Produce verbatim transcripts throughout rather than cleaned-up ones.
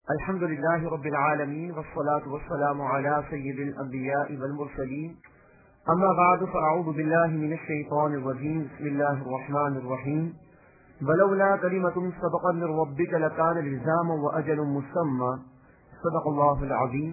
الحمد لله رب العالمين والصلاة والسلام على سيد الأنبياء والمرسلين أما بعد فأعوذ بالله من الشيطان الرجيم بسم الله الرحمن الرحيم ولولا كلمة سبقت من ربك لكان لزاما وأجل مسمى صدق الله العظيم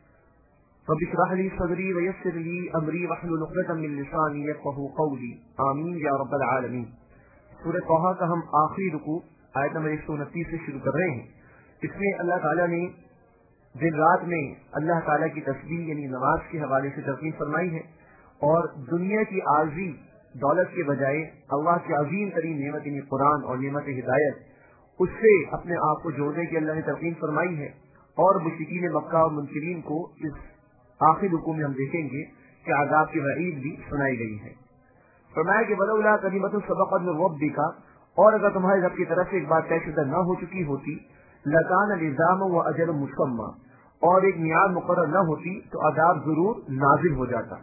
رب اشرح لي صدري ويسر لي أمري واحلل عقدة من لساني يفقهوا قولي آمين يا رب العالمين۔ سورہ طٰہٰ کا ہم آخری رکوع آیت نمبر ایک سو انتیس سے شروع کر رہے ہیں۔ اس میں اللہ تعالیٰ نے دن رات میں اللہ تعالیٰ کی تسبیح یعنی نماز کے حوالے سے تلقین فرمائی ہے، اور دنیا کی عارضی دولت کے بجائے اللہ کی عظیم ترین نعمت یعنی قرآن اور نعمت ہدایت اس سے اپنے آپ کو جوڑنے کی اللہ نے تلقین فرمائی ہے۔ اور مشرکین مکہ اور منکرین کو اس آخری رکوع میں ہم دیکھیں گے کہ عذاب کی وعید بھی سنائی گئی ہے۔ فرمایا کہ ولولا کلمۃ سبقت من ربک، اور اگر تمہارے رب کی طرف سے ایک بات طے شدہ نہ ہو چکی ہوتی لکان لزاما و اجل مسمى، اور ایک میعاد مقرر نہ ہوتی تو عذاب ضرور نازل ہو جاتا۔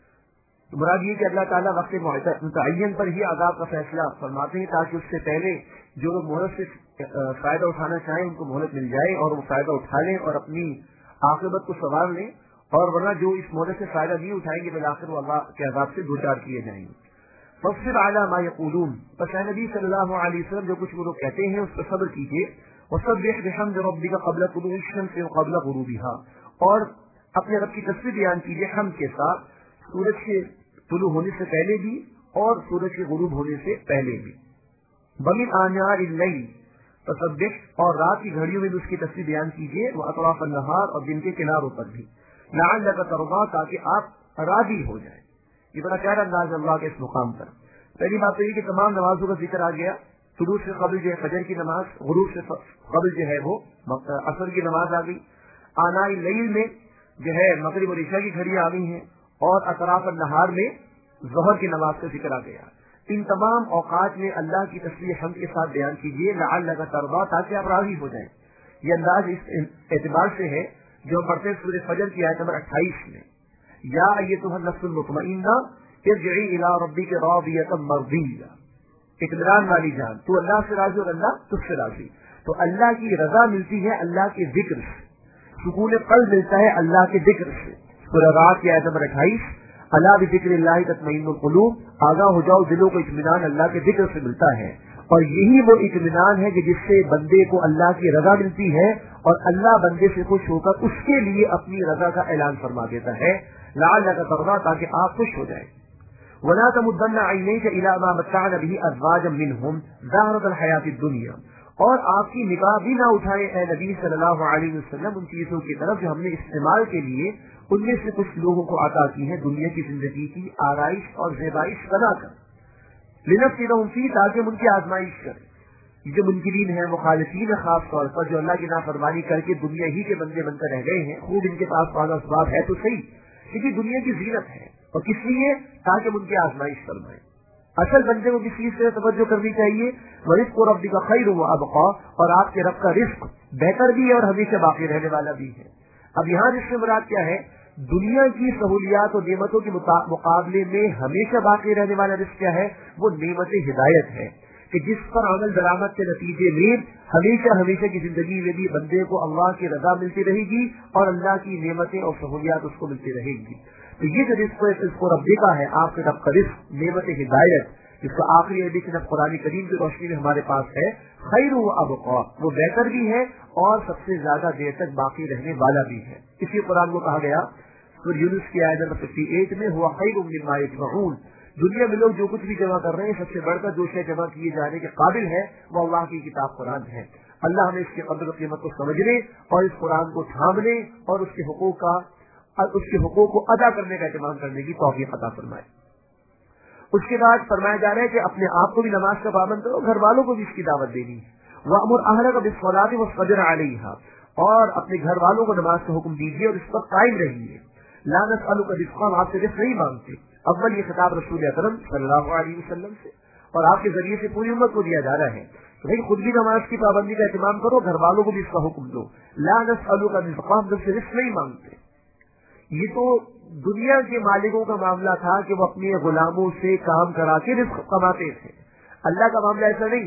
مراد یہ کہ اللہ تعالیٰ وقت متعین پر ہی عذاب کا فیصلہ فرماتے ہیں تاکہ اس سے پہلے جو لوگ مہلت سے فائدہ اٹھانا چاہیں ان کو مہلت مل جائے اور وہ فائدہ اٹھا لیں اور اپنی عاقبت کو سنوار لیں، اور ورنہ جو اس مہلت سے فائدہ نہیں اٹھائیں گے بالآخر وہ اللہ کے عذاب سے دوچار کیے جائیں گے۔ فاصبر علی ما یقولون، پس اے نبی صلی اللہ علیہ وسلم جو کچھ وہ لوگ کہتے ہیں اس پر صبر کیجیے۔ وسبح بحمد ربک قبل طلوع الشمس وقبل غروبها، اور اپنے رب کی تسبیح بیان کیجیے حمد کے ساتھ سورج کے طلوع ہونے سے پہلے بھی اور سورج کے غروب ہونے سے پہلے بھی۔ ومن آناء اللیل فسبح، اور رات کی گھڑیوں میں بھی اس کی تسبیح بیان کیجیے، واطراف النہار، اور دن کے کناروں پر بھی، لعلک ترضی، تاکہ آپ راضی ہو جائیں۔ یہ بڑا پیارا انداز اللہ کے اس مقام پر۔ پہلی بات تو یہ کہ تمام نمازوں کا ذکر آ گیا۔ طلوع سے قبل جو ہے فجر کی نماز، غروب سے قبل جو ہے وہ عصر کی نماز آ گئی، آناء اللیل میں جو ہے مغرب اور عشاء کی گھڑیاں آ گئی ہیں، اور اطراف النہار میں ظہر کی نماز کا ذکر آ گیا۔ ان تمام اوقات میں اللہ کی تسبیح حمد کے ساتھ بیان کیجیے، لعلک ترضی، تاکہ آپ راضی ہو جائیں۔ یہ انداز اس اعتبار سے ہے جو پڑھتے ہیں سورہ فجر کی آیت نمبر اٹھائیس میں، یا ایتھا النفس المطمئنہ ارجعی الی ربک راضیۃ مرضیہ، اطمینان والی جان، تو اللہ سے راضی اور اللہ تجھ سے راضی۔ تو اللہ کی رضا ملتی ہے اللہ کے ذکر سے، سکون قلب ملتا ہے اللہ کے ذکر سے۔ سورہ رات کی آیت نمبر اٹھائیس، الا بذکر اللہ تطمئن القلوب، آگاہ ہو جاؤ دلوں کو اطمینان اللہ کے ذکر سے ملتا ہے۔ اور یہی وہ اطمینان ہے کہ جس سے بندے کو اللہ کی رضا ملتی ہے، اور اللہ بندے سے خوش ہو کر اس کے لیے اپنی رضا کا اعلان فرما دیتا ہے، لعلک ترضی، تاکہ آپ خوش ہو جائیں۔ ولا تمدن عینیک الی ما متعنا به ازواجا منهم زہرۃ الحیاۃ الدنیا، اور آپ کی نگاہ بھی نہ اٹھائے اے نبی صلی اللہ علیہ وسلم ان چیزوں کی طرف جو ہم نے استعمال کے لیے ان میں سے کچھ لوگوں کو عطا کی ہیں دنیا کی زندگی کی آرائش اور زیبائش بنا کر، لنفتنہم فیہ، تاکہ ہم ان کی آزمائش کریں۔ جو منکرین ہیں، مخالفین ہیں، خاص طور پر جو اللہ کی نافرمانی کر کے دنیا ہی کے بندے بن کر رہ گئے ہیں، خوب ان کے پاس پانا اسباب ہے تو صحیح، لیکن دنیا کی زینت ہے، اور کس لیے؟ تاکہ ہم ان کی آزمائش فرمائیں۔ اصل بندے کو کس چیز سے توجہ کرنی چاہیے؟ ورزق ربک خیر و ابقی، اور آپ کے رب کا رزق بہتر بھی ہے اور ہمیشہ باقی رہنے والا بھی ہے۔ اب یہاں رزق سے مراد کیا ہے؟ دنیا کی سہولیات اور نعمتوں کے مقابلے میں ہمیشہ باقی رہنے والا رزق کیا ہے؟ وہ نعمت ہدایت ہے، کہ جس پر عمل درآمد کے نتیجے میں ہمیشہ ہمیشہ کی زندگی میں بھی بندے کو اللہ کی رضا ملتی رہے گی اور اللہ کی نعمتیں اور سہولیات اس کو ملتی رہے گی۔ تو یہ جو رزق ہے اس کو ربی کا ہے، آپ کے رب کا رزق، نعمت ہدایت، جس کا آخری ایڈیشن اب قرآن کریم کی روشنی میں ہمارے پاس ہے، خیر و ابقی، وہ بہتر بھی ہے اور سب سے زیادہ دیر تک باقی رہنے والا بھی ہے۔ اسی قرآن کو کہا گیا سورہ یونس کی آیت نمبر اٹھاون میں، ہوا خیر مما یجمعون، دنیا میں لوگ جو کچھ بھی جمع کر رہے ہیں سب سے بڑھ کر جو شے جمع کیے جانے کے قابل ہے وہ اللہ کی کتاب قرآن ہے۔ اللہ ہمیں اس کی قدر و قیمت کو سمجھنے اور اس قرآن کو تھامنے اور اس کے حقوق کا اور اس کے حقوق کو ادا کرنے کا اہتمام کرنے کی توفیق عطا فرمائے۔ اس کے بعد فرمایا جا رہا ہے کہ اپنے آپ کو بھی نماز کا پابند کرو، گھر والوں کو بھی اس کی دعوت دینی ہے۔ وَأْمُرْ أَهْلَكَ بِالصَّلَاةِ وَاصْطَبِرْ عَلَيْهَا، اور اپنے گھر والوں کو نماز کا حکم دیجیے اور اس پر قائم رہیے۔ لَا نَسْأَلُكَ رِزْقًا، آپ سے رزق نہیں مانگتے۔ اول یہ خطاب رسول اکرم صلی اللہ علیہ وسلم سے اور آپ کے ذریعے سے پوری امت کو دیا جا رہا ہے کہ بھائی خود بھی نماز کی پابندی کا اہتمام کرو، گھر والوں کو بھی اس کا حکم دو۔ لَا نَسْأَلُكَ رِزْقًا، ہم سے رزق نہیں مانگتے۔ یہ تو دنیا کے مالکوں کا معاملہ تھا کہ وہ اپنے غلاموں سے کام کرا کے رزق کماتے تھے۔ اللہ کا معاملہ ایسا نہیں،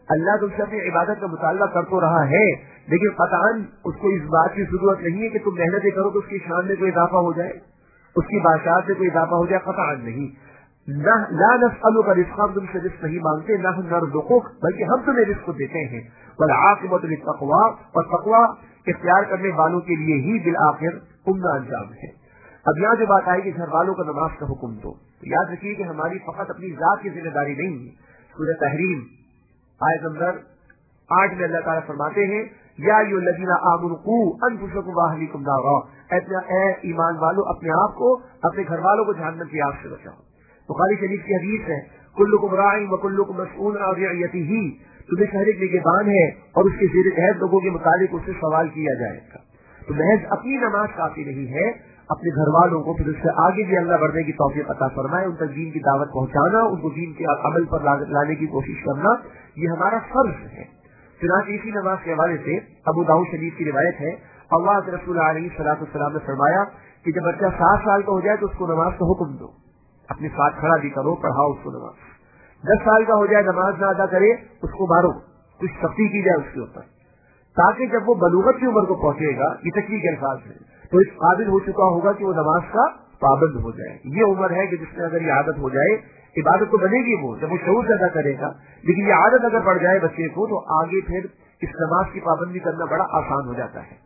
اللہ تم سے اپنی عبادت کا مطالبہ کر تو رہا ہے، لیکن قطعاً اس کو اس بات کی ضرورت نہیں ہے کہ تم محنتیں کرو تو اس کی شان میں کوئی اضافہ ہو جائے، اس کی بادشاہت میں کوئی اضافہ ہو جائے، قطعاً نہیں۔ لا نسألک رزقا، ہم تم سے رزق نہیں مانگتے، نحن نرزقک، بلکہ ہم تمہیں رزق دیتے ہیں، والعاقبۃ للتقوی، اور تقوی اختیار کرنے والوں کے لیے ہی بالآخر عمدہ انجام ہے۔ اب یہاں جو بات آئے کہ گھر والوں کو نماز کا حکم دو، تو یاد رکھیے کہ ہماری فقط اپنی ذات کی ذمہ داری نہیں ہے۔ سورہ تحریم آیت نمبر آٹھ میں اللہ تعالیٰ فرماتے ہیں یا ایھا الذین آمنوا قوا انفسکم واہلیکم نارا، اے ایمان والو اپنے آپ کو، اپنے گھر والوں کو جہنم کی آگ سے بچاؤ۔ بخاری شریف کی حدیث ہے کلکم راع وکلکم مسئول عن رعیتہ، تمہیں شہر ایک نگہبان ہے اور اس کے زیر تحت لوگوں کے متعلق اس سے سوال کیا جائے گا۔ تو محض اپنی نماز کافی نہیں ہے، اپنے گھر والوں کو پھر اس سے آگے بھی اللہ بڑھنے کی توفیق عطا فرمائے، ان تک دین کی دعوت پہنچانا، ان کو دین کے عمل پر لانے کی کوشش کرنا، یہ ہمارا فرض ہے۔ چنانچہ اسی نماز کے حوالے سے ابو داؤد شریف کی روایت ہے، اللہ کے رسول علیہ الصلوۃ والسلام نے فرمایا کہ جب بچہ سات سال کا ہو جائے تو اس کو نماز کا حکم دو، اپنے ساتھ کھڑا بھی کرو، پڑھاؤ اس کو نماز۔ دس سال کا ہو جائے نماز نہ ادا کرے اس کو مارو، کچھ سختی کی جائے اس کے اوپر، تاکہ جب وہ بلوغت کی عمر کو پہنچے گا، یہ تشریح کے الفاظ ہے، تو اس قابل ہو چکا ہوگا کہ وہ نماز کا پابند ہو جائے۔ یہ عمر ہے کہ جس میں اگر یہ عادت ہو جائے، عبادت تو بنے گی وہ جب وہ شعور سے ادا کرے گا، لیکن یہ عادت اگر پڑ جائے بچے کو تو آگے پھر اس نماز کی پابندی کرنا بڑا آسان ہو جاتا ہے۔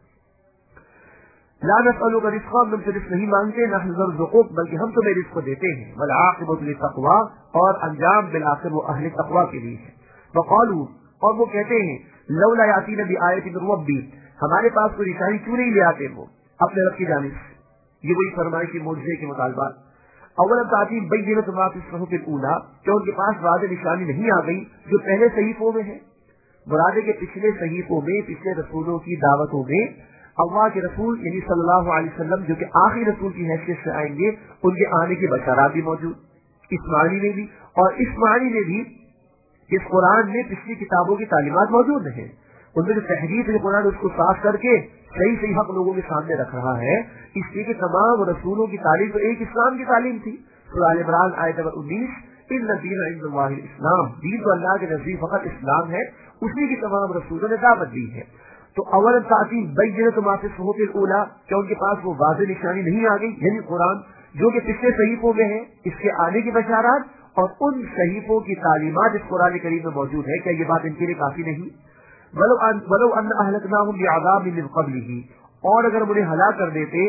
لا نسألک رزقا، ہم سے رزق نہیں مانگتے، نحن نرزقک، بلکہ ہم تمہیں رزق دیتے ہیں، والعاقبۃ للتقوی، اور انجام بالآخر وہ اہل تقوی کے لیے ہے۔ وقالوا، اور وہ کہتے ہیں لولا یاتینا بآیۃ من ربی، ہمارے پاس کوئی نشانی کیوں نہیں لے آتے وہ اپنے رب کی جانب سے، یہ وہی فرمائش معجزے کے مطالبات۔ اولم تأتیہم بینۃ ما فی الصحف الاولی، کہ ان کے پاس واضح نشانی نہیں آ گئی جو پہلے صحیفوں میں ہے، مراد کے پچھلے صحیفوں میں، پچھلے رسولوں کی دعوتوں میں اللہ کے رسول یعنی صلی اللہ علیہ وسلم جو کہ آخری رسول کی حیثیت سے آئیں گے، ان کے آنے کی بشارات بھی موجود، اس معنی میں بھی، اور اس معنی میں بھی اس قرآن میں پچھلی کتابوں کی تعلیمات موجود ہیں، ان میں جو تحریف ہے قرآن اس کو صاف کر کے صحیح صحیح حق لوگوں کے سامنے رکھ رہا ہے، اس لیے کہ تمام رسولوں کی تعلیم تو ایک اسلام کی تعلیم تھی۔ سورہ آل عمران آیت نمبر انیس، ان الدین عند اللہ الاسلام، دین تو اللہ کے نزدیک فقط اسلام ہے، اسی کی تمام رسولوں نے دعوت دی ہے۔ تو اول تأتیہم بینۃ ما فی الصحف الاولی، کہ ان کے پاس وہ واضح نشانی نہیں آ گئی، یعنی قرآن جو کہ پچھلے صحیفوں میں ہے، اس کے آنے کی بشارات اور ان صحیفوں کی تعلیمات اس قرآن کریم میں موجود ہے، کیا یہ بات ان کے لیے کافی نہیں؟ ولو ان ولو ان اہلکناہم بعذاب من قبلہ، اور اگر انہیں ہلاک کر دیتے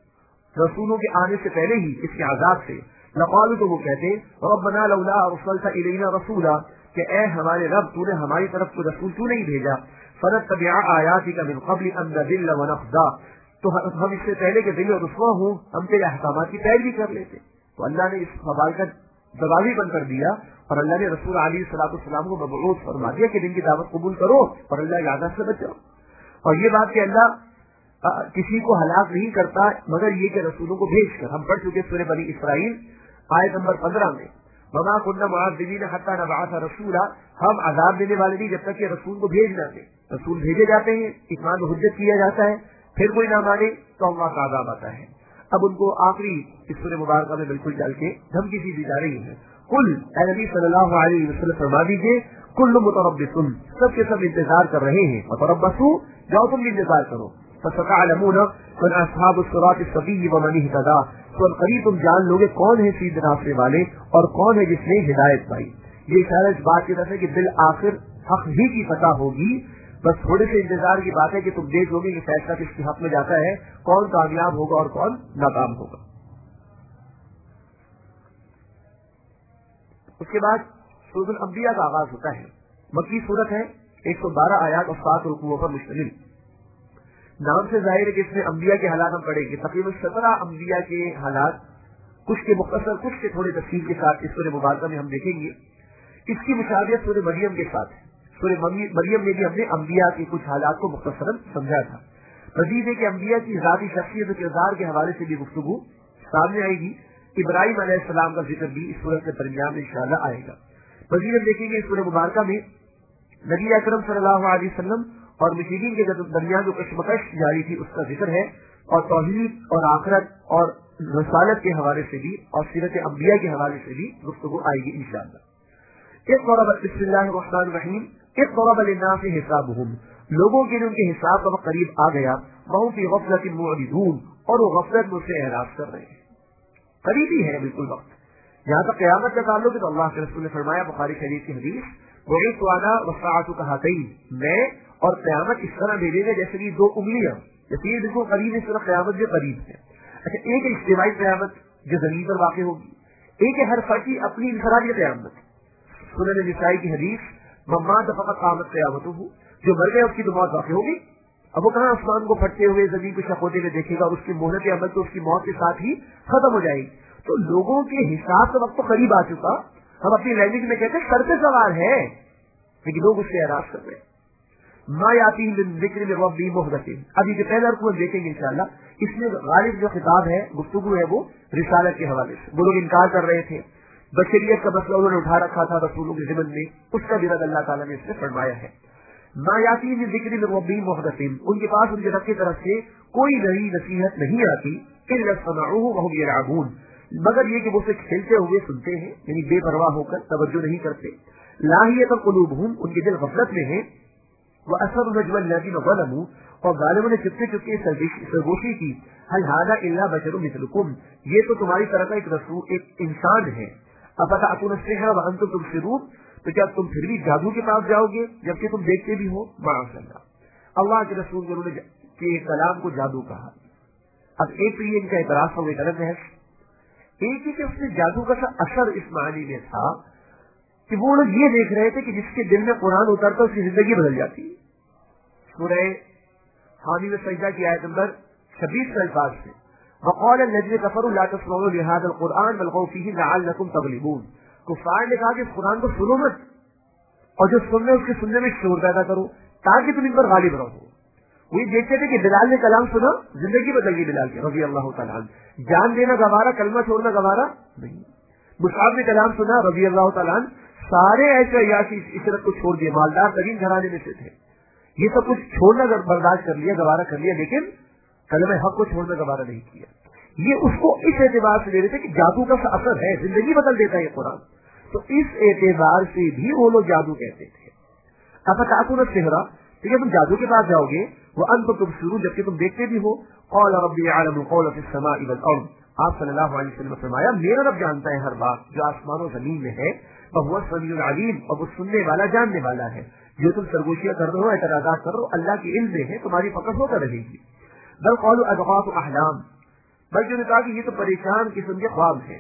رسولوں کے آنے سے پہلے ہی اس کے عذاب سے، لقالوا، تو وہ کہتے ربنا لولا ارسلت الینا رسولا، کہ اے ہمارے رب تو نے ہماری طرف کوئی رسول کیوں نہیں بھیجا، فنتبع آیاتک من قبل ان نذل ونخزى، تو ہم اس سے پہلے کہ ذل و رسوا ہوں ہم تیرے احکامات کی پیروی کر لیتے۔ تو اللہ نے اس سوال کا جوابی بند کر دیا، اور اللہ نے رسول علیہ الصلوۃ والسلام کو مبعوث فرما دیا کہ دین کی دعوت قبول کرو اور اللہ کی عذاب سے بچو۔ اور یہ بات کہ اللہ کسی کو ہلاک نہیں کرتا مگر یہ کہ رسولوں کو بھیج کر، ہم پڑھ چکے سورہ بنی اسرائیل آیت نمبر پندرہ میں، وما كنا معذبین حتی نبعث رسولا، ہم عذاب دینے والے نہیں جب تک کہ رسول کو بھیج نہ دیں۔ رسول بھیجے جاتے ہیں، اتمام حجت کیا جاتا ہے، پھر کوئی نہ مانے تو اللہ کا عذاب آتا ہے۔ اب ان کو آخری اس سورہ مبارکہ میں بالکل ڈال کے دھمکی سی دی جا رہی ہے، قل، اے نبی صلی اللہ علیہ وسلم فرما دیجیے، کل متربص، سب کے سب انتظار کر رہے ہیں، متربصوا، جاؤ تم بھی انتظار کرو، فستعلمون من اصحاب الصراط السوی ومن اہتدی، تو قریب تم جان لوگے کون ہے سیدھے راستے والے اور کون ہے جس نے ہدایت پائی۔ یہ اشارہ اس بات کی طرف ہے کہ بالآخر حق ہی کی فتح ہوگی، بس تھوڑے سے انتظار کی بات ہے کہ تم دیکھ لو گے کہ فیصلہ کس کے حق میں جاتا ہے، کون کامیاب ہوگا اور کون ناکام ہوگا۔ اس کے بعد سورۃ الانبیاء کا آغاز ہوتا ہے، مکی سورت ہے، ایک سو بارہ آیات اور سات رکوعوں پر مشتمل۔ نام سے ظاہر ہے کہ اس میں انبیاء کے حالات ہم پڑھیں گے، تقریباً سترہ انبیاء کے حالات، کچھ کے مختصر کچھ کے تھوڑے تفصیل کے ساتھ اس سورہ مبارکہ میں ہم دیکھیں گے۔ اس کی مشابہت سورہ مریم کے ساتھ ہے، سورہ مریم میں بھی ہم نے انبیاء کے کچھ حالات کو مختصراً سمجھا تھا۔ مزید ہے کہ انبیاء کی ذاتی شخصیت و کردار کے حوالے سے بھی گفتگو سامنے آئے گی۔ ابراہیم علیہ السلام کا ذکر بھی اس سورت کے درمیان میں انشاءاللہ آئے گا۔ مزید ہم دیکھیں گے اس سورہ مبارکہ میں نبی اکرم صلی اللہ علیہ وسلم اور مشرکین کے درمیان جو کشمکش جاری تھی اس کا ذکر ہے، اور توحید اور آخرت اور رسالت کے حوالے سے بھی اور سیرت انبیاء کے حوالے سے بھی گفتگو آئے گی انشاءاللہ۔ ایک بار بسم اللہ الرحمن الرحیم، اقترب للناس حسابهم، لوگوں کے لیے ان کے حساب کا وقت قریب آ گیا، وهم في غفلة معرضون، اور وہ غفلت میں سے اعراض کر رہے ہیں، قریب ہی ہے بالکل وقت۔ جہاں تک قیامت کا تعلق ہے تو اللہ کے رسول نے فرمایا، بخاری شریف کی حدیث، بعثت انا والساعة كهاتين، میں اور قیامت اس طرح بھیجے گا جیسے کہ دو انگلیاں، جیسے یہ بالکل قریب ہے، اس طرح قیامت بھی قریب ہے۔ اچھا، ایک ہے اجتماعی قیامت جو زمین پر واقع ہوگی، ایک ہے ہر فرد کی اپنی انفرادی قیامت۔ سنن نسائی کی حدیث، من مات فقد قامت قیامته، جو مر گیا اس کی تو موت واقع ہوگی۔ اب وہ کہاں آسمان کو پھٹتے ہوئے زمین کو شق ہوتے ہوئے دیکھے گا، اور اس کی مہلت عمل تو اس کی موت کے ساتھ ہی ختم ہو جائے گی۔ تو لوگوں کے حساب کا وقت تو قریب آ چکا، ہم اپنی لینگویج میں کہتے ہیں سر پہ سوار ہے، لیکن لوگ اس سے اعراض کر رہے ہیں۔ ما یاتی من ذکر من ربی محدث، ابھی کے پہلے رکوع دیکھیں گے انشاءاللہ، اس میں غالب جو خطاب ہے، گفتگو ہے، وہ رسالت کے حوالے سے۔ وہ لوگ انکار کر رہے تھے، بشریت کا مسئلہ انہوں نے اٹھا رکھا تھا رسولوں کے ضمن میں، اس کا بھی رد اللہ تعالیٰ نے اس میں فرمایا ہے۔ ما یاتی من ذکر من ربی محدث، ان کے پاس ان کے رب کی طرف سے کوئی نئی نصیحت نہیں آتی، الا سمعوه وهم يلعبون، مگر یہ کہ وہ اسے کھیلتے ہوئے سنتے ہیں، یعنی بے پرواہ ہو کر توجہ نہیں کرتے۔ لاہیۃ قلوبہم، ان کے دل غفلت میں ہیں، وَأَسَرُّ نَجْوَى الَّذِينَ ظَلَمُوا، اور ظالموں نے چپکے چپکے سرگوشی کی، هَلْ هَذَا إِلَّا بَشَرٌ مِثْلُكُمْ، یہ تو تمہاری طرح کا ایک رسول، ایک انسان ہے۔ أَفَتَأْتُونَ السِّحْرَ وَأَنْتُمْ تُبْصِرُونَ، تو کیا تم پھر بھی جادو کے پاس جاؤ گے جبکہ تم دیکھتے بھی ہو؟ معاذ اللہ، اللہ کے رسول نے انہوں نے کہ کلام کو جادو کہا۔ اب ایک تو یہ ان کا اعتراض تھا، وہ ایک الگ بحث، ایک ہی کہ اس نے جادو کا سا اثر اس معنی میں تھا کہ وہ لوگ یہ دیکھ رہے تھے کہ جس کے دل میں قرآن اترتا اس کی زندگی بدل جاتی ہے۔ سورہ حامی میں سجدہ کی آیت نمبر چھبیس کے الفاظ سے، وقال الذين كفروا لا تسمعوا لهذا القرآن والغوا فيه لعلكم تغلبون، کفار نے کہا کہ اس قرآن کو سنو مت، اور جو سن رہے اس کے سننے میں شور پیدا کرو تاکہ تم ان پر غالب رہو۔ وہی دیکھتے تھے کہ بلال نے کلام سنا، زندگی بدل گئی بلال کی رضی اللہ تعالیٰ عنہ، جان دینا گوارا، کلمہ چھوڑنا گوارا نہیں۔ مصعب نے کلام سنا رضی اللہ تعالیٰ عنہ، سارے ایسے عیاشی عشرت کو چھوڑ دیے، مالدار ترین گھرانے میں سے تھے، یہ سب کچھ چھوڑنا برداشت کر لیا، گوارا کر لیا، لیکن کلمہ حق کو چھوڑنا گوارا نہیں کیا۔ یہ اس کو اس اعتبار سے لے رہے تھے کہ جادو کا اثر ہے، زندگی بدل دیتا ہے یہ قرآن، تو اس اعتبار سے بھی وہ لوگ جادو کہتے تھے۔ افتأتون السحر، ٹھیک ہے، تم جادو کے پاس جاؤ گے، وانتم تبصرون، جبکہ تم دیکھتے بھی ہو۔ قال ربی یعلم القول فی السماء والارض، آپ صلی اللہ علیہ وسلم نے فرمایا میرا رب جانتا ہے ہر بات جو آسمان و زمین میں ہے، وهو السمیع العلیم، اور وہ سننے والا جاننے والا ہے۔ جو تم سرگوشیاں کر رہے ہو، اعتراضات کر رہے ہو، اللہ کی علم میں ہے، تمہاری پکڑ ہوتا رہے گی۔ بل قالوا اضغاث احلام، بلکہ انہوں نے کہا کہ یہ تو پریشان قسم کے خواب ہیں۔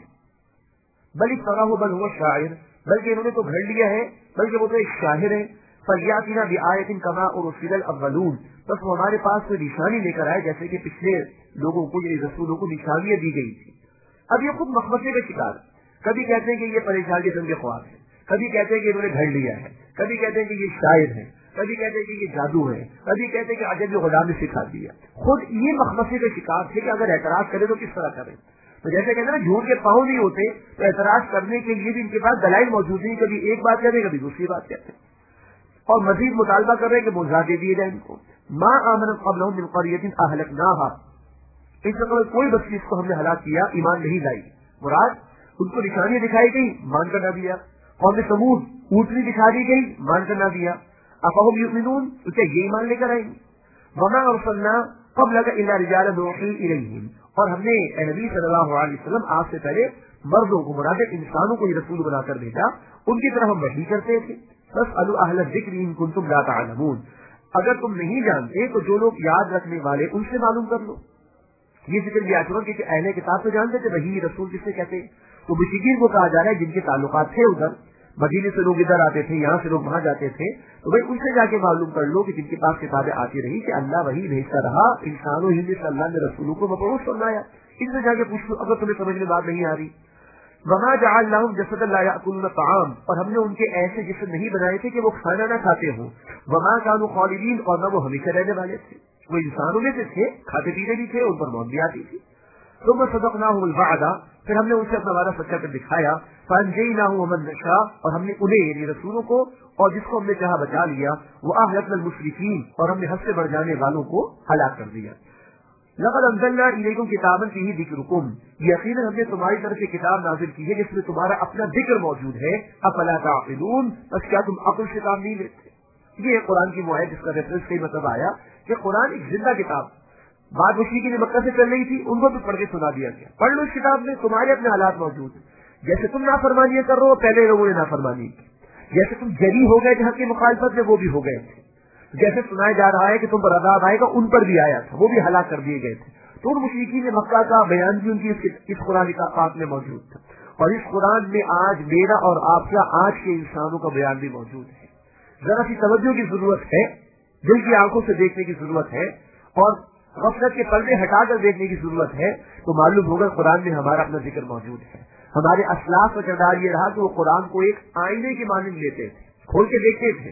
بل افتراہ بل هو شاعر، بلکہ انہوں نے تو گھڑ لیا ہے، بلکہ وہ تو ایک شاعر ہے۔ فَلْيَأْتِنَا بِآيَةٍ كَمَا أُرْسِلَ الْأَوَّلُونَ، بس وہ ہمارے پاس کوئی نشانی لے کر آئے جیسے کہ پچھلے لوگوں کو، یعنی رسولوں کو نشانیاں دی گئی تھی۔ اب یہ خود مخمصے کا شکار، کبھی کہتے ہیں کہ یہ پریشان قسم کے خواب ہے، کبھی کہتے ہیں کہ انہوں نے گھڑ لیا ہے، کبھی کہتے ہیں کہ یہ شاعر ہے، کبھی کہتے ہیں کہ یہ جادو ہے، کبھی کہتے ہیں کہ عجب غلام نے سکھا دیا۔ خود یہ مخمصے کا شکار تھے کہ اگر اعتراض کرے تو کس طرح کریں۔ تو جیسے کہتے ہیں نا جھوٹ کے پاؤں نہیں ہوتے، تو اعتراض کرنے کے لیے بھی ان کے پاس دلائل موجود نہیں، کبھی ایک بات کہتے ہیں کبھی دوسری بات کہتے ہیں، اور مزید مطالبہ کر رہے ہیں کہ موضوع دے دیے جائیں ان کو۔ ما آمنت قبلهم من قرية أهلكناها، اس طرح کوئی بستی اس کو ہم نے ہلاک کیا، ایمان نہیں لائی، مراد ان کو نشانیاں دکھائی گئی، مان کر نہ دیا۔ قوم سمود اونٹنی دکھا دی گئی، مان کر نہ دیا۔ افهم يؤمنون، تو کیا یہ ایمان لے کر آئیں گے؟ وما ارسلنا قبلك الا رجالا نوحي اليهم، اور ہم نے اے نبی صلی اللہ علیہ وسلم آپ سے پہلے مردوں کو، مراد انسانوں کو یہ رسول بنا کر بھیجا، ان کی طرف ہم وحی کرتے تھے۔ فاسألوا اہل الذکر ان کنتم لا تعلمون، اگر تم نہیں جانتے تو جو لوگ یاد رکھنے والے ان سے معلوم کر لو۔ یہ ذکر بھی آچروں کہ اہل کتاب تو جانتے تھے وحی رسول کسے کہتے ہیں، تو مشرکین کو کہا جا رہا ہے جن کے تعلقات تھے ادھر، مدینے سے لوگ ادھر آتے تھے، یہاں سے لوگ وہاں جاتے تھے، تو بھائی ان سے جا کے معلوم کر لو کہ جن کے پاس کتابیں آتی رہی کہ اللہ وحی بھیجتا رہا، انسانوں ہی میں سے اللہ نے رسولوں کو مبعوث فرمایا، ان سے جا کے پوچھ لو اگر تمہیں سمجھ میں بات نہیں آ رہی۔ وما جعلناهم جسدا لا يأكلون الطعام، اور ہم نے ان کے ایسے جسم نہیں بنائے تھے کہ وہ کھانا نہ کھاتے ہوں۔ وما كانوا خالدین، اور نہ وہ ہمیشہ رہنے والے تھے، وہ انسانوں میں سے تھے، کھاتے پیتے بھی تھے، ان پر موت بھی آتی تھی۔ ثم صدقناهم الوعد، پھر ہم نے ان سے اپنا وعدہ سچا کر دکھایا۔ فانجیناهم ومن نشاء، اور ہم نے انہیں یعنی رسولوں کو اور جس کو ہم نے چاہا بچا لیا۔ واهلكنا المسرفین، اور ہم نے حد سے بڑھ جانے والوں کو ہلاک کر دیا۔ لقد انزلنا الیکم کتابا فیہ ذکرکم، یقینا ہم نے تمہاری طرف سے کتاب نازل کی ہے جس میں تمہارا اپنا ذکر موجود ہے۔ افلا تعقلون، بس کیا تم عقل سے کام نہیں لیتے؟ یہ قرآن کی معاہد جس کا ریفرنس کئی مطلب آیا کہ قرآن ایک زندہ کتاب، بات مشرقین کی مکہ سے چل رہی تھی، ان کو بھی پڑھ کے سنا دیا گیا، پڑھ لو اس کتاب میں، تمہارے اپنے حالات موجود ہیں، جیسے تم نافرمانی کر رہے ہو پہلے لوگوں نے نافرمانی کی، جیسے تم جری ہو گئے تھے حق کی مخالفت میں وہ بھی ہو گئے تھے، جیسے سنایا جا رہا ہے کہ تم پر عذاب آئے گا ان پر بھی آیا تھا، وہ بھی ہلاک کر دیے گئے تھے۔ تو ان مشرکین مکہ کا بیان بھی ان کی اس قرآن کی پاک میں موجود تھا، اور اس قرآن میں آج میرا اور آپ کا آج کے انسانوں کا بیان بھی موجود ہے۔ ذرا سی توجہ کی ضرورت ہے، دل کی آنکھوں سے دیکھنے کی ضرورت ہے، اور غفلت کے پردے ہٹا کر دیکھنے کی ضرورت ہے، تو معلوم ہوگا قرآن میں ہمارا اپنا ذکر موجود ہے۔ ہمارے اسلاف کا کردار یہ رہا کہ وہ قرآن کو ایک آئینے کی مانند لیتے تھے، کھول کے دیکھتے تھے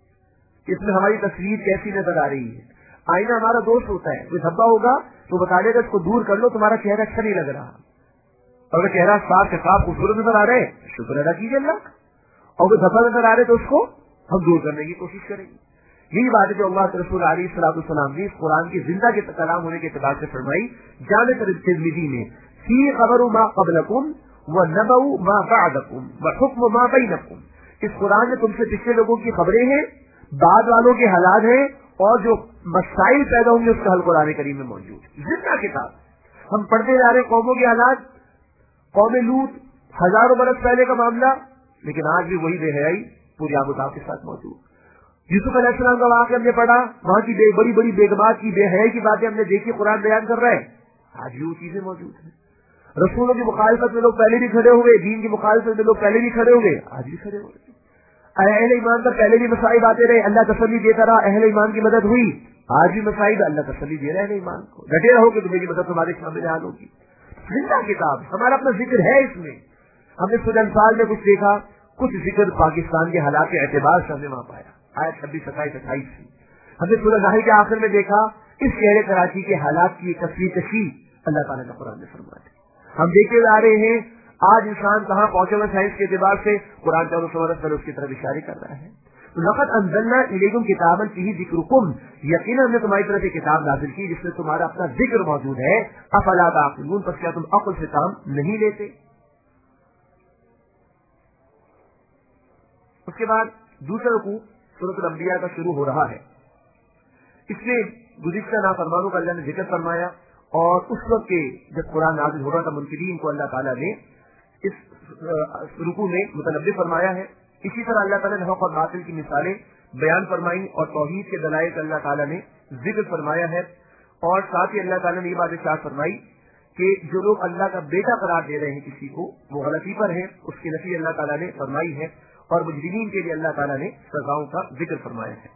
اس میں ہماری تصویر کیسی نظر آ رہی ہے۔ آئینہ ہمارا دوست ہوتا ہے، کوئی دھبا ہوگا تو بتا دے گا اس کو دور کر لو، تمہارا چہرہ اچھا نہیں لگ رہا، اگر چہرہ صاف شفاف خوبصورت نظر آ رہے شکر ادا کیجیے اللہ، اور کوئی دھبا نظر آ رہے تو اس کو ہم دور کرنے کی کوشش کریں گے۔ یہی بات ہے جو اللہ کے رسول علیہ الصلوۃ والسلام نے اس قرآن کی زندہ کے کلام ہونے کے اعتبار سے فرمائی۔ جامع ترمذی میں فی خبر ما قبلکم ونبأ ما بعدکم وحکم ما بینکم، اس قرآن میں تم سے پچھلے لوگوں کی خبریں ہیں، بعد والوں کے حالات ہیں، اور جو مسائل پیدا ہوں گے اس کا حل قرآن کریم میں موجود ہے۔ زندہ کتاب ہم پڑھتے جا رہے قوموں کے حالات، قوم لوط ہزاروں برس پہلے کا معاملہ، لیکن آج بھی وہی بے حیائی پوری آباداب کے ساتھ موجود۔ یوسف علیہ السلام کا واقعہ ہم نے پڑھا، وہاں کی بے بڑی بڑی بیگمات کی بے حیائی کی باتیں ہم نے دیکھی، قرآن بیان کر رہا ہے، آج بھی وہ چیزیں موجود ہیں۔ رسولوں کی مخالفت میں لوگ پہلے بھی کھڑے ہوئے، دین کی مخالفت میں لوگ پہلے بھی کھڑے ہوئے، آج بھی کھڑے ہوئے۔ اہل ایمان پر پہلے بھی مسائب آتے رہے، اللہ تسلی دیتا رہا، اہل ایمان کی مدد ہوئی، آج بھی مسائب اللہ تسلی دے رہے اہل ایمان کو، ڈٹے رہو کہ تمہیں مدد تمہارے سامنے حال ہوگی۔ زندہ کتاب، ہمارا اپنا ذکر ہے اس میں۔ ہم نے سورہ انفال میں کچھ دیکھا، کچھ ذکر پاکستان کے حالات کے اعتبار سے ہم نے وہاں پایا، آیت چھبیس ستائیس اٹھائیس سے۔ ہم نے سورہ نحل کے آخر میں دیکھا اس شہر کراچی کے حالات کی تصویر کشی اللہ تعالیٰ کا قرآن نے فرمایا ہے۔ ہم دیکھتے جا رہے ہیں آج انسان کہاں پہنچے ہوئے سائنس کے اعتبار سے، قرآن چاروں سو برس پہلے اس کی طرف اشارے کر رہا ہے۔ لقد انزلنا الیکم کتابا فیہ ذکرکم، یقینا ہم نے تمہاری طرف ایک کتاب نازل کی جس میں تمہارا اپنا ذکر موجود ہے، افلا تعقلون، پس کیا تم عقل سے کام نہیں لیتے؟ اس کے بعد دوسرا رکوع سورۃ الانبیاء کا شروع ہو رہا ہے۔ اس میں گزشتہ نافرمانوں کا اللہ نے ذکر فرمایا، اور اس وقت کے جب قرآن نازل ہو رہا تھا منکرین کو اللہ تعالیٰ نے اس رکوع میں متنبہ فرمایا ہے۔ اسی طرح اللہ تعالیٰ نے حق اور باطل کی مثالیں بیان فرمائی، اور توحید کے دلائل کا اللہ تعالیٰ نے ذکر فرمایا ہے، اور ساتھ ہی اللہ تعالیٰ نے یہ بات ارشاد فرمائی کہ جو لوگ اللہ کا بیٹا قرار دے رہے ہیں کسی کو، وہ غلطی پر ہیں، اس کی نفی اللہ تعالیٰ نے فرمائی ہے، اور مجرمین کے لیے اللہ تعالیٰ نے سزاؤں کا ذکر فرمایا ہے۔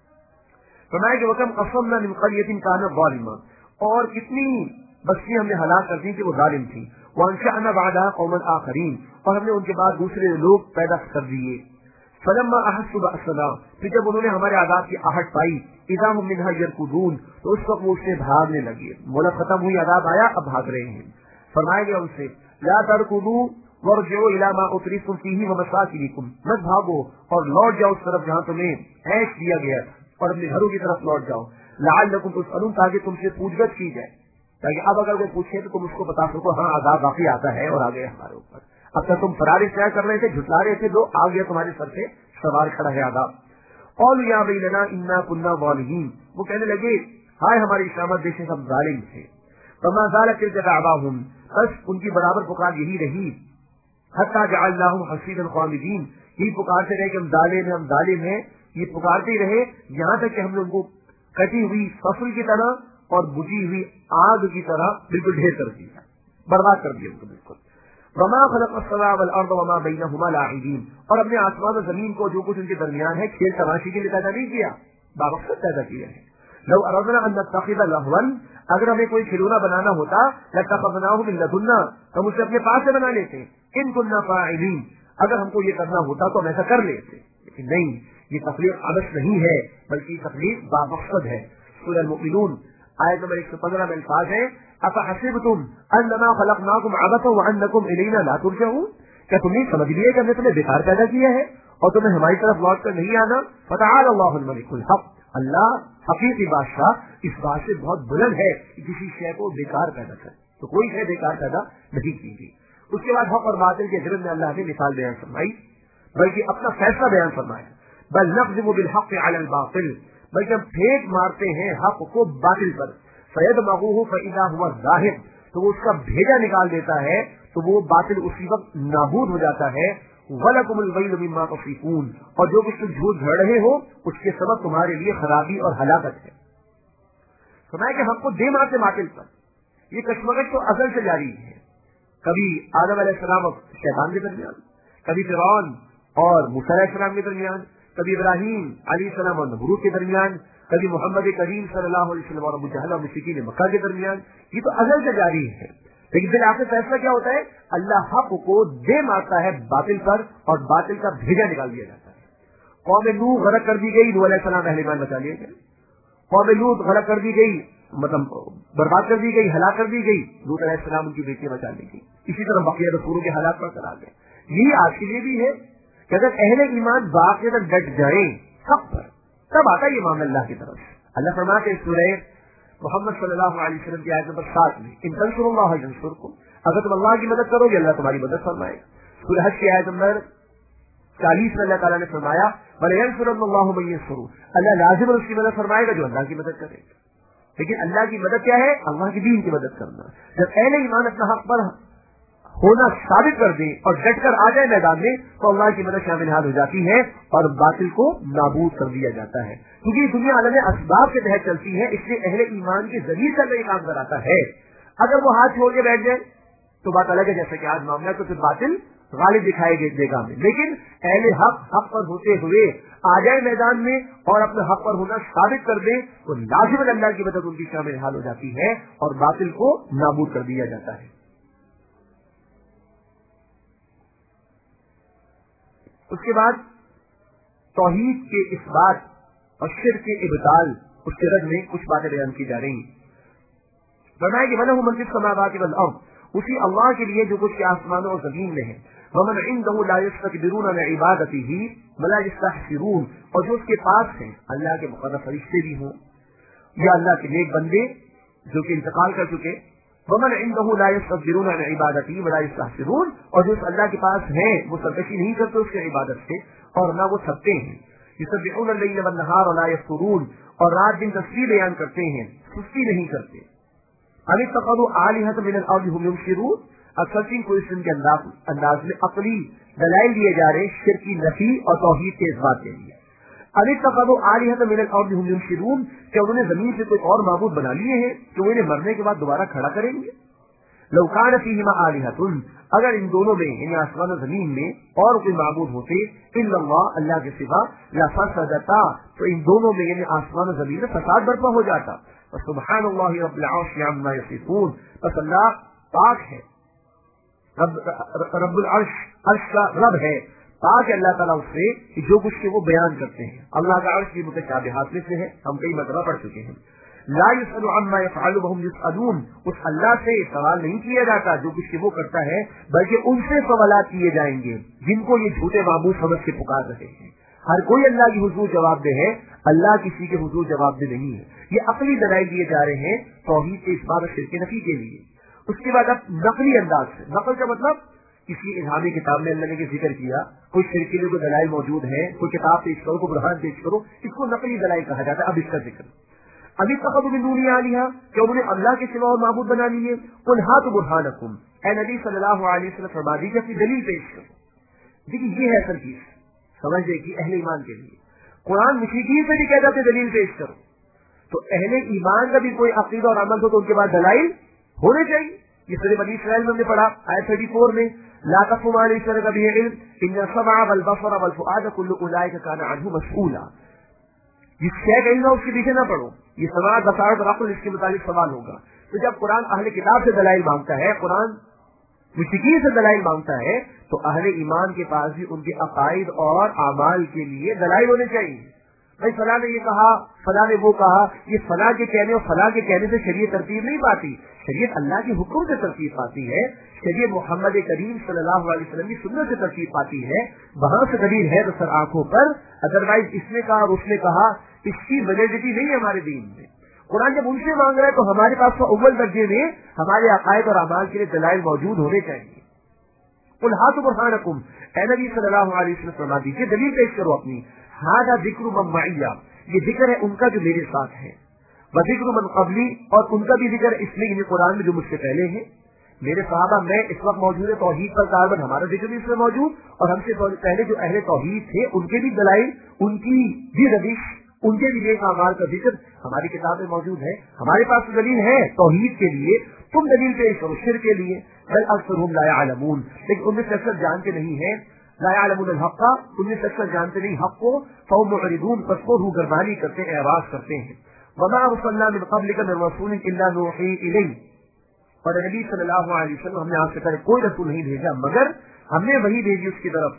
فرمایا کہ وَكَمْ قَصَمْنَا مِنْ قَرْيَةٍ كَانَتْ ظَالِمَةً، اور کتنی بستیاں ہم نے ہلاک کر دی کہ وہ ظالم تھی، وَأَنشَأْنَا بَعْدَهَا قَوْمًا آخَرِينَ، اور ہم نے ان کے بعد دوسرے لوگ پیدا کر دیے۔ فَلَمَّا أَحَسُّوا بَأْسَنَا، پھر جب انہوں نے ہمارے عذاب کی آہٹ پائی، إِذَا هُمْ مِنْهَا يَرْكُضُونَ، تو اس وقت وہ اس سے بھاگنے لگے، مہلت ختم ہوئی، عذاب آیا، اب بھاگ رہے ہیں۔ فرمایا گیا ان سے لَا تَرْكُضُوا وَارْجِعُوا إِلَىٰ مَا أُتْرِفْتُمْ فِيهِ وَمَسَاكِنِكُمْ، مت بھاگو اور لوٹ جاؤ اس طرف جہاں تمہیں عیش دیا گیا تھا، اور اپنے گھروں کی طرف لوٹ جاؤ، لَعَلَّكُمْ تُسْأَلُونَ، تاکہ تم سے پوچھ گچھ کی جائے، تاکہ اب اگر کوئی پوچھے تو تم اس کو بتا سکو ہاں عذاب واقعی آتا ہے اور آ گیا ہمارے اوپر۔ اب تک تم فرار اختیار کر رہے تھے، جھٹلا رہے تھے، لو آ گیا تمہارے سر سے سوار کھڑا ہے عذاب۔ قالوا یا ویلنا انا كنا ظالمین، وہ کہنے لگے ہائے ہماری شامت، بے شک ہم ظالم تھے۔ فما زالت تلك دعواهم، بس ان کی برابر پکار یہی رہی، حتی جعلناهم حصیدا خامدین، یہ پکارتے رہے کہ ہم ظالم ہیں، ہم ظالم ہیں، یہ پکارتے رہے یہاں تک کہ ہم نے ان کو کٹی ہوئی فصل کی طرح اور بجھی ہوئی آگ کی طرح بالکل ڈھیر کر دیا، برباد کر دیا ان کو بالکل۔ وما خلق السماء والارض وما بينهما لاعبين، اور ہم نے آسمان و زمین کو جو کچھ ان کے درمیان ہے کھیل تماشی کے لیے پیدا نہیں کیا، بامقصد پیدا کیا ہے۔ لو اردنا ان نتخذ لهوا، اگر ہمیں کوئی کھلونا بنانا ہوتا لاتخذناه من لدنا، ہم اسے اپنے پاس سے بنا لیتے، ان كنا فاعلين، اگر ہم کو یہ کرنا ہوتا تو ہم ایسا کر لیتے، لیکن نہیں، یہ تخلیق عبث نہیں ہے بلکہ یہ تخلیق بامقصد ہے۔ سورہ المؤمنون آیت نمبر ایک سو پندرہ میں الفاظ ہے افحسبتم انما خلقناکم عبثا وانکم الینا لا ترجعون، کیا تم نہیں سمجھ لیے کہ ہم نے تمہیں بیکار پیدا کیا ہے اور تمہیں ہماری طرف لوٹ کر نہیں آنا؟ فتعال اللہ الملک الحق، اللہ حقیقی بادشاہ اس بات سے بہت بلند ہے کہ کسی شے کو بیکار پیدا کرے، تو کوئی شے بیکار پیدا نہیں کی گئی۔ اس کے بعد حق اور باطل کے ضمن میں اللہ نے مثال بیان فرمائی، بلکہ اپنا فیصلہ بیان فرمایا۔ بل نقذف بالحق علی الباطل، بلکہ ہم پھینک مارتے ہیں حق کو باطل پر، فیدمغوہ فاذا هو ظاہر، تو وہ اس کا بھیجا نکال دیتا ہے تو وہ باطل اسی وقت نابود ہو جاتا ہے۔ وَلَكُمُ الْوَيْلُ مِمَّا تَصِفُونَ، اور جو کچھ تم جھوٹ گھڑ رہے ہو اس کے سبب تمہارے لیے خرابی اور ہلاکت ہے۔ فرمایا کہ حق کو دے مارتے باطل پر، یہ کشمکش تو ازل سے جاری ہے، کبھی آدم علیہ السلام اور شیطان کے درمیان، کبھی فرعون اور موسیٰ علیہ السلام کے درمیان، کبھی ابراہیم علیہ السلام اور نمرود کے درمیان، کبھی محمد کریم صلی اللہ علیہ وسلم اور ابو جہل اور مشرکین مکہ کے درمیان، یہ تو ازل سے جاری ہے۔ لیکن پھر آخر فیصلہ کیا ہوتا ہے؟ اللہ حق کو دے مارتا ہے باطل پر اور باطل کا بھیجا نکال دیا جاتا ہے۔ قوم نوح غرق کر دی گئی، نوح علیہ السلام اہل ایمان بچا لیے گئے۔ قوم لوط غرق کر دی گئی، مطلب برباد کر دی گئی، ہلاک کر دی گئی، لوط علیہ السلام ان کی بیٹیاں بچا لی گئی۔ اسی طرح بقیہ رسولوں کے حالات پر کرا گئے۔ یہی آج کے لیے بھی ہے کہ اگر اہل ایمان باقی تک ڈٹ جائیں حق پر، تب آتا ہے یہ معاملہ اللہ کی طرف سے۔ اللہ فرماتے ہیں سورہ محمد صلی اللہ علیہ وسلم کی آیت نمبر سات میں، ان تنصروا اللہ ینصرکم، اگر تم اللہ کی مدد کرو گے اللہ تمہاری مدد فرمائے گا۔ سورہ حج کی آیت نمبر چالیس میں اللہ تعالیٰ نے فرمایا وَلَيَنصُرَنَّ اللَّهُ مَن يَنصُرُهُ، اللہ لازم اس کی مدد فرمائے گا جو اللہ کی مدد کرے گا۔ لیکن اللہ کی مدد کیا ہے؟ اللہ کی دین کی مدد کرنا۔ جب اہل ایمان اپنا حق پر ہونا ثابت کر دیں اور ڈٹ کر آ جائے میدان میں تو اللہ کی مدد شامل حال ہو جاتی ہے اور باطل کو نابود کر دیا جاتا ہے، کیونکہ دنیا عالم اسباب کے تحت چلتی ہے، اس لیے اہل ایمان کے ذریعے سے یہ کام کراتا ہے۔ اگر وہ ہاتھ چھوڑ کے بیٹھ جائے تو بات الگ ہے، جیسا کہ آج معاملہ تو پھر باطل غالب دکھائے گئے دے گا میں، لیکن اہل حق حق پر ہوتے ہوئے آ جائے میدان میں اور اپنے حق پر ہونا ثابت کر دے تو لازم اللہ کی مدد ان کی شامل حال ہو جاتی ہے اور باطل کو نابود کر دیا جاتا ہے۔ اس کے بعد توحید کے اثبات اور شرک کے ابطال، اس کے رد میں کچھ باتیں بیان کی جا رہی ہیں۔ فرمایا کہ وَلَهُ مَن فِي السَّمَاوَاتِ وَالْأَرْضِ، اسی اللہ کے لیے جو کچھ کے آسمانوں اور زمین میں ہے، وَمَنْ عِنْدَهُ لَا يَسْتَكْبِرُونَ عَنْ عِبَادَتِهِ وَلَا يَسْتَحْسِرُونَ، اور جو اس کے پاس ہیں اللہ کے مقرب فرشتے بھی ہوں یا اللہ کے نیک بندے جو کہ انتقال کر چکے، وَمَنْ عِنْدَهُ لَا يَسْتَكْبِرُونَ عَنْ عِبَادَتِهِ وَلَا يَسْتَحْسِرُونَ، اور جو اللہ کے پاس ہیں وہ سرکشی نہیں کرتے اس کی عبادت سے اور نہ وہ تھکتے ہیں، يُسَبِّحُونَ اللَّيْلَ وَالنَّهَارَ وَلَا يَفْتُرُونَ، اور رات دن تسبیح بیان کرتے ہیں، سستی نہیں کرتے۔ ابھی اتخذوا آلہۃ من الارض هم ينشرون، اکثر ان کو اس کے انداز میں عقلی دلائل دیے جا رہے شرک کی نفی اور توحید کے اثبات کے لیے۔ ابھی اتخذوا آلہۃ من الارض هم ينشرون، کہ انہوں نے زمین سے کوئی اور معبود بنا لیے ہیں جو انہیں مرنے کے بعد دوبارہ کھڑا کریں گے۔ لو کان فیہما آلہۃ، اگر ان دونوں میں یعنی آسمان و زمین میں اور کوئی معبود ہوتے الا اللہ، اللہ کے سوا، لفسدتا، تو ان دونوں میں یعنی آسمان و زمین میں فساد برپا ہو جاتا۔ سبحان اللہ رب العرش عما یصفون، بس اللہ پاک ہے، رب, رب العرش، عرش کا رب ہے، پاک ہے اللہ تعالیٰ اس سے کہ جو کچھ کے وہ بیان کرتے ہیں۔ اللہ کا عرش کی متشابہات میں سے ہے، ہم کئی مرتبہ پڑھ چکے ہیں۔ لا يسأل عما يفعل وهم يسألون، اس اللہ سے سوال نہیں کیا جاتا جو کچھ کہ وہ کرتا ہے، بلکہ ان سے سوالات کیے جائیں گے جن کو یہ جھوٹے معبود سمجھ کے پکار رہے ہیں۔ ہر کوئی اللہ کی حضور جواب دہ ہے، اللہ کسی کے حضور جواب دہ نہیں ہے۔ یہ عقلی دلائل دیے جا رہے ہیں توحید کے اثبات اور شرک نفی کے لیے۔ اس کے بعد اب نقلی انداز سے، نقل کا مطلب کسی الہامی کتاب میں اللہ نے ذکر کیا، کوئی شرک کے لیے کوئی دلائل موجود ہے، کوئی کتاب پیش کرو، کوئی برہان پیش کرو، اس کو نقلی دلائل کہا جاتا ہے۔ اب اس کا ذکر ابھی تخذوا من دونہ آلہۃ، کہ انہوں نے اللہ کے سوا اور معبود بنا لیے۔ قل ہاتوا برہانکم، اے نبی صلی اللہ علیہ وسلم فرما دیجیے اپنی دلیل پیش کرو۔ دیکھیے یہ ہے اصل چیز سمجھے کہ اہل ایمان کے لیے قرآن مشرکین سے بھی کہتا ہے دلیل پیش کرو، تو اہل ایمان کا بھی کوئی عقیدہ اور عمل ہو تو ان کے بعد دلائل ہونے چاہیے۔ یہ سورہ بنی اسرائیل میں ہم نے پڑھا آیت چوتیس میں، لا تقف ما ليس لك به علم ان السمع والبصر والفؤاد كل اولئك كان عنه مسؤولا۔ جس شے کا علم اس کے پیچھے نہ پڑھو، یہ سماعت بصارت اور عقل اس کے متعلق سوال ہوگا۔ تو جب قرآن اہل کتاب سے دلائل مانگتا ہے، قرآن مشرکین سے دلائل مانگتا ہے، تو اہل ایمان کے پاس بھی ان کے عقائد اور اعمال کے لیے دلائل ہونے چاہیے۔ بھائی فلاں نے یہ کہا، فلاں نے وہ کہا، یہ فلاں کے کہنے اور فلاں کے کہنے سے شریعت ترتیب نہیں پاتی، شریعت اللہ کے حکم سے ترتیب پاتی ہے، شریعت محمد کریم صلی اللہ علیہ وسلم کی سنت سے ترتیب پاتی ہے۔ وہاں سے دلیل ہے تو سر آنکھوں پر، ادروائز اس نے کہا اور اس نے کہا، اس کی ویلیڈیٹی نہیں ہے ہمارے دین میں۔ قرآن جب ان سے مانگ رہا ہے تو ہمارے پاس تو اول درجے میں ہمارے عقائد اور اعمال کے لیے دلائل موجود ہونے چاہیے۔ قل ہاتوا برہانکم، اے نبی صلی اللہ علیہ وسلم فرما دیجیے دلیل پیش کرو اپنی، ھذا ذکر من معی، یہ ذکر ہے ان کا جو میرے ساتھ ہے، وذکر من قبلی، اور ان کا بھی ذکر اس لیے یعنی قرآن میں جو مجھ سے پہلے ہیں، میرے صحابہ میں اس وقت موجود ہے توحید پر کاربن، ہمارا ذکر بھی اس میں موجود، اور ہم سے پہلے جو اہل توحید تھے ان کے بھی دلائل، ان کی بھی روش، ان کے بھی نیک اعمال کا ذکر ہماری کتاب میں موجود ہے. ہمارے پاس دلیل ہے توحید کے لیے، تم دلیل پیش کرو شرک کے لیے. بل اکثرهم لا يعلمون، لیکن ان میں سے اکثر جانتے نہیں ہیں. لا يعلمون الحق، ان میں سے اکثر جانتے نہیں حق کو. فهم معرضون، پس وہ روگردانی کرتے ہیں، اعراض کرتے ہیں. وما ارسلنا من قبلك من رسول الا نوحي اليه، اور نبی صلی اللہ علیہ وسلم ہم نے آپ سے پہلے کوئی رسول نہیں بھیجا مگر ہم نے وہی بھیجی اس کی طرف،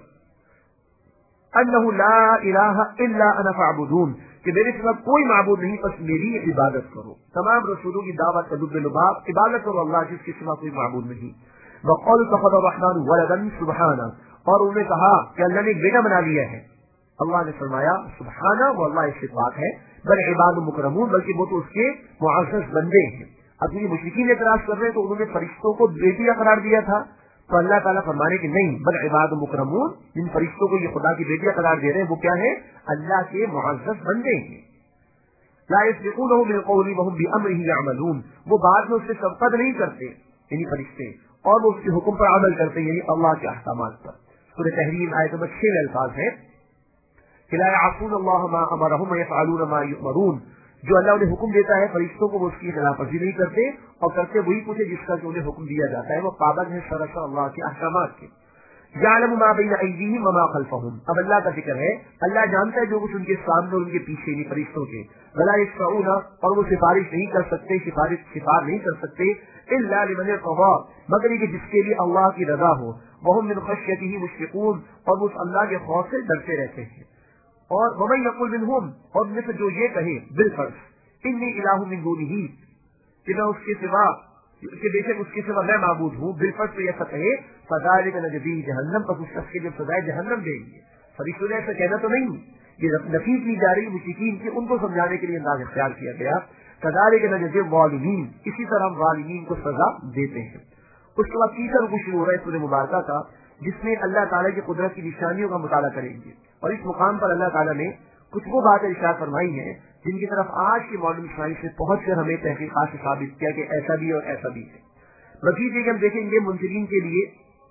انہ لا الہ الا انا فاعبدون، کہ میرے سوا کوئی معبود نہیں بس میری عبادت کرو. تمام رسولوں کی دعوت کا لب لباب عبادت کرو اللہ جس کے سوا کوئی معبود نہیں. وقالوا اتخذ الرحمن ولدا سبحانہ، اور انہوں نے کہا کہ اللہ نے ایک بیٹا بنا لیا ہے. اللہ نے فرمایا سبحانہ، وہ اللہ اس سے پاک ہے. بل عباد مکرمون، بلکہ وہ تو اس کے معزز بندے ہیں. اب یہ مشرکین اعتراض کر رہے ہیں تو انہوں نے فرشتوں کو بیٹیاں قرار دیا تھا، تو اللہ تعالیٰ فرمانے کہ نہیں، بل عباد مکرمون، جن فرشتوں کو یہ خدا کی بیٹیاں قرار دے رہے ہیں وہ کیا ہے؟ اللہ کے معزز بندے ہیں. لا یسبقونہ بالقول وهم بامرہ یعملون، وہ بعد میں اس سے سبقت نہیں کرتے یعنی فرشتے، اور وہ اس کے حکم پر عمل کرتے ہیں یعنی اللہ کے احکامات پر. سورہ تحریم آیت نمبر چھ میں الفاظ ہے کہ لا یعصون اللہ ما امرهم ویفعلون ما یؤمرون، جو اللہ انہیں حکم دیتا ہے فرشتوں کو وہ اس کی خلاف ورزی نہیں کرتے اور کرتے وہی کچھ جس کا کہ انہیں حکم دیا جاتا ہے، وہ پابند ہے سراسر اللہ کے احکامات کے. یعلم ما بین ایدیہم وما خلفہم، اب اللہ کا ذکر ہے اللہ جانتا ہے جو کچھ ان کے سامنے اور ان کے پیچھے نہیں فرشتوں کے. ولا یشفعون، اور وہ سفارش نہیں کر سکتے، سفارش سفار نہیں کر سکتے الا لمن ارتضى، مگر یہ جس کے لیے اللہ کی رضا ہو. وهم من خشیتہ مشفقون، اور وہ اس اللہ کے خوف سے ڈرتے رہتے ہیں. اور ومن یقول منہم، اور میں سے جو یہ کہے بالفرض انی الہ من دونہ، کہ میں اس کے سوا کہ بے شک اس کے سوا میں معبود ہوں، بالفرض تو ایسا کہے فذلک نجزیہ جہنم، پر اس شخص کے لیے سزائے جہنم دیں گے. فرشتوں نے ایسا کہنا تو نہیں، یہ نفی کی جا رہی مشرکین کی، ان کو سمجھانے کے لیے انداز اختیار کیا گیا. فذلک نجزی الظالمین، اسی طرح ہم ظالمین کو سزا دیتے ہیں. اس کے بعد تیسرا رکوع شروع ہو رہا ہے سورہ مبارکہ کا، جس میں اللہ تعالیٰ کی قدرت کی نشانیوں کا مطالعہ کریں گے. اور اس مقام پر اللہ تعالیٰ نے کچھ وہ باتیں ارشاد فرمائی ہیں جن کی طرف آج کی ماڈرن سائنس سے پہنچ کر ہمیں تحقیقات سے ثابت کیا کہ ایسا بھی اور ایسا بھی ہے. مزید یہ کہ ہم دیکھیں گے منکرین کے لیے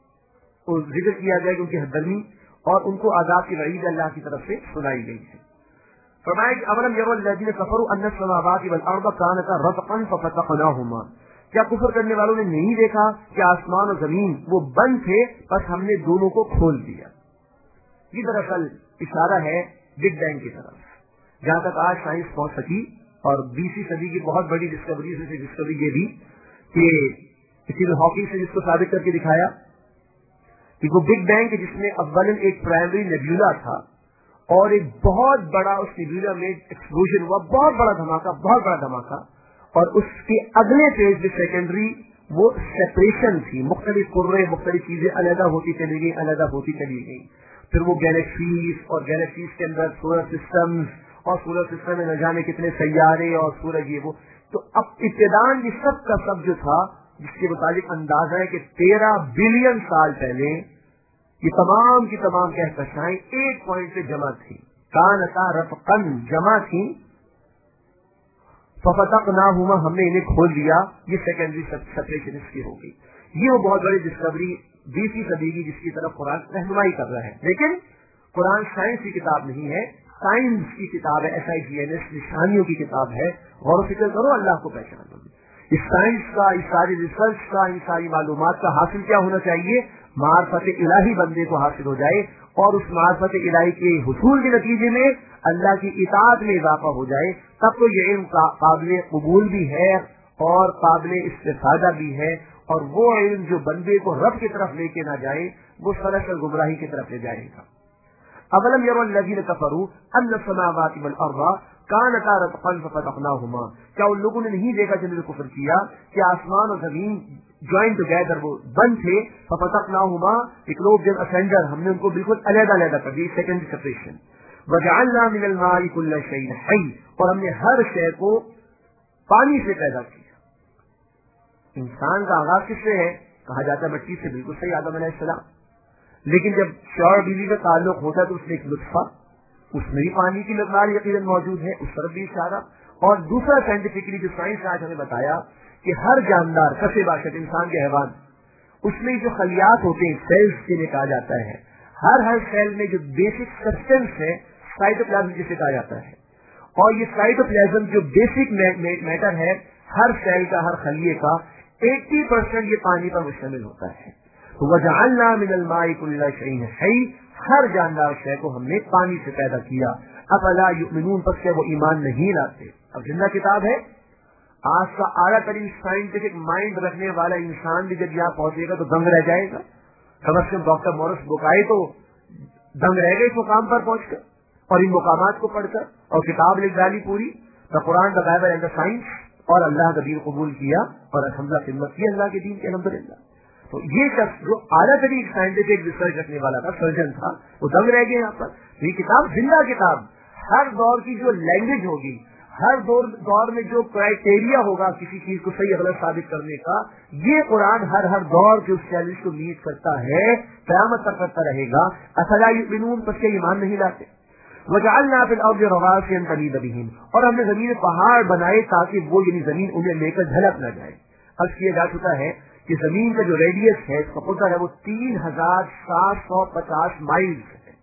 ذکر کیا جائے کہ ان کی حدرمی اور ان کو عذاب کی وعید اللہ کی طرف سے سنائی گئی ہے. فرمایا کہ اولم یروا الذین کفروا ان السماوات والارض کانتا رتقا ففتقناہما، کیا کفر کرنے والوں نے نہیں دیکھا کہ آسمان اور زمین وہ بند تھے بس ہم نے دونوں کو کھول دیا. یہ دراصل اشارہ ہے بگ بینگ کی طرف، جہاں تک آج سائنس پہنچ سکی. اور بیسویں صدی کی بہت بڑی ڈسکوری سے ڈسکوری یہ بھی کہ کسی نے ہاکنگ سے جس کو ثابت کر کے دکھایا کہ وہ بگ بینگ جس میں اولن ایک پرائمری نیبیولا تھا اور ایک بہت بڑا اس نیبیولا میں ایکسپلوژن ہوا، بہت بڑا دھماکہ، بہت بڑا دھماکہ، اور اس کے اگلے فیز میں سیکنڈری وہ سیپریشن تھی، مختلف قرے مختلف چیزیں علیحدہ ہوتی چلی گئی علیحدہ ہوتی چلی گئی. پھر وہ گیلیکسیز اور گیلیکسیز کے اندر سولر سسٹمز اور سولر سسٹم میں نہ جانے کتنے سیارے اور سورج یہ وہ. تو اب ابتدان یہ سب کا سب جو تھا جس کے مطابق اندازہ ہے کہ تیرہ بلین سال پہلے یہ تمام کی تمام کہکشائیں ایک پوائنٹ پہ جمع تھی، کانتا رتقن جمع تھی. ففتقناہما، ہم نے انہیں کھول دیا. یہ سیکنڈری سپریشن اس کی ہو گئی. یہ وہ بہت بڑی ڈسکوری بیسویں صدی کی جس کی طرف قرآن رہنمائی کر رہا ہے. لیکن قرآن سائنس کی کتاب نہیں ہے، سائنس کی کتاب ہے، S I G N S نشانیوں کی کتاب ہے. غور و فکر کرو، اللہ کو پہچانو. اس سائنس کا، اس ساری ریسرچ کا، ان ساری معلومات کا حاصل کیا ہونا چاہیے؟ معرفت الہی بندے کو حاصل ہو جائے اور اس معرفت الہی کے حصول کے نتیجے میں اللہ کی اطاعت میں اضافہ ہو جائے. تب تو یہ علم قابل قبول بھی ہے اور قابل استفادہ بھی ہے. اور وہ علم جو بندے کو رب کی طرف لے کے نہ جائے وہ سراسر گمراہی کی طرف لے جائے گا. اولم یروا الذین کفروا ان السماوات والارض کانتا رتقا ففتقناہما، کیا ان لوگوں نے نہیں دیکھا جنہوں نے کفر کیا کہ آسمان اور زمین جوائن ٹوگیدر وہ بند تھے. ففتقناہما، ایکلوب اسینڈر، ہم نے ان کو بالکل علیحدہ علیحدہ کر دی، سیکنڈ سپریشن. وجعلنا من الماء كل شيء حي، اور ہم نے ہر شے کو پانی سے پیدا کیا. انسان کا آغاز کس سے ہے؟ کہا جاتا ہے مٹی سے. بالکل صحیح، آدم علیہ السلام. لیکن جب شوہر بیوی کا تعلق ہوتا ہے تو اس میں ایک لطفہ، اس میں بھی پانی کی مقدار یقیناً موجود ہے، اس طرف بھی اشارہ. اور دوسرا سائنٹیفکلی جو سائنس نے آج ہمیں بتایا کہ ہر جاندار کسے باشد انسان کے حیوان، اس میں جو خلیات ہوتے ہیں سیلز کے لیے کہا جاتا ہے، ہر ہر سیل میں جو بیسک سبسٹینس ہے سائٹوپلازم جسے کہا جاتا ہے. اور یہ سائٹوپلازم جو بیسک میٹر ہے ہر سیل کا، ہر خلیے کا ایٹی پرسینٹ یہ پانی پر مشتمل ہوتا ہے. وَجَعَلْنَا مِنَ الْمَاءِ كُلَّ شَيْءٍ حَيٍّ، ہر جاندار شے کو ہم نے پانی سے پیدا کیا. افلا یؤمنون، پس کیا وہ ایمان نہیں لاتے؟ اب زندہ کتاب ہے. آج کا اعلیٰ ترین سائنٹیفک مائنڈ رکھنے والا انسان بھی جب یہاں پہنچے گا تو دنگ رہ جائے گا. کم از کم ڈاکٹر مورس بکائی تو دنگ رہ گئے اس مقام پر پہنچ کر اور ان مقامات کو پڑھ کر، اور کتاب لکھ ڈالی پوری، دا قرآن the Bible and the science, اور اللہ کا دین قبول کیا اور الحمدللہ خدمت کی اللہ کے دین کی الحمدللہ. تو یہ شخص جو اعلیٰ ترین سائنٹیفک ریسرچ رکھنے والا تھا، سرجن تھا، وہ دنگ رہ گئے یہاں پر. یہ کتاب زندہ کتاب، ہر دور کی جو لینگویج ہوگی، ہر دور دور میں جو کرائٹیریا ہوگا کسی چیز کو صحیح غلط ثابت کرنے کا، یہ قرآن ہر ہر دور کے اس چیلنج کو میٹ کرتا ہے، قیامت تک کرتا رہے گا. افلا یؤمنون، پس کیا ایمان نہیں لاتے؟ وجعلنا فی الارض رواسیا ان تمید بہم، اور ہم نے زمین پہاڑ بنائے تاکہ وہ یعنی زمین انہیں لے کر جھلک نہ جائے. عرض کیا جا چکا ہے کہ زمین کا جو ریڈیس ہے اس کا قطر ہے وہ تین ہزار سات سو پچاس مائلز ہے،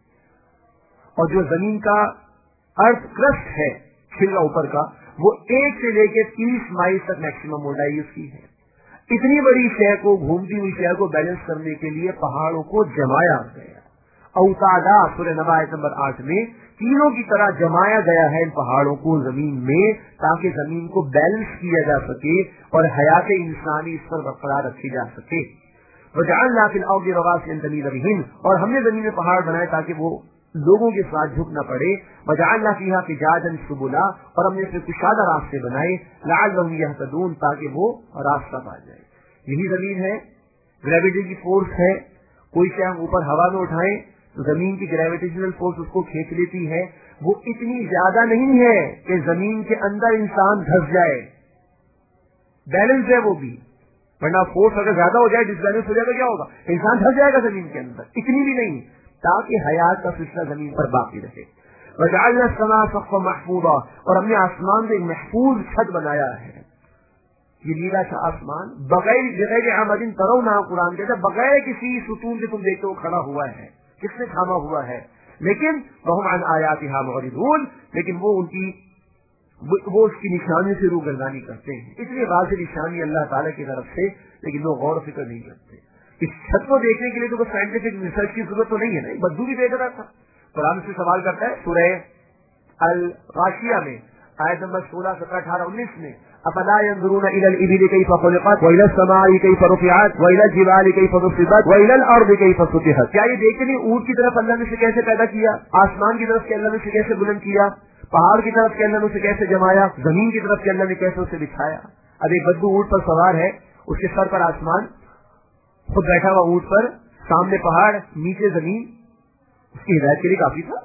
اور جو زمین کا ارتھ کرسٹ ہے چھلکا اوپر کا وہ ایک سے لے کے تیس مائل تک میکسیمم موٹائی اس کی ہے. اتنی بڑی شے کو، گھومتی ہوئی شے کو بیلنس کرنے کے لیے پہاڑوں کو جمایا گیا. اوتادا سورہ نبا آیت نمبر آٹھ میں تینوں کی طرح جمایا گیا ہے ان پہاڑوں کو زمین میں، تاکہ زمین کو بیلنس کیا جا سکے اور حیات انسانی اس پر برقرار رکھی جا سکے. وجعلنا فی الارض رواسیا ان تمید بہم، اور ہم نے زمین میں پہاڑ بنائے تاکہ وہ لوگوں کے ساتھ جھک نہ پڑے. وجعلنا فیہا فجاجا سبلا، اور ہم نے اسے کشادہ راستے بنائے. لعلہم یہتدون، تاکہ وہ راستہ پا جائے. یہی زمین ہے، گریویٹی کی فورس ہے. کوئی شے ہم اوپر ہوا میں اٹھائیں تو زمین کی گریویٹیشنل فورس اس کو کھینچ لیتی ہے. وہ اتنی زیادہ نہیں ہے کہ زمین کے اندر انسان دھس جائے، بیلنس ہے وہ بھی، ورنہ فورس اگر زیادہ ہو جائے ڈس بیلنس ہو جائے گا کیا ہوگا؟ انسان دھس جائے گا زمین کے اندر. اتنی بھی نہیں تاکہ حیات کا سلسلہ زمین پر باقی رہے. وجعلنا السماء سقفا محفوظا، اور ہم نے آسمان میں ایک محفوظ چھت بنایا ہے. یہ نیلا سا آسمان بغیر بغیر عمد ترونہ، قرآن کہتا ہے بغیر کسی ستون کے تم دیکھتے ہو کھڑا ہوا ہے، کس نے تھاما ہوا ہے. لیکن وہم عن آیاتها معرضون، لیکن وہ ان کی وہ اس کی نشانی سے روگردانی کرتے ہیں. اتنی واضح نشانی اللہ تعالیٰ کی طرف سے، لیکن وہ غور و فکر نہیں کرتے. اس چھت کو دیکھنے کے لیے تو سائنٹیفک ریسرچ کی ضرورت تو نہیں ہے نا، بدو بھی دیکھ رہا تھا. قرآن سے سوال کرتا ہے سورہ الغاشیہ میں آیت نمبر سولہ سترہ اٹھارہ انیس میں، افلا ينظرون الى الابل كيف خلقت والى السماء كيف رفعت والى الجبال كيف نصبت والى الارض كيف سطحت. کیا یہ دیکھتے نہیں اونٹ کی طرف اللہ نے اسے کیسے پیدا کیا، آسمان کی طرف کے اللہ نے اسے کیسے بلند کیا، پہاڑ کی طرف کے اللہ نے اسے کیسے جمایا، زمین کی طرف کے اللہ نے کیسے اسے بچھایا. اب ایک بدو اونٹ پر سوار ہے، اس کے سر پر آسمان، خود بیٹھا ہوا اونٹ پر، سامنے پہاڑ، نیچے زمین. اس کی ہدایت کے لیے کافی تھا.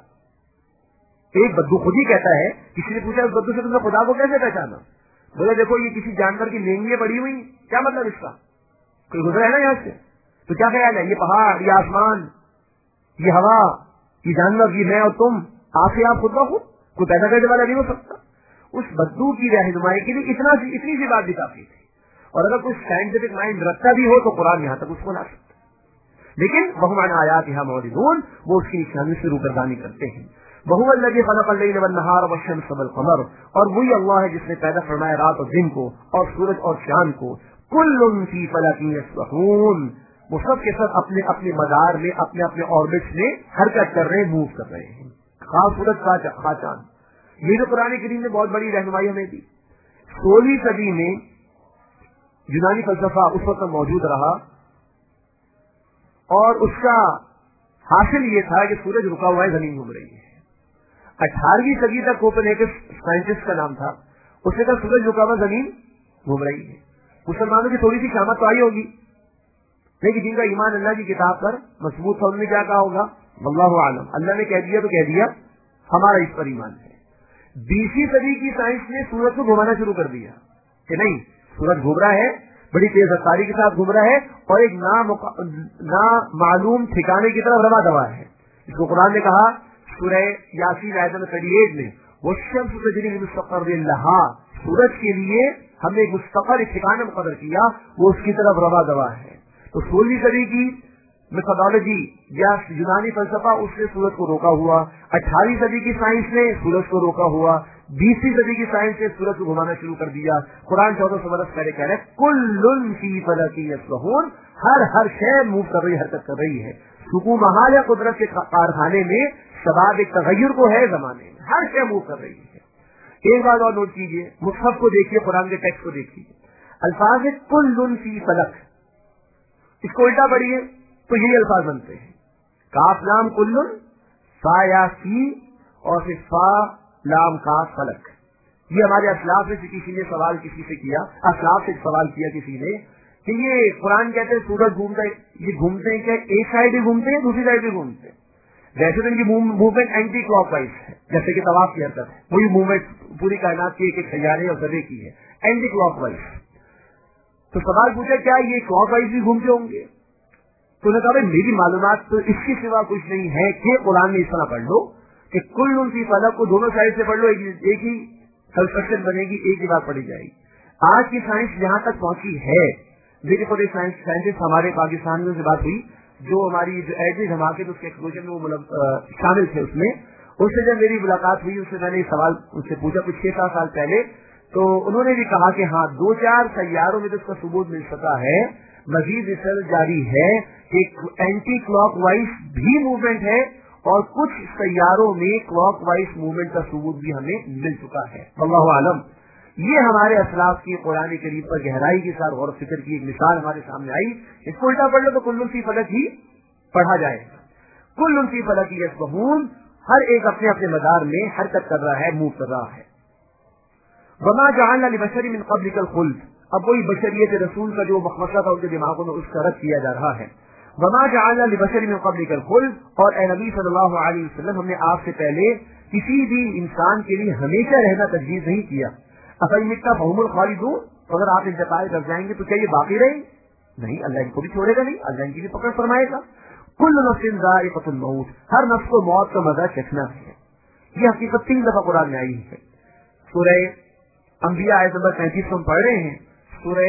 ایک بدو خود ہی کہتا ہے، کسی نے پوچھا اس بدو سے تم نے خدا کو کیسے پہچانا؟ بولے دیکھو یہ کسی جانور کی لینگیاں پڑی ہوئی، کیا مطلب اس کا؟ کوئی گزرا ہے نا یہاں سے تو کیا خیال ہے؟ یہ پہاڑ، یہ آسمان، یہ ہوا، یہ جانور، یہ میں اور تم، آپ سے آپ خود بخود کوئی پیدا کرنے والا نہیں ہو سکتا. اس بدو کی رہنمائی کے لیے اتنا سی اتنی سی بات بھی کافی تھی. اور اگر کوئی سائنٹیفک مائنڈ رکھتا بھی ہو تو قرآن یہاں تک اس کو لا سکتا. لیکن وہم عن آیاتها معرضون، وہ اس کی نشانی سے روگردانی کرتے ہیں. وهو الذي خلق الليل والنهار والشمس والقمر، اور وہی اللہ ہے جس نے پیدا فرمایا رات اور دن کو اور سورج اور چاند کو. كل في فلك يسبحون، وہ سب کے سب اپنے اپنے مدار میں، اپنے اپنے آربٹس میں حرکت کر رہے ہیں، موو کر رہے ہیں. خاص سورج کا چاند، یہ جو قرآن کریم نے بہت بڑی رہنمائی ہمیں دی. سولہویں صدی میں یونانی فلسفہ اس وقت موجود رہا، اور اس کا حاصل یہ تھا کہ سورج رکا ہوا ہے، زمین گھوم رہی ہے. اٹھارہویں صدی تک کوپرنیکس سائنٹسٹ کا نام تھا، اس نے کہا سورج رکا ہوا، زمین گھوم رہی ہے. مسلمانوں کی تھوڑی سی شامت تو آئی ہوگی، لیکن جن کا ایمان اللہ کی کتاب پر مضبوط تھا انہوں نے کیا کہا ہوگا؟ واللہ عالم. اللہ نے کہہ دیا تو کہہ دیا، ہمارا اس پر ایمان ہے. بیسویں صدی کی سائنس نے سورج کو گھمانا شروع کر دیا کہ نہیں، سورج گھوم رہا ہے، بڑی تیز رفتاری کے ساتھ گھوم رہا ہے اور ایک نا معلوم ٹھکانے کی طرف روا دوا ہے. اس کو قرآن نے کہا سورہ یاسین آیت نمبر اڑتیس میں والشمس تجری لمستقر لہا، سورج کے لیے ہم نے ایک مستقر ایک ٹھکانہ مقرر کیا، وہ اس کی طرف روا دوا ہے. تو سولہویں صدی کی میتھڈالوجی یا یونانی فلسفہ اس نے سورج کو روکا ہوا، اٹھارہویں صدی کی سائنس نے سورج کو روکا ہوا، بیسویں صدی کی سائنس نے سورج کو گھمانا شروع کر دیا. قرآن چودہ سو برس پہلے کہہ رہے کل فی فلک یسبحون، ہر ہر شے موو کر رہی حرکت کر رہی ہے. سکون محال ہے قدرت کے کارخانے میں، شباب ایک تغیر کو ہے زمانے میں، ہر شے موو کر رہی ہے. ایک بات اور نوٹ کیجئے، مصحف کو دیکھیے، قرآن کے ٹیکسٹ کو دیکھیے، الفاظ کل فی فلک، اس کو الٹا پڑھیے تو یہی الفاظ بنتے ہیں، کاف لام کل، فا یا فی اور پھر فا لام کا فلک. یہ ہمارے اسلاف میں سے کسی نے سوال کسی سے کیا، اسلاف سے سوال کیا کسی نے کہ یہ قرآن کہتے ہیں سورج گھومتا ہے، یہ گھومتے ہیں کہ ایک سائڈ بھی گھومتے ہیں دوسری سائڈ بھی گھومتے ہیں؟ ویسے تو ان کی موومنٹ اینٹی کلاک وائز ہے، جیسے کہ طواف کی حرکت ہے، وہی موومنٹ پوری کائنات کی ایک ایک سیارے اور ذرے کی ہے، اینٹی کلاک وائز. تو سوال پوچھا کیا یہ کلاک وائز بھی گھومتے ہوں گے؟ تو انہوں نے کہا میری معلومات تو اس کے سوا کچھ نہیں ہے کہ قرآن میں اس طرح پڑھ لو کہ کل ان کی فلک کو دونوں سائڈ سے پڑھ لو، ایک ہی کنسٹرکشن بنے گی، ایک ہی بات پڑھی جائے گی. آج کی سائنس یہاں تک پہنچی ہے. دیکھیے خود سائنٹسٹ ہمارے پاکستانیوں سے بات ہوئی جو ہماری جو ایڈری دھماکے اس کے ایکسپلوژن میں وہ شامل تھے، اس میں اس سے جب میری ملاقات ہوئی اس سے میں نے یہ سوال اس سے پوچھا کچھ چھ سات سال پہلے، تو انہوں نے بھی کہا کہ ہاں دو چار سیاروں میں تو اس کا ثبوت مل سکا ہے، مزید ریسرچ جاری ہے، ایک اینٹی کلاک وائز بھی موومنٹ ہے اور کچھ سیاروں میں کلاک وائز موومنٹ کا ثبوت بھی ہمیں مل چکا ہے. واللہ عالم. یہ ہمارے اسلاف کی قرآن کریم پر گہرائی کے ساتھ غور و فکر کی ایک مثال ہمارے سامنے آئی. اس کو الٹا پڑھ لو تو کل فی فلک ہی پڑھا جائے گا. کل فی فلک یسبحون، ہر ایک اپنے اپنے مدار میں حرکت کر رہا ہے، موو کر رہا ہے. وما جعلنا لبشر من قبلک الخلد، اب وہی بشریت رسول کا جو مخمصہ تھا ان کے دماغوں میں اس کا رد کیا جا رہا ہے. وما جعلنا لبشر من قبلک الخلد، اور اے نبی صلی اللہ علیہ وسلم ہم نے آپ سے پہلے کسی بھی انسان کے لیے ہمیشہ رہنا تجویز نہیں کیا. افیمتا فہم الخالدون، اگر آپ انتقال کر جائیں گے تو کیا یہ باقی رہیں؟ نہیں، اللہ ان کو بھی چھوڑے گا نہیں، اللہ ان کی بھی پکڑ فرمائے گا. کل نفس ذائقۃ الموت، ہر نفس کو موت کا مزہ چکھنا ہے. یہ حقیقت تین دفعہ قرآن میں آئی ہے. سورہ انبیاء آیت نمبر پینتیس کو ہم پڑھ رہے ہیں، سورہ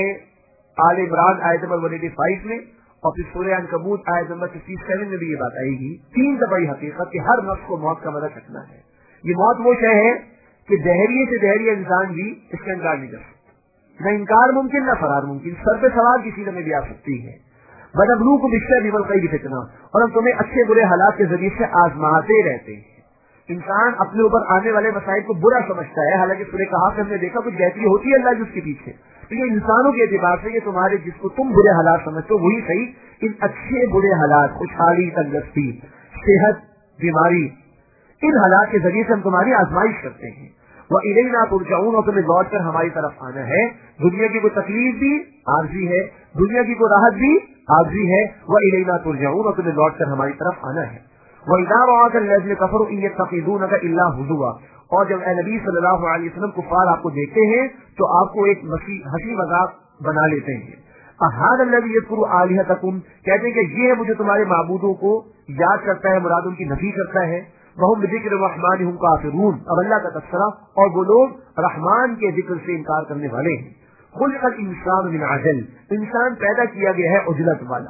آل عمران آیت نمبر ایک سو پچاسی میں، اور پھر سورہ عنکبوت آیت نمبر سیون میں بھی یہ بات آئے گی. تین دفعہ یہ حقیقت کہ ہر نفس کو موت کا مزہ چکھنا ہے. یہ موت وہ شے ہے کہ دہریے سے دہریے انسان بھی اس کا انکار نہیں کر سکتا، نہ انکار ممکن نہ فرار ممکن. سر پہ سوار کسی میں بھی آ سکتی ہے. بدبلو کو بشر بھی بلقی بھی فتنہ، اور ہم تمہیں اچھے برے حالات کے ذریعے سے آزماتے رہتے ہیں. انسان اپنے اوپر آنے والے مسائل کو برا سمجھتا ہے، حالانکہ سورہ کہف ہم نے دیکھا کچھ بہتری ہوتی ہے اللہ جس کے پیچھے. تو یہ انسانوں کے اعتبار سے یہ تمہارے جس کو تم برے حالات سمجھتے ہو وہی صحیح، ان اچھے برے حالات، خوشحالی، تندرستی، صحت، بیماری، ان حالات کے ذریعے سے ہم تمہاری آزمائش کرتے ہیں. وَإِلَيْنَا تُرْجَعُونَ، اور تمہیں لوٹ کر ہماری طرف آنا ہے. دنیا کی کوئی تکلیف بھی عارضی ہے، دنیا کی کوئی راحت بھی عارضی ہے. وَإِلَيْنَا تُرْجَعُونَ، اور تمہیں لوٹ کر ہماری طرف آنا ہے. وَإِذَا رَآكَ الَّذِينَ كَفَرُوا إِن يَتَّخِذُونَكَ إِلَّا هُزُوًا، اور جب اے نبی صلی اللہ علیہ وسلم کفار آپ کو دیکھتے ہیں تو آپ کو ایک ہنسی مذاق بنا لیتے ہیں. هَذَا الَّذِي يَذْكُرُ آلِهَتَكُمْ، کہتے ہیں کہ یہ ہے مجھے تمہارے معبودوں کو یاد کرتا ہے، مراد ان کی نفی کرتا ہے. وَهُمْ بِذِكْرِ الرَّحْمَنِ هُمْ كَافِرُونَ، اب اللہ کا تذکرہ اور وہ لوگ رحمان کے ذکر سے انکار کرنے والے ہیں. خُلِقَ الْإِنسَانُ مِنْ عَجَلٍ، انسان پیدا کیا گیا ہے عجلت والا.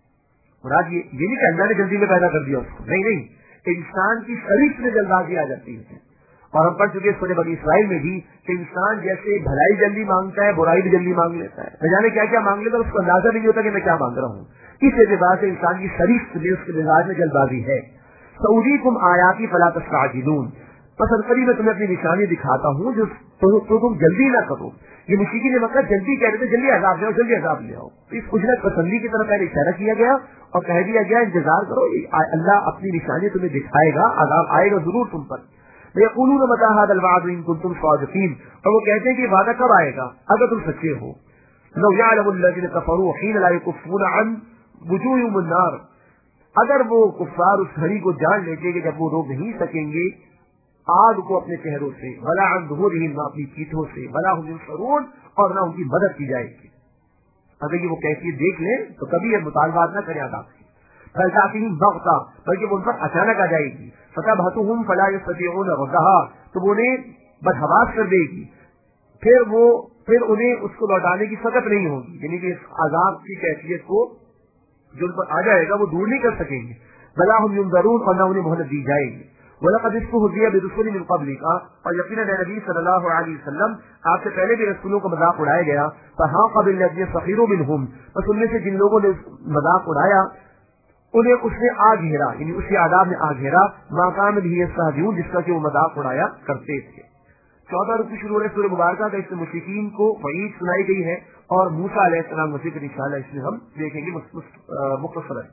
مراد یہ یہ نہیں کہ اللہ نے جلدی میں پیدا کر دیا اس کو، نہیں نہیں، انسان کی شریف میں جلد بازی آ جاتی ہے. اور ہم پڑھ چکے سورہ بنی اسرائیل میں بھی کہ انسان جیسے بھلائی جلدی مانگتا ہے برائی بھی جلدی مانگ لیتا ہے، نہ جانے کیا کیا مانگ لیتا ہے، اس کو اندازہ بھی نہیں ہوتا کہ میں کیا مانگ رہا ہوں. اس اعتبار سے انسان کی شریف میں اس کے مزاج میں جلد بازی ہے. سعودیکم آیاتی فلا تستعجلون، پسند کری میں تمہیں اپنی نشانی دکھاتا ہوں جو تو, تو تم جلدی نہ کرو. یہ مشکل نے مطلب جلدی کہہ رہے تھے جلدی عذاب لے آؤ جلدی عذاب لے آؤ. اس اجرت پسندی کی طرف پہلے اشارہ کیا گیا اور کہہ دیا گیا انتظار کرو، اللہ اپنی نشانی تمہیں دکھائے گا، عذاب آئے گا ضرور تم پر. یقولون متى هذا الوعد ان كنتم صادقین، اور وہ کہتے ہیں کہ وعدہ کب آئے گا اگر تم سچے ہو. لو يعلم الذين كفروا حين لا يكفون عن وجوههم النار، اگر وہ کفار اس گھڑی کو جان لیتے کہ جب وہ روک نہیں سکیں گے آگ کو اپنے چہروں سے، ولا عن ظهورهم، نہ اپنی پیٹھوں سے، ولا هم ينصرون، اور نہ ان کی مدد کی جائے گی. اگر یہ وہ کیفیت دیکھ لیں تو کبھی یہ مطالبات نہ کریں عذاب کی. فَلْتَأْتِهِمْ بَغْتَةً بلکہ وہ ان پر اچانک آ جائے گی. فَتَبْهَتُهُمْ فَلَا يَسْتَطِيعُونَ رَدَّهَا تو وہ انہیں بدحواس کر دے گی, پھر وہ پھر انہیں اس کو لوٹانے کی سکت نہیں ہوگی, یعنی کہ اس عذاب کی کیفیت کو جو ان پر آ جائے گا وہ دور نہیں کر سکیں گے. بَلَا هُمْ يُنذَرُونَ اور نہ انہیں مہلت دی جائے گی. وَلَقَدِ اسْتُهْزِئَ بِرُسُلٍ مِّن قَبْلِكَ اور یقیناً نبی صلی اللہ علیہ وسلم آپ سے پہلے بھی رسولوں کو مذاق اڑایا گیا. فَحَاقَ بِالَّذِينَ سَخِرُوا مِنْهُمْ بس ان میں سے جن لوگوں نے مذاق اڑایا انہیں اس نے آ گھیرا, یعنی اس کے عذاب نے آ گھیرا. مَا كَانُوا بِهِ يَسْتَهْزِئُونَ جس کا کہ وہ مذاق اڑایا کرتے تھے. چودہ رکوع شروع ہے سورہ مبارکہ کا, اس میں مشرکین کو وعید سنائی گئی ہے اور موسیٰ علیہ السلام کا ذکر انشاءاللہ اس میں ہم دیکھیں گے مختصراً.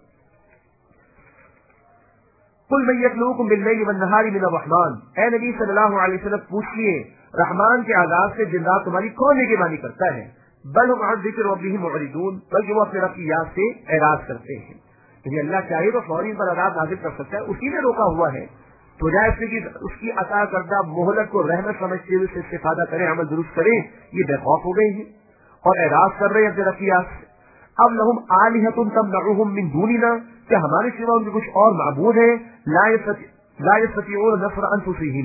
قل من يخلقكم بالليل والنهار من الرحمن اے نبی صلی اللہ علیہ وسلم پوچھئے رحمان کے عذاب سے دن رات تمہاری کون نگہبانی کرتا ہے. بل هم عن ذکر ربهم معرضون بلکہ وہ اپنے رب کی یاد سے اعراض کرتے ہیں. یعنی اللہ چاہے تو فوری پر عذاب نازل کر سکتا ہے, اسی نے روکا ہوا ہے تو جائے اس کی اس کی عطا کردہ مہلت کو رحمت سمجھتے ہوئے سے استفادہ کریں, عمل درست کریں. یہ بے خوف ہو گئے ہیں اور اعراض کر رہے ہیں اپنے رب کی یاد سے. اب لہم آلہۃ تمنعهم من دوننا کہ ہمارے سوا ان کے کچھ اور معبود ہیں. لا یستطیعون نصر انفسہم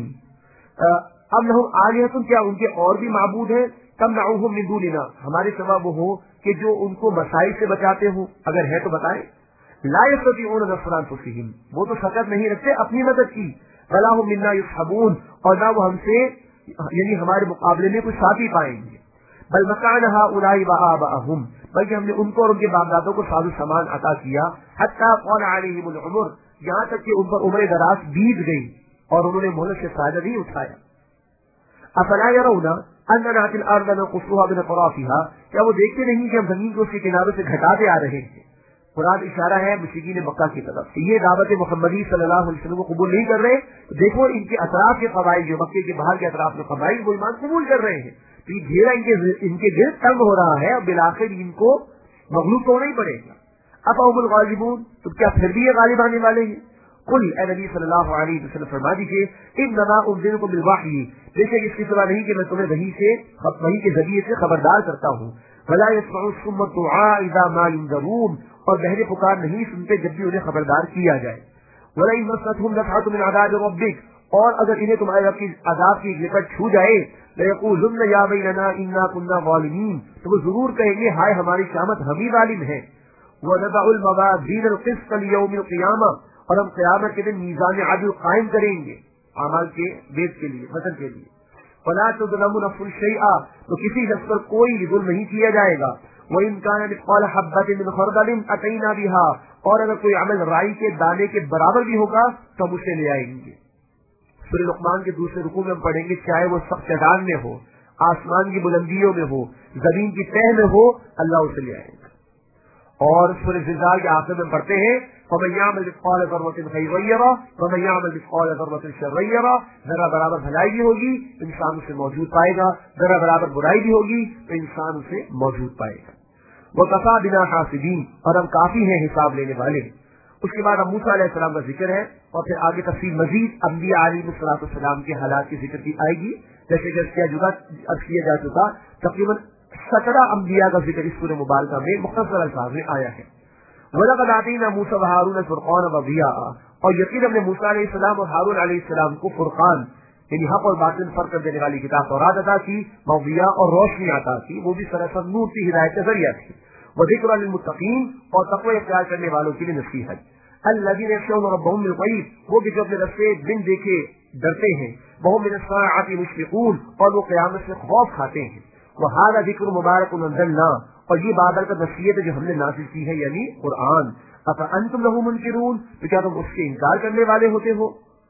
اب لہم آلہۃ کیا ان کے اور بھی معبود ہیں تمنعهم من دوننا ہمارے سوا وہ ہو کہ جو ان کو مسائل سے بچاتے ہوں, اگر ہے تو بتائیں. لا یستطیعون نصر انفسہم وہ تو سکت نہیں رکھتے اپنی مدد کی. ولا هم منا یصحبون اور نہ وہ ہم سے یعنی ہمارے مقابلے میں کچھ ساتھی پائیں گے. بل مکان هؤلاء وآباءهم بلکہ ہم نے ان کو اور ان کے باپ دادوں کو ساز و سامان عطا کیا. حتی طال علیہم العمر یہاں تک کہ ان پر عمر دراز بیت گئی اور انہوں نے مہلت سے فائدہ نہیں اٹھایا. افلا يرون اننا نأتي الارض ننقصها من اطرافها کیا وہ دیکھتے نہیں کہ ہم زمین کو اس کے کناروں سے گھٹاتے آ رہے ہیں. قرآن اشارہ ہے مشرکین مکہ کی طرف سے, یہ دعوت محمدی صلی اللہ علیہ وسلم کو قبول نہیں کر رہے. دیکھو ان کے اطراف کے قبائل جو مکے کے باہر کے اطراف کے قبائل وہ ایمان قبول کر رہے ہیں. تو یہ گھیرا ان کے ان کے گرد تنگ ہو رہا ہے اور بالآخر ان کو مغلوب ہونا ہی پڑے گا. افہم الغالبون تو کیا پھر بھی یہ غالب آنے والے ہیں. قل اے نبی صلی اللہ علیہ وسلم فرما دیجیے انما انذرکم بالوحی بے شک اس کی سوا نہیں کہ میں تمہیں وحی سے وحی کے ذریعے سے خبردار کرتا ہوں. ولا يسمع الصم الدعاء اذا ما ينذرون اور بہرے پکار نہیں سنتے جب بھی انہیں خبردار کیا جائے. ولا يمسسهم نفحة من عذاب ربك اور اگر انہیں تمہارے رب کی عذاب کی لپٹ چھو جائے لَيَقُولُنَّ يَا وَيْلَنَا إِنَّا كُنَّا ظَالِمِينَ تو وہ ضرور کہیں گے ہائے ہماری شامت ہم ہی ظالم ہیں. وَنَضَعُ الْمَوَازِينَ الْقِسْطَ لِيَوْمِ الْقِيَامَةِ اور ہم قیامت کے دن میزان عدل قائم کریں گے اعمال کے بیت کے لیے وزن کے لیے. فَلَا تُظْلَمُ نَفْسٌ شَيْئًا تو کسی نفس پر کوئی ظلم نہیں کیا جائے گا. وَإِنْ كَانَ مِثْقَالَ حَبَّةٍ مِّنْ خَرْدَلٍ أَتَيْنَا بِهَا اور اگر کوئی عمل رائی کے دانے کے برابر بھی ہوگا تو ہم اسے لے آئیں گے. سورہ لقمان کے دوسرے رکوع میں ہم پڑھیں گے چاہے وہ سخت میدان میں ہو, آسمان کی بلندیوں میں ہو, زمین کی تہ میں ہو, اللہ اسے لے آئے گا. اور سورہ زلزال کے آخر میں پڑھتے ہیں فَمَن يَعْمَلْ مِثْقَالَ ذَرَّةٍ خَيْرًا يَرَهُ وَمَن يَعْمَلْ مِثْقَالَ ذَرَّةٍ شَرًّا يَرَهُ ذرا برابر بھلائی بھی ہوگی تو انسان اسے موجود پائے گا, ذرا برابر برائی بھی ہوگی تو انسان اسے موجود پائے گا. وَكَفَىٰ بِنَا حَاسِبِينَ اور ہم کافی ہیں حساب لینے والے. اس کے بعد اب موسیٰ علیہ السلام کا ذکر ہے اور پھر آگے تفصیل مزید انبیاء علیہ الصلوۃ والسلام کے حالات کی ذکر کی آئے گی. جیسے کہ عرض کیا جا چکا تقریباً سترہ انبیاء کا ذکر اس سورہ مبارکہ میں مختصر الفاظ میں آیا ہے. وَلَقَدْ آتَيْنَا مُوسَىٰ وَهَارُونَ الْفُرْقَانَ وَضِيَاءً اور یقیناً ہم نے موسیٰ علیہ السلام اور ہارون علیہ السلام کو فرقان یعنی حق اور باطل فرق کر دینے والی کتاب تورات عطا کی, وضیاء اور روشنی عطا کی, وہ بھی سراسر نور کی ہدایت کا ذریعہ تھی. وذکر للمتقین اور تقوی اختیار کرنے والوں کے لیے نصیحت. الذین یخشون ربهم بالغیب وہ کہ جو اپنے رب سے بن دیکھے ڈرتے ہیں. وهم من الساعة مشفقون اور وہ قیامت سے خوف کھاتے ہیں. وهذا ذکر مبارک انزلناه اور یہ بابرکت نصیحت ہے جو ہم نے نازل کی ہے یعنی قرآن. افانتم له منکرون تو کیا تم اس کے انکار کرنے والے ہوتے ہو.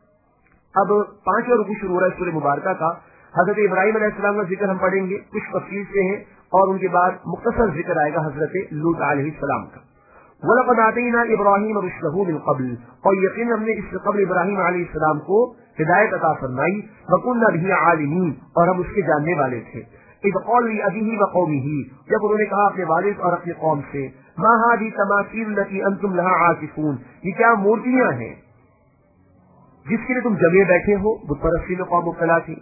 اب پانچواں رکوع شروع ہو رہا ہے سورہ مبارکہ کا. حضرت ابراہیم علیہ السلام کا ذکر ہم پڑھیں گے کچھ تفصیل سے ہیں اور ان کے بعد مختصر ذکر آئے گا حضرت لوط علیہ السلام کا. وَلَقَدْ آتَيْنَا إِبْرَاهِيمَ رُشْدَهُ مِنْ قَبْلُ اور یقین ہم نے اس سے قبل ابراہیم علیہ السلام کو ہدایت عطا فرمائی. وَكُنَّا بِهِ عَالِمِينَ اور ہم اس کے جاننے والے تھے. اذ قال لأبيه وقومه جب انہوں نے کہا اپنے والد اور اپنی قوم سے ما هذه التماثيل التي انتم لها عاكفون یہ کیا مورتیاں ہیں جس کے لیے تم جمے بیٹھے ہو. بت پرستی میں قوم مبتلا تھی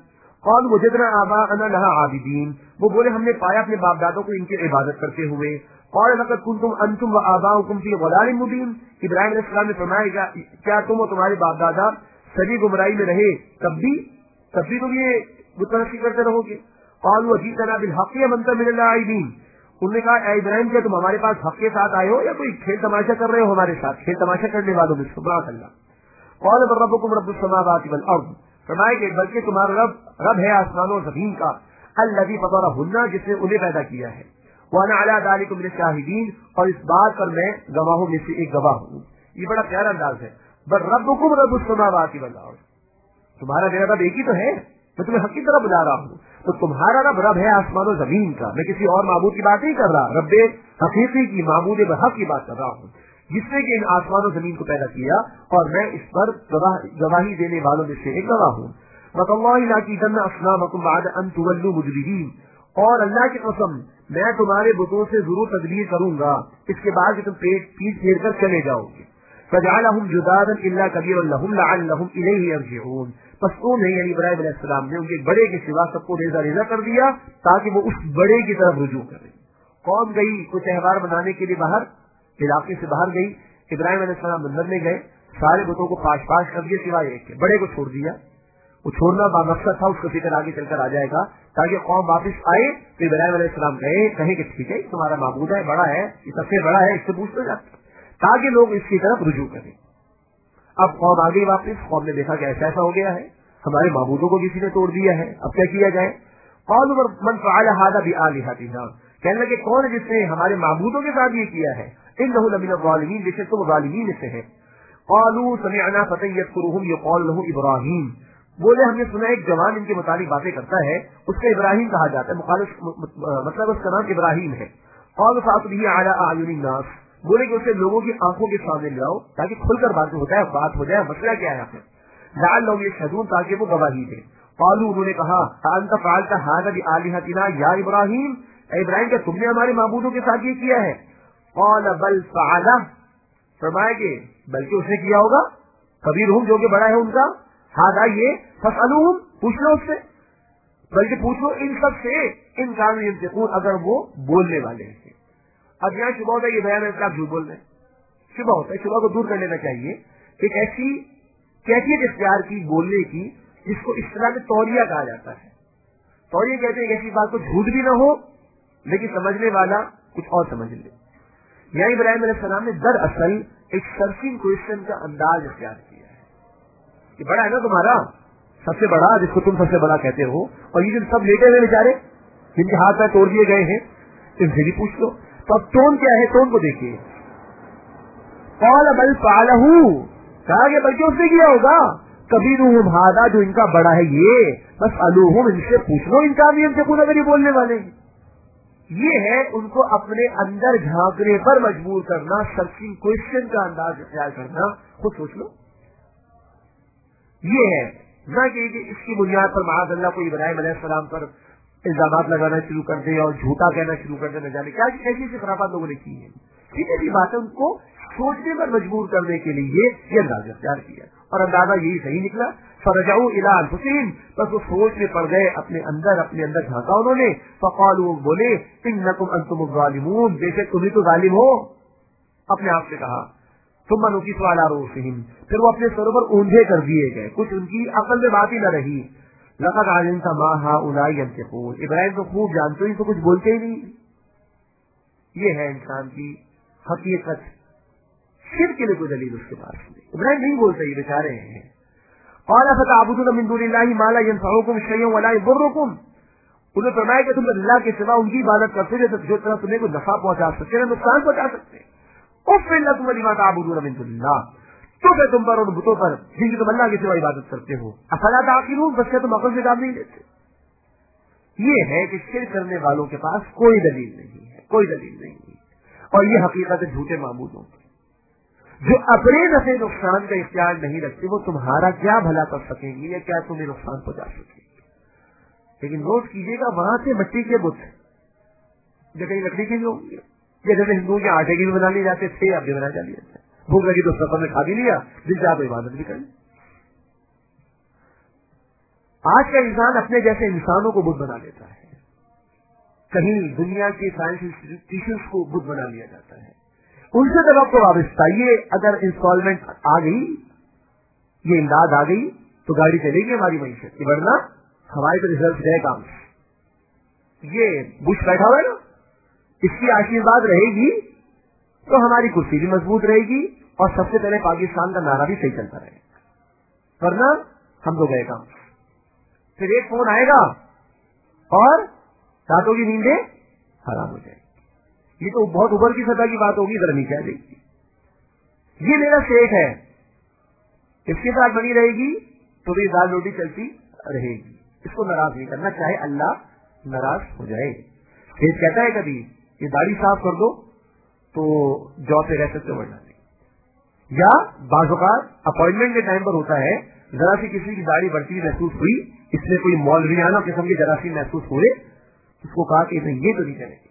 قالوا وجدنا آباءنا لها عابدین، وہ بولے ہم نے پایا اپنے باپ دادوں کو ان کی عبادت کرتے ہوئے. قال لقد كنتم انتم وآباؤكم في ضلال مبين، ابراہیم علیہ السلام نے فرمایا کیا تم اور تمہارے باپ دادا سبھی گمراہی میں رہے تب بھی تب بھی تم یہ بت پرستی کرتے رہو گے. قالوا وجئتنا بالحق ام انت من اللاعبین، انہوں نے کہا اے ابراہیم کیا تم ہمارے پاس حق کے ساتھ آئے ہو یا کوئی کھیل تماشا کر رہے ہو ہمارے ساتھ، کھیل تماشا کرنے والوں میں سبحان اللہ. قال بل ربكم رب السماوات والارض، فرمائے کہ بلکہ تمہارا رب رب ہے آسمانوں اور زمین کا، الذی فطرہن، جس نے انہیں پیدا کیا ہے، وانا علی ذلک من الشاہدین، اور اس بات پر میں گواہوں میں سے ایک گواہ ہوں. یہ بڑا پیارا انداز ہے. بل ربکم رب السماوات والارض، تمہارا میرا رب ایک ہی تو ہے، میں تمہیں حق کی طرف بلا رہا ہوں. تو تمہارا رب رب ہے آسمان و زمین کا، میں کسی اور معبود کی بات نہیں کر رہا، رب حقیقی کی معبود بحق کی بات کر رہا ہوں، جس نے کہ ان آسمان و زمین کو پیدا کیا، اور میں اس پر گواہی دینے والوں میں سے ایک گواہ ہوں. وَتَاللَّهِ لَأَكِيدَنَّ أَصْنَامَكُمْ بَعْدَ أَن تُوَلُّوا مُدْبِرِينَ، اور اللہ کی قسم میں تمہارے بتوں سے ضرور تدبیر کروں گا اس کے بعد کہ تم پیٹ پیٹ پھیر کر چلے جاؤ گے. فَجَعَلَهُمْ جُذَاذًا إِلَّا كَبِيرًا لَهُمْ لَعَلَّهُمْ إِلَيْهِ يَرْجِعُونَ، پس انہیں یعنی ابراہیم علیہ السلام نے ان کے بڑے کے سوا سب کو ریزہ ریزہ کر دیا تاکہ وہ اس بڑے کی طرف رجوع کریں. قوم گئی کوئی تہوار منانے کے لیے باہر علاقے سے باہر گئی، ابراہیم علیہ السلام مندر میں گئے، سارے بتوں کو پاش پاش کر دیا سوائے ایک کے، بڑے کو چھوڑ دیا. وہ چھوڑنا بامقصد تھا، اس کو فکر آگے چل کر آ جائے گا تاکہ قوم واپس آئے تو ابراہیم علیہ السلام کہے کہیں کہ ٹھیک ہے تمہارا معبود ہے، بڑا ہے، یہ سب سے بڑا ہے، اس سے پوچھنا جاتا، تاکہ لوگ اس کی طرف رجوع کریں. اب قوم آ گئی واپس، قوم نے دیکھا کہ ایسا ایسا ہو گیا ہے، ہمارے معبودوں کو کسی نے توڑ دیا ہے، اب کیا کیا جائے. قالوا من فعل هذا بآلهتنا، کہنے لگے کون ہے جس نے ہمارے معبودوں کے ساتھ یہ کیا ہے، انه لمن الظالمین، بے شک تو ظالمین سے ہے. قالوا سمعنا فتى يذكرهم يقال له ابراہیم، بولے ہم نے سنا ایک جوان ان کے متعلق باتیں کرتا ہے، اس کا ابراہیم کہا جاتا ہے، مخالف مطلب اس کا نام ابراہیم ہے. قالوا فأت به على اعین الناس، بولے کہ اسے لوگوں کی آنکھوں کے سامنے لے آؤ تاکہ کھل کر بات ہو جائے، بات ہو جائے، مسئلہ کیا ہے، لعلهم يشهدون، تاکہ وہ گواہی دیں. قالوا، انہوں نے کہا انت فعلت هذا بآلهتنا یا ابراہیم، اے ابراہیم کیا تم نے ہمارے معبودوں کے ساتھ یہ کیا ہے. قال بل فعلہ، فرمایا کہ بلکہ اس نے کیا ہوگا، کبیرہم جو کہ بڑا ہے ان کا، ہاں یہ فاسألوہم، پوچھ لو اس سے، بلکہ پوچھو ان سب سے، ان کانوا ینطقون، اگر وہ بولنے والے ہیں. اب یہاں شبہ ہوتا ہے یہ بیان ہے آپ جھوٹ بول رہے ہیں، شبہ ہوتا ہے، شبہ کو دور کر لینا چاہیے. ایک ایسی کیفیت اختیار کی بولنے کی جس کو اصطلاح میں توریہ کہا جاتا ہے. توریہ کہتے ہیں ایسی بات کو جھوٹ بھی نہ ہو لیکن سمجھنے والا کچھ اور سمجھ لے. یہاں ابراہیم علیہ السلام نے دراصل ایک سرچنگ کوشچن کا انداز اختیار کیا ہے کہ بڑا ہے نا تمہارا، سب سے بڑا جس کو تم سب سے بڑا کہتے ہو، اور یہ جو سب لیٹے ہوئے بیچارے جن کے ہاتھ میں توڑ دیے گئے ہیں ان سے بھی پوچھ لو. تو اب ٹون کیا ہے، ٹون کو دیکھیے. قال بل فعلہ، کہا کہ بلکہ اس نے کیا ہوگا، کبیرہم ھذا، جو ان کا بڑا ہے یہ، بس الوہم، ان سے پوچھ لو، ان کا بھی ہم سے کون اگر یہ بولنے والے ہیں. یہ ہے ان کو اپنے اندر جھانکنے پر مجبور کرنا، سرچنگ کوشچن کا انداز اختیار کرنا. خود سوچ لو، یہ ہے نہ کہ اس کی بنیاد پر معاذ اللہ کو ابراہیم علیہ السلام پر الزامات لگانا شروع کر دے اور جھوٹا کہنا شروع کر دے، نہ جانے کیا ایسی ایسی خرافات لوگوں نے کی ہیں. سیدھی سی بات ہے، ان کو سوچنے پر مجبور کرنے کے لیے یہ انداز اختیار کیا اور اندازہ یہی صحیح نکلا. فرجعوا الى انفسهم، بس وہ سوچ میں پڑ گئے، اپنے اندر اپنے اندر جھانکا انہوں نے. فقالوا، بولے انکم انتم الظالمون، بے شک تم ہی تو ظالم ہو، اپنے آپ سے کہا. ثم نكسوا على رؤوسهم، پھر وہ اپنے سروں پر اونجے کر دیے گئے، کچھ ان کی عقل میں بات ہی نہ رہی. لقد علمت ما هؤلاء ينطقون، ابراہیم تو خوب جانتے ہی تو کچھ بولتے ہی نہیں. یہ ہے انسان کی حقیقت، شرک کے لیے کوئی دلیل اس کے پاس نہیں. ابراہیم نہیں بولتے، یہ بیچارے ہیں. قال فتعبدون من دون الله ما لا ينفعكم شيئا ولا يضركم، انہیں فرمایا کہ تم اللہ کے سوا ان کی عبادت کرتے جو جو طرح تمہیں کوئی نفع پہنچا سکتے ہیں، نقصان پہنچا سکتے ہیں. اف لکم لما تعبدون من دون الله، تو پھر تم پر ان بتوں پر جن کی تم اللہ کے سوا عبادت کرتے ہو، افلا تعقلون، بس کیا تم عقل سے کام نہیں لیتے. یہ ہے کہ شرک کرنے والوں کے پاس کوئی دلیل نہیں ہے، کوئی دلیل نہیں ہے. اور یہ حقیقت ہے جھوٹے معبودوں کی، جو اپنے نفع نقصان کا اختیار نہیں رکھتے، وہ تمہارا کیا بھلا کر سکیں گے یا کیا تمہیں نقصان پہنچا سکیں گے. لیکن نوٹ کیجیے گا، وہاں سے مٹی کے بت جو کہیں لکڑی کے بھی ہوں گے، یا جیسے ہندوؤں کے آٹے کے بھی بنا لیے جاتے تھے، اب بھی بنا جا لیے جاتے، بھوک لگی تو سفر میں کھا بھی لیا، دل سے آپ عبادت بھی کریں. آج کا انسان اپنے جیسے انسانوں کو بت بنا لیتا ہے. کہیں دنیا کے سائنس انسٹیٹیوشنس کو بت بنا لیا جاتا ہے. ان سے جب آپ کو وابستہ یہ اگر انسٹالمنٹ آ گئی, یہ امداد آ گئی تو گاڑی چلے گی ہماری معیشت کی, ورنہ ہمارے تو ریزلٹ گئے کام. یہ بش بیٹھا ہوا ہے نا, اس کی آشیرواد رہے گی تو ہماری کرسی بھی مضبوط رہے گی اور سب سے پہلے پاکستان کا نعرہ بھی صحیح چلتا رہے گا, ورنہ ہم تو گئے کام. پھر ایک فون آئے گا اور راتوں کی نیندیں حرام ہو جائے گی. یہ تو بہت اوپر کی سطح کی بات ہوگی, ذرا نیچے آ جائے گی. یہ میرا شیخ ہے, اس کے ساتھ بنی رہے گی تو بھی دال روٹی چلتی رہے گی. اس کو ناراض نہیں کرنا, چاہے اللہ ناراض ہو جائے. شیخ کہتا ہے کبھی کہ داڑھی صاف کر دو تو جو پہ رہ سکتے ورنہ نہیں. یا بعض اوقات اپوائنٹمنٹ کے ٹائم پر ہوتا ہے, ذرا سی کسی کی داڑھی بڑھتی محسوس ہوئی, اس میں کوئی مولویانہ قسم کے جراثیم محسوس ہوئے, اس کو کہا کہ نہیں یہ تو نہیں چلے گی.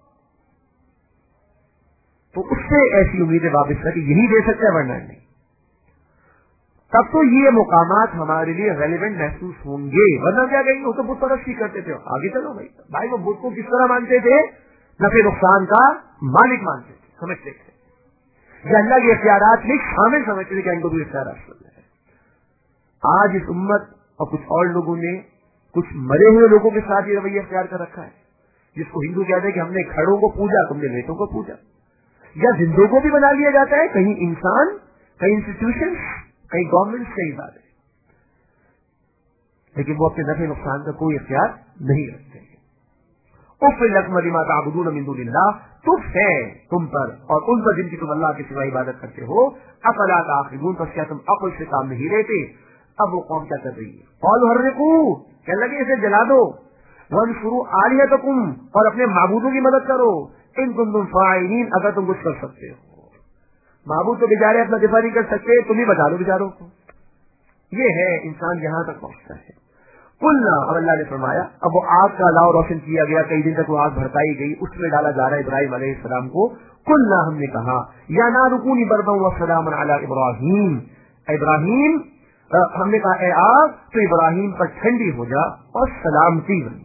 تو اس سے ایسی امیدیں واپس کر کے یہی دے سکتا ہے ورنہ نہیں. تب تو یہ مقامات ہمارے لیے ریلیونٹ محسوس ہوں گے, ورنہ کیا کہیں گے وہ تو بت پرستی کرتے تھے. آگے چلو بھائی بھائی وہ بت کو کس طرح مانتے تھے, نفع نقصان کا مالک مانتے تھے, سمجھتے تھے یہ اللہ کے اختیارات میں شامل سمجھتے تھے کہ ان کو بھی اختیارات ہے. آج اس امت اور کچھ اور لوگوں نے کچھ مرے ہوئے لوگوں کے ساتھ یہ رویہ اختیار کر رکھا ہے, جس کو ہندو کہتے ہیں کہ ہم نے کھڑوں کو پوجا, تم نے نیتوں کو پوجا. یا زندوں کو بھی بنا لیا جاتا ہے, کہیں انسان, کہیں انسٹیٹیوشن, کہیں گورنمنٹ, کہیں ادارے, لیکن وہ اپنے نفع نقصان کا کوئی اختیار نہیں رکھتے. اف لکم لما تعبدون من دون اللہ, تف ہے تم پر اور ان پر جن کی تم اللہ کے سوا عبادت کرتے ہو. افلا تعقلون, پس کیا تم عقل سے کام نہیں لیتے؟ اب وہ قوم کیا کر رہی ہے, قالوا حرقوا, کہنے لگے اسے جلا دو, وانصروا آلہتکم, اور اپنے معبودوں کی مدد کرو, ان کنتم فاعلین, اگر تم کچھ کر سکتے ہو. معبود تو بیچارے اپنا دفاع نہیں کر سکتے, تم ہی بچا لو بیچاروں کو. یہ ہے انسان یہاں تک پہنچتا ہے. قلنا, اب اللہ نے فرمایا, اب وہ آگ کا لاؤ روشن کیا گیا, کئی دن تک وہ آگ بھڑکائی گئی, اس میں ڈالا جا رہا ہے ابراہیم علیہ السلام کو. قلنا, ہم نے کہا, یا نار کونی بردا وسلاما علی ابراہیم, ابراہیم, ہم نے کہا اے آگ تو ابراہیم پر ٹھنڈی ہو جا اور سلامتی بنی.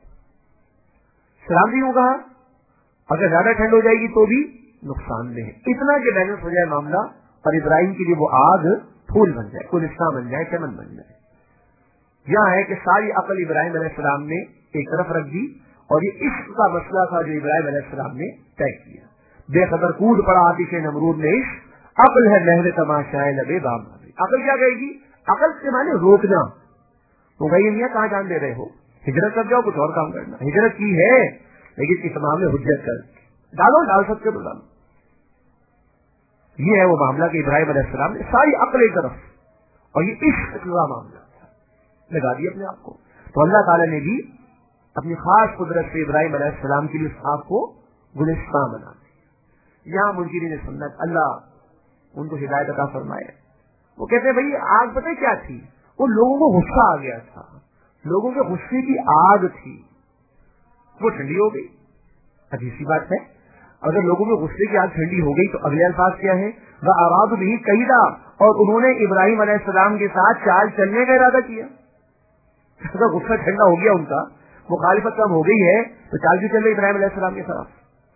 سلامتی ہو کہا, اگر زیادہ ٹھنڈ ہو جائے گی تو بھی نقصان دہ ہے, اتنا کہ بیلنس ہو جائے معاملہ, اور ابراہیم کے لیے وہ آگ پھول بن جائے, گلستان بن جائے, چمن بن جائے. یہاں ہے کہ ساری عقل ابراہیم علیہ السلام نے ایک طرف رکھ دی, اور یہ عشق کا مسئلہ تھا جو ابراہیم علیہ السلام نے طے کیا. بے خبر کود پڑا آتش نمرود میں عشق, عقل ہے محو تماشائے لبے بام. عقل کیا کہے گی, عقل کے معنی روکنا. وہ بھائی نہیں کہاں جان دے رہے ہو, ہجرت کر جاؤ, کچھ اور کام کرنا. ہجرت کی ہے لیکن اس معاملے میں حجت کر ڈالو, ڈال سکتے تو ڈالو. یہ ہے وہ معاملہ کہ ابراہیم علیہ السلام نے ساری عقل ایک طرف, اور یہ عشق کا معاملہ لگا دیا اپنے آپ کو. تو اللہ تعالیٰ نے بھی اپنی خاص قدرت سے ابراہیم علیہ السلام کے لیے اس آگ کو گلستان بنا دیا. یہاں منکرین سنت, اللہ ان کو ہدایت عطا فرمائے, وہ کہتے ہیں بھائی آگ پتہ کیا تھی, وہ لوگوں کو غصہ آ گیا تھا, لوگوں کے غصے کی آگ تھی, وہ ٹھنڈی ہو گئی. عجیب سی بات ہے, اگر لوگوں میں غصے کی آگ ٹھنڈی ہو گئی تو اگلے الفاظ کیا ہے, وہ آراد بھی قیدا, اور انہوں نے ابراہیم علیہ السلام کے ساتھ چال چلنے کا ارادہ کیا. اگر غصہ ٹھنڈا ہو گیا, ان کا مخالفت کم ہو گئی ہے, تو چال بھی چل رہی ابراہیم علیہ السلام کے خلاف.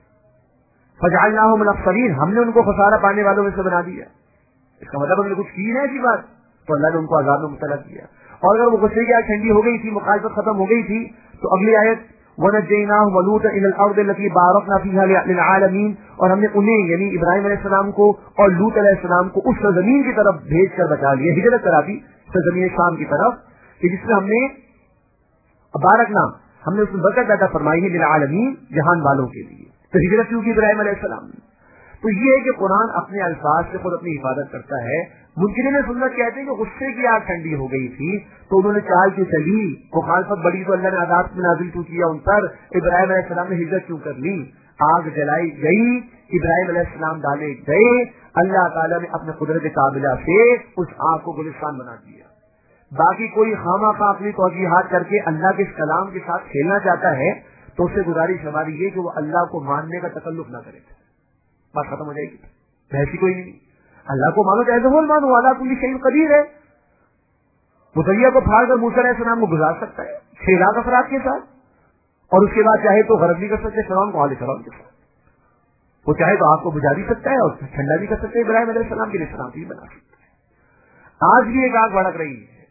فجعلناہم من الاخسرین, ہم نے ان کو خسارہ پانے والوں میں سے بنا دیا. اس کا مطلب ہم نے کچھ کی ہے ایسی بات, تو اللہ نے ان کو عذاب میں مبتلا کیا. اور اگر وہ غصے کی آگ ٹھنڈی ہو گئی تھی, مخالفت ختم ہو گئی تھی, تو اگلی آیت وَنَجَّيْنَاهُمْ وَلُوطًا إِلَى الْأَرْضِ الَّتِي بَارَكْنَا فِيهَا لِلْعَالَمِينَ, اور ہم نے انہیں یعنی ابراہیم علیہ السلام کو اور لوط علیہ السلام کو اس سرزمین کی طرف بھیج کر بچا لیا, ہجرت کرا دی سرزمین شام کی طرف, کہ جس میں ہم نے بارکنا, ہم نے اس میں برکت عطا فرمائی ہے للعالمین, جہان والوں کے لیے. تو ہجرت کیوں کی ابراہیم علیہ السلام نے؟ تو یہ ہے کہ قرآن اپنے الفاظ سے خود اپنی حفاظت کرتا ہے. منکرین سنت کہتے ہیں کہ غصے کی آگ ٹھنڈی ہو گئی تھی تو انہوں نے چال کیوں چلی, مخالفت بڑی تو اللہ نے عذاب میں نازل کیوں کیا ان پر, ابراہیم علیہ السلام نے ہجرت کیوں کر لی. آگ جلائی گئی, ابراہیم علیہ السلام ڈالے گئے, اللہ تعالیٰ نے اپنے قدرت قابلہ سے اس آگ کو گلستان بنا دیا. باقی کوئی خامہ خواہ اپنی توجیحات کر کے اللہ کے اس کلام کے ساتھ کھیلنا چاہتا ہے تو اس سے گزارش ہماری یہ کہ وہ اللہ کو ماننے کا تکلف نہ کرے, بات ختم ہو جائے گی. ایسی کوئی نہیں, اللہ کو مانو, چاہے ظہور مانو, اللہ کل شیء قدیر ہے. مطیہ کو پھاڑ کر موسیٰ علیہ السلام کو گزار سکتا ہے چھ لاکھ افراد کے ساتھ, اور اس کے بعد چاہے تو غرق بھی کر سکتے فرعون کو علیہ السلام کے ساتھ, وہ چاہے تو آگ کو بجھا بھی سکتا ہے اور ٹھنڈا بھی کر سکتے ہیں, ابراہیم علیہ السلام کے لیے سلام بھی بنا سکتا ہے. آج بھی ایک آگ بھڑک رہی ہے,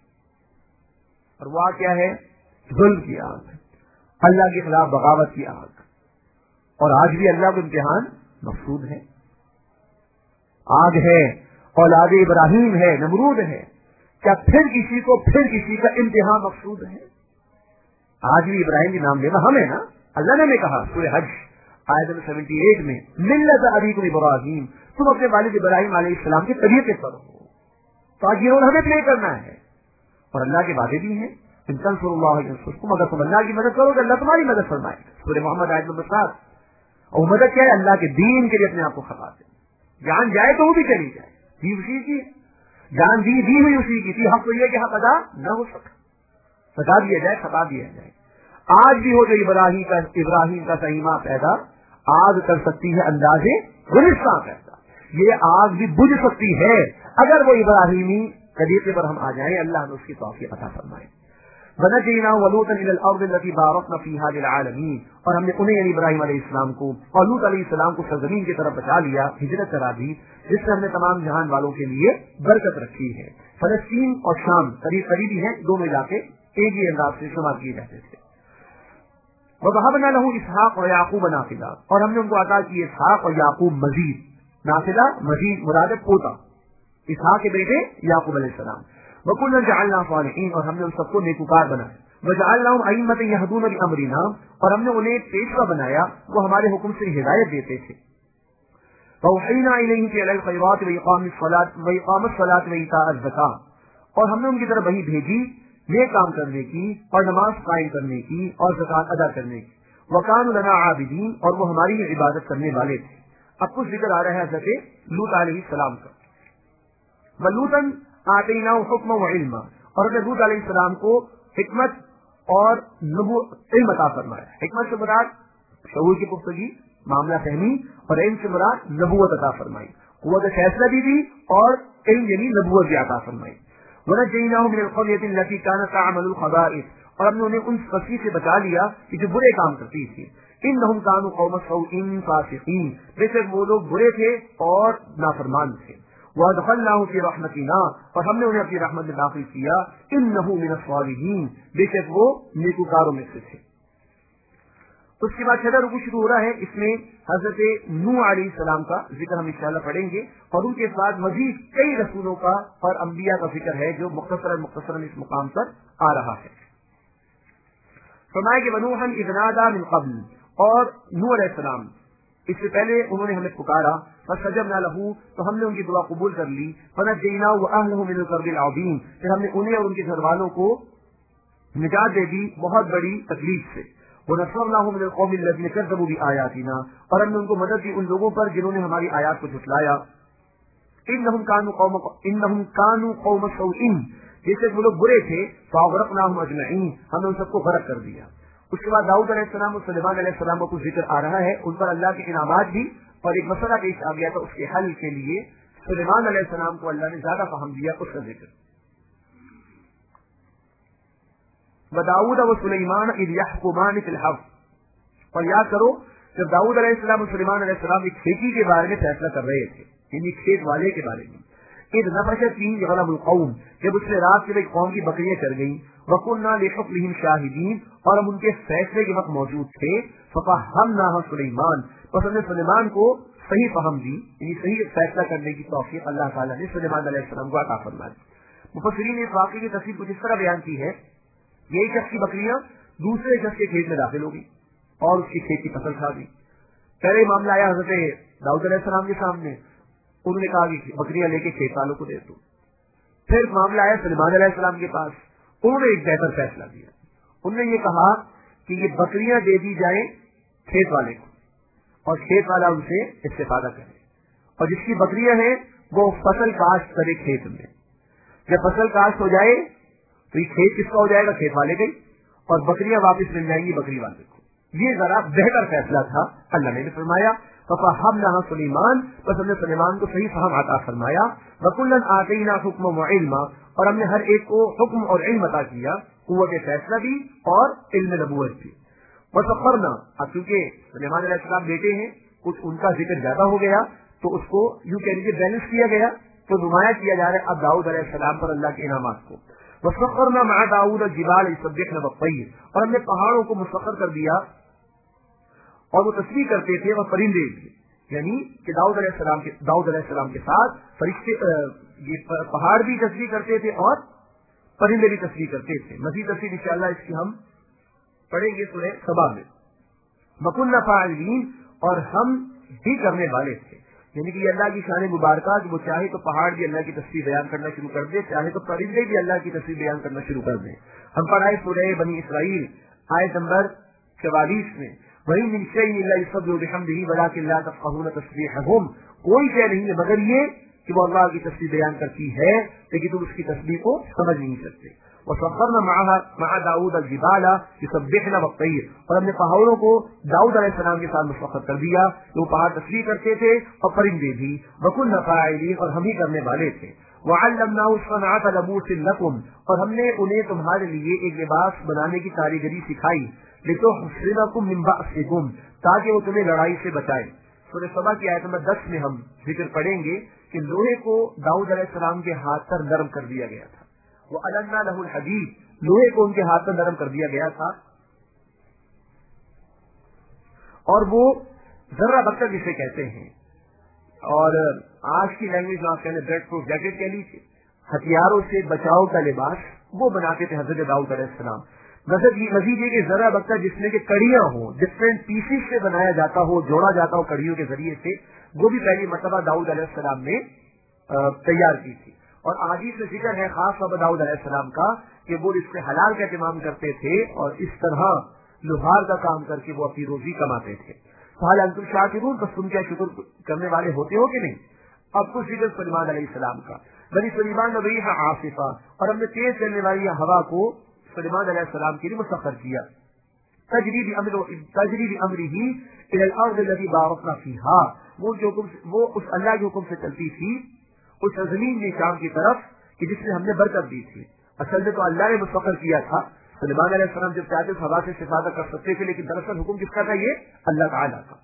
اور وہ آگ کیا ہے؟ ظلم کی آگ, اللہ کے خلاف بغاوت کی آگ. اور آج بھی اللہ کو امتحان مقصود ہے. آگ ہے, اولاد ابراہیم ہے, نمرود ہے, کیا پھر کسی کو پھر کسی کا امتحان مقصود ہے؟ آج بھی ابراہیم کے نام لینا ہم ہے نا, اللہ نے ہمیں کہا سورہ حج آیت نمبر سیونٹی ایٹ میں, ملت ابیکم ابراہیم, تم اپنے والد ابراہیم علیہ السلام کے طریقے پر ہو. تو آج یہ رول ہمیں پلے کرنا ہے, اور اللہ کے وعدے بھی ہیں ان تنصروا اللہ ینصرکم, اگر تم اللہ کی مدد کرو گے اللہ تمہاری مدد فرمائے. سورہ محمد آیت نمبر سات. اور مدد کیا ہے؟ اللہ کے دین کے لیے اپنے آپ کو کھپا دے. جان جائے تو وہ بھی چلی جائے, جی اسی کی جان دی دی ہوئی اسی کی تھی, حق تو یہ کہ حق ادا نہ ہو سکا, بتا دیا جائے خطا دیا جائے. آج بھی ہو جو ابراہیم کا ابراہیم کا سہیما پیدا, آگ کر سکتی ہے اندازے گلستہ پیدا. یہ آگ بھی بجھ سکتی ہے اگر وہ ابراہیمی طریقے پر ہم آ جائیں, اللہ نے اس کی توفیق عطا فرمائے. وَنَجَّيْنَاهُ وَلُوطًا إِلَى الْأَرْضِ الَّتِي بَارَكْنَا فِيهَا لِلْعَالَمِينَ, اور ہم نے انہیں یعنی ابراہیم علیہ السلام کو اور لوط علیہ السلام کو سرزمین کی طرف بچا لیا, ہجرت کرا دی, جس سے ہم نے تمام جہان والوں کے لیے برکت رکھی ہے. فلسطین اور شام قریب قریبی ہیں, دونوں علاقے ایک ہی انداز سے شمار کیے جاتے تھے. وَوَهَبْنَا لَهُ إِسْحَاقَ وَيَعْقُوبَ نَافِلًا, اور ہم نے ان کو عطا کی اسحاق اور یعقوب مزید. نافلہ مزید مراد پوتا, اسحاق کے بیٹے یعقوب علیہ السلام. وَكُلًّا جَعَلْنَا صَالِحِينَ, اور ہم نے ان سب کو نیکوکار بنایا. وَجَعَلْنَاهُمْ أَئِمَّةً يَهْدُونَ بِأَمْرِنَا, اور ہم نے انہیں پیشوا بنایا, وہ ہمارے حکم سے ہدایت دیتے تھے. وَأَوْحَيْنَا إِلَيْهِمْ فِعْلَ الْخَيْرَاتِ وَإِقَامِ الصَّلَاةِ وَإِقَامَ الصَّلَاةِ وَإِيتَاءَ الزَّكَاةِ, اور ہم نے ان کی طرف وہی بھیجی نیک کام کرنے کی اور نماز قائم کرنے کی اور زکات ادا کرنے کی. وَكَانُوا لَنَا عَابِدِينَ, اور وہ ہماری ہی عبادت کرنے والے تھے. اب کچھ ذکر آ رہا ہے حضرت لوط علیہ السلام کا. وَلُوطًا آتَيْنَاهُ حُكْمًا وَعِلْمًا, اور حضرت لوط علیہ السلام کو حکمت اور علم عطا فرمایا. حکمت سے مراد شعور کی پختگی, معاملہ فہمی, اور علم سے مراد نبوت عطا فرمائی, قوت فیصلہ بھی دی, اور علم یعنی نبوت بھی عطا فرمائی. وَنَجَّيْنَاهُ مِنَ الْقَرْيَةِ الَّتِي كَانَتْ تَعْمَلُ الْخَبَائِثَ, اور ہم نے انہیں ان بستی سے بچا لیا کہ جو برے کام کرتی تھی. إِنَّهُمْ كَانُوا قَوْمَ سَوْءٍ فَاسِقِينَ, بے شک وہ لوگ برے تھے اور نافرمان تھے. وَأَدْخَلْنَاهُ فِي رَحْمَتِنَا, اور ہم نے انہیں اپنی رحمت میں داخل کیا. إِنَّهُ مِنَ الصَّالِحِينَ, بے شک وہ نیکوکاروں میں سے تھے. اس کے بعد چھٹا رکوع شروع ہو رہا ہے, اس میں حضرت نوح علیہ السلام کا ذکر ہم انشاءاللہ پڑھیں گے, اور ان کے بعد مزید کئی رسولوں کا اور انبیاء کا ذکر ہے جو مختصراً مختصراً اس مقام پر آ رہا ہے. فرمایا کہ وَنُوحًا إِذْ نَادَىٰ مِن قَبْلُ, اور نوح علیہ السلام اس سے پہلے انہوں نے ہمیں پکارا. فَاسْتَجَبْنَا لَهُ, تو ہم نے ان کی دعا قبول کر لی. فَنَجَّيْنَاهُ وَأَهْلَهُ مِنَ الْكَرْبِ الْعَظِيمِ, پھر ہم نے انہیں اور ان کے گھر والوں کو نجات دے دی بہت بڑی تکلیف سے. وَنَصَرْنَاهُ مِنَ الْقَوْمِ الَّذِينَ كَذَّبُوا بِآيَاتِنَا, اور ہم نے ان کو مدد دی ان لوگوں پر جنہوں نے ہماری آیات کو جھٹلایا. إِنَّهُمْ كَانُوا قَوْمَ إِنَّهُمْ كَانُوا قَوْمَ سَوْءٍ, جیسے وہ لوگ برے تھے. فَأَغْرَقْنَاهُمْ أَجْمَعِينَ, ہم نے ان سب کو غرق کر دیا. اس کے بعد داؤد علیہ السلام اور سلیمان علیہ السلام کا کچھ ذکر آ رہا ہے, ان پر اللہ کے انعامات بھی, اور ایک مسئلہ پیش آ گیا تھا, اس کے حل کے لیے سلیمان علیہ السلام کو اللہ نے زیادہ فہم دیا, اس کا ذکر. وَدَاوُودَ وَسُلَيْمَانَ إِذْ يَحْكُمَانِ فِي الْحَرْثِ, اور یاد کرو جب داؤد علیہ السلام اور سلیمان علیہ السلام ایک کھیتی کے بارے میں فیصلہ کر رہے تھے, یعنی کھیت والے کے بارے میں. إِذْ نَفَشَتْ فِيهِ غَنَمُ الْقَوْمِ, جب اس نے رات کے ایک قوم کی بکریاں چر گئیں. وَكُنَّا لِحُكْمِهِمْ شَاهِدِينَ, اور ہم ان کے فیصلے کے وقت موجود تھے. فَفَهَّمْنَاهَا سُلَيْمَانَ, پس ہم نے سلیمان کو صحیح فہم دی, یعنی صحیح فیصلہ کرنے کی توفیق اللہ تعالیٰ نے سلیمان علیہ السلام کو عطا فرمائی. مفسرین نے اس واقعے کی تفصیل کچھ اس طرح بیان کی ہے, یہی شخص کی بکریاں دوسرے شخص کے کھیت میں داخل ہو گئی اور اس کی کھیت کی فصل کھا گئی. پہلے معاملہ آیا حضرت داؤد علیہ السلام کے سامنے, انہوں نے کہا کہ بکریاں لے کے کھیت والوں کو دے دو. پھر معاملہ آیا سلیمان علیہ السلام کے پاس, انہوں نے ایک بہتر فیصلہ دیا. انہوں نے یہ کہا کہ یہ بکریاں دے دی جائیں کھیت والے کو, اور کھیت والا ان سے استفادہ کرے, اور جس کی بکریاں ہیں وہ فصل کاشت کرے کھیت میں. جب فصل کاشت ہو جائے تو یہ کھیت کس کا ہو جائے گا, کھیت والے کا, اور بکریاں واپس مل جائیں گی بکری والے کو. یہ ذرا بہتر فیصلہ تھا. اللہ نے بھی فرمایا فَفَهَّمْنَهَا سُلَيْمَانَ، بس ہم نے سلیمان کو صحیح فہم عطا فرمایا. وَكُلًّا آتَيْنَا حُكْمًا وَعِلْمًا، اور ہم نے ہر ایک کو حکم اور علم عطا کیا، قوت فیصلہ بھی اور علم نبوت بھی. وَسَخَّرْنَا، اب چونکہ سلیمان علیہ السلام بیٹے ہیں، کچھ ان کا ذکر زیادہ ہو گیا تو اس کو یوں کہہ لیجیے بیلنس کیا گیا، تو نمایاں کیا جا رہا ہے اب داؤد علیہ السلام پر اللہ کے انعامات کو. وَسَخَّرْنَا مَعَ دَاوُودَ الْجِبَالَ يُسَبِّحْنَ وَالطَّيْرَ، اور ہم نے پہاڑوں کو مسخر کر دیا اور وہ تسبیح کرتے تھے اور پرندے بھی. یعنی کہ داؤد علیہ السلام کے داؤد علیہ السلام کے ساتھ فرشتے یہ پہاڑ بھی تسبیح کرتے تھے اور پرندے بھی تسبیح کرتے تھے. مزید تفصیل انشاءاللہ اس کی ہم پڑھیں گے سورہ سبا میں. وَكُنَّا فَاعِلِينَ، اور ہم بھی کرنے والے تھے. یعنی کہ یہ اللہ کی شان مبارکہ کہ وہ چاہے تو پہاڑ بھی اللہ کی تصویر بیان کرنا شروع کر دے، چاہے تو پرندے بھی اللہ کی تصویر بیان کرنا شروع کر دیں. ہم پڑھائے سورہ بنی اسرائیل آیت نمبر چوالیس میں وَإِن مِّن شَيْءٍ إِلَّا يُسَبِّحُ بِحَمْدِهِ وَلَٰكِن لَّا تَفْقَهُونَ تَسْبِيحَهُمْ، کوئی شے نہیں ہے مگر یہ کہ وہ اللہ کی تصویر بیان کرتی ہے لیکن تم اس کی تصویر کو سمجھ نہیں سکتے. وَسَخَّرْنَا مَعَ دَاوُودَ الْجِبَالَ يُسَبِّحْنَ وَالطَّيْرَ، اور ہم نے پہاڑوں کو داؤد علیہ السلام کے ساتھ مسخر کر دیا، وہ پہاڑ تصویر کرتے تھے اور پرندے بھی. وَكُنَّا فَاعِلِينَ، اور ہم ہی کرنے والے تھے. وَعَلَّمْنَاهُ صَنْعَةَ لَبُوسٍ لَكُمْ، اور ہم نے انہیں تمہارے لیے ایک لباس بنانے کی کاریگری سکھائی. لِتُحْصِنَكُم مِّن بَأْسِكُمْ، تاکہ وہ تمہیں لڑائی سے بچائے. سورہ سبا کی آیت نمبر دس میں ہم ذکر پڑھیں گے کہ لوہے کو داؤد علیہ السلام کے ہاتھ پر نرم کر دیا گیا تھا. وَأَلَنَّا لَهُ الْحَدِيدَ، لوہے کو ان کے ہاتھ پر نرم کر دیا گیا تھا. اور وہ ذرہ بکر جسے کہتے ہیں، اور آج کی لینگویج میں آپ کہنے بریڈ پروف جیکٹ کہہ لیجیے، ہتھیاروں سے بچاؤ کا لباس وہ بناتے تھے حضرت داؤد علیہ السلام. مزید یہ کہ ذرہ بکر جس میں کہ کڑیاں ہوں، ڈفرینٹ پیسز سے بنایا جاتا ہو، جوڑا جاتا ہو کڑیوں کے ذریعے سے، وہ بھی پہلی مرتبہ داؤد علیہ السلام نے تیار کی تھی. اور آج سے ذکر ہے خاص طور پر داؤد علیہ السلام کا کہ وہ اس سے حلال کا اہتمام کرتے تھے اور اس طرح لوہار کا کام کر کے وہ اپنی روزی کماتے تھے. فہل انتم شاکرون، بس تم کیا شکر کرنے والے ہوتے ہو کہ نہیں. اب کچھ ذکر سلیمان علیہ السلام کا. بنی سلیمان الریح عاصفہ، اور ہم نے تیز چلنے والی ہوا کو سلیمان علیہ السلام کے لیے مسخر کیا. تجری بامرہ الی الارض التي باركنا فيها، وہ جو وہ اس اللہ کے حکم سے چلتی تھی اس زمین میں شام کی طرف کہ جس میں ہم نے برکت دی تھی. اصل میں تو اللہ نے مسخر کیا تھا. سلیمان علیہ السلام جب چاہتے ہوا سے استفادہ کر سکتے تھے، لیکن دراصل حکم کس کا تھا؟ یہ اللہ تعالیٰ کا.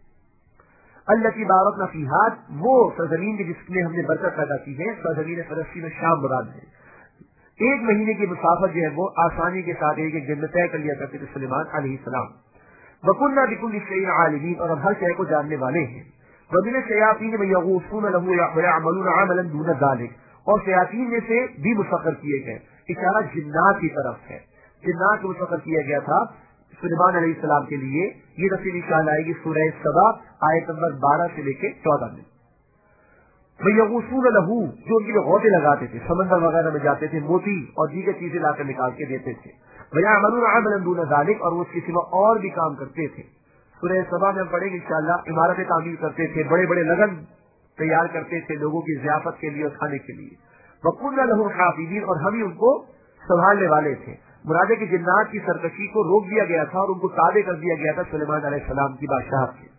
التي باركنا فيها، وہ سرزمین کی جس میں ہم نے برکت پیدا کی ہے. سرزمین فلسطین میں شام مراد ہے. ایک مہینے کی مسافت جو ہے وہ آسانی کے ساتھ ایک ایک دن میں طے کر لیا کرتے تھے سلیمان علیہ السلام. وَكُنَّا بِكُلِّ شَيْءٍ عَالِمِينَ، اور ہم ہر شے کو جاننے والے ہیں. وَمِنَ الشَّيَاطِينِ مَن يَغُوصُونَ لَهُ وَيَعْمَلُونَ عَمَلًا دُونَ ذَلِكَ، اور شیاطین میں سے بھی مسخر کیے گئے. اشارہ جنات کی طرف ہے، جنات کو مسخر کیا گیا تھا سلیمان علیہ السلام کے لیے. یہ تفصیل انشاءاللہ آئے گی سورہ سبا آیت نمبر بارہ سے لے کے چودہ میں. وَيَغُوصُونَ لَهُ، جو ان کے لیے غوطے لگاتے تھے، سمندر وغیرہ میں جاتے تھے، موتی اور دیگر چیزیں لا کر نکال کے دیتے تھے. وَيَعْمَلُونَ عَمَلًا دُونَ ذَلِكَ، اور وہ اس کے سوا اور بھی کام کرتے تھے. سورہ سبا میں ہم پڑھیں گے انشاءاللہ. عمارتیں تعمیر کرتے تھے، بڑے بڑے لگن تیار کرتے تھے لوگوں کی ضیافت کے لیے اور کھانے کے لیے. وَكُنَّا لَهُ حَافِظِينَ، اور ہم ہی ان کو سنبھالنے والے تھے. مراد ہے کہ جنات کی سرکشی کو روک دیا گیا تھا اور ان کو تابع کر دیا گیا تھا سلیمان علیہ السلام کی بادشاہت سے.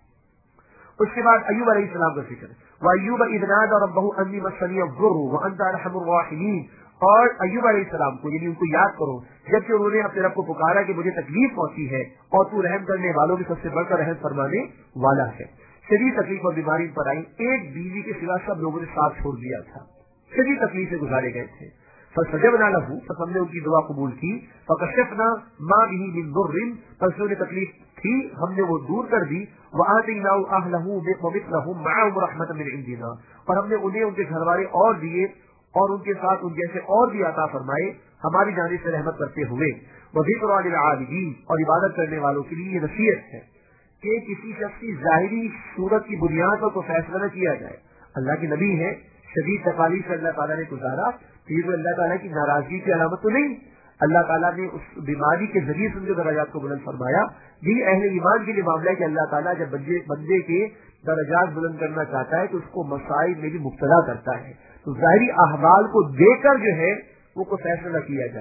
اس کے بعد ایوب علیہ السلام کا ذکر ہے. وَأَيُّوبَ إِذْ نَادَىٰ رَبَّهُ أَنِّي مَسَّنِيَ الضُّرُّ وَأَنتَ أَرْحَمُ الرَّاحِمِينَ، اور ایوب علیہ السلام کو یعنی ان کو یاد کرو جبکہ انہوں نے اپنے رب کو پکارا کہ مجھے تکلیف پہنچی ہے اور تو رحم کرنے والوں میں سب سے بڑھ کر رحم فرمانے والا ہے. شدید تکلیف اور بیماری پر آئی. ایک بیوی کے سوا سب لوگوں نے ساتھ چھوڑ دیا تھا، شدید تکلیف سے گزارے گئے تھے. فَاسْتَجَبْنَا لَهُ، پس ہم نے ان کی دعا قبول کی. فَكَشَفْنَا مَا بِهِ مِن ضُرٍّ، پس انہیں تکلیف تھی ہم نے وہ دور کر دی. وَآتَيْنَاهُ أَهْلَهُ وَمِثْلَهُم مَّعَهُمْ رَحْمَةً مِّنْ عِندِنَا، اور ہم نے انہیں ان کے گھر والے اور دیے اور ان کے ساتھ ان جیسے اور بھی عطا فرمائے ہماری جانب سے رحمت کرتے ہوئے. وَذِكْرَىٰ لِلْعَابِدِينَ، اور عبادت کرنے والوں کے لیے یہ نصیحت ہے کہ کسی شخص کی ظاہری صورت کی بنیاد پر کوئی فیصلہ نہ کیا جائے. اللہ کے نبی ہے، شدید تکالیف سے اللہ تعالیٰ نے گزارا، پھر اللہ تعالیٰ کی ناراضگی کی علامت تو نہیں. اللہ تعالیٰ نے اس بیماری کے ذریعے سے ان کے درجات کو بلند فرمایا. یہ اہل ایمان کے لیے معاملہ ہے کہ اللہ تعالیٰ جب بندے بندے کے درجات بلند کرنا چاہتا ہے تو اس کو مسائل میں بھی مبتلا کرتا ہے. تو ظاہری احوال کو دیکھ کر جو ہے وہ کوئی فیصلہ نہ کیا جائے.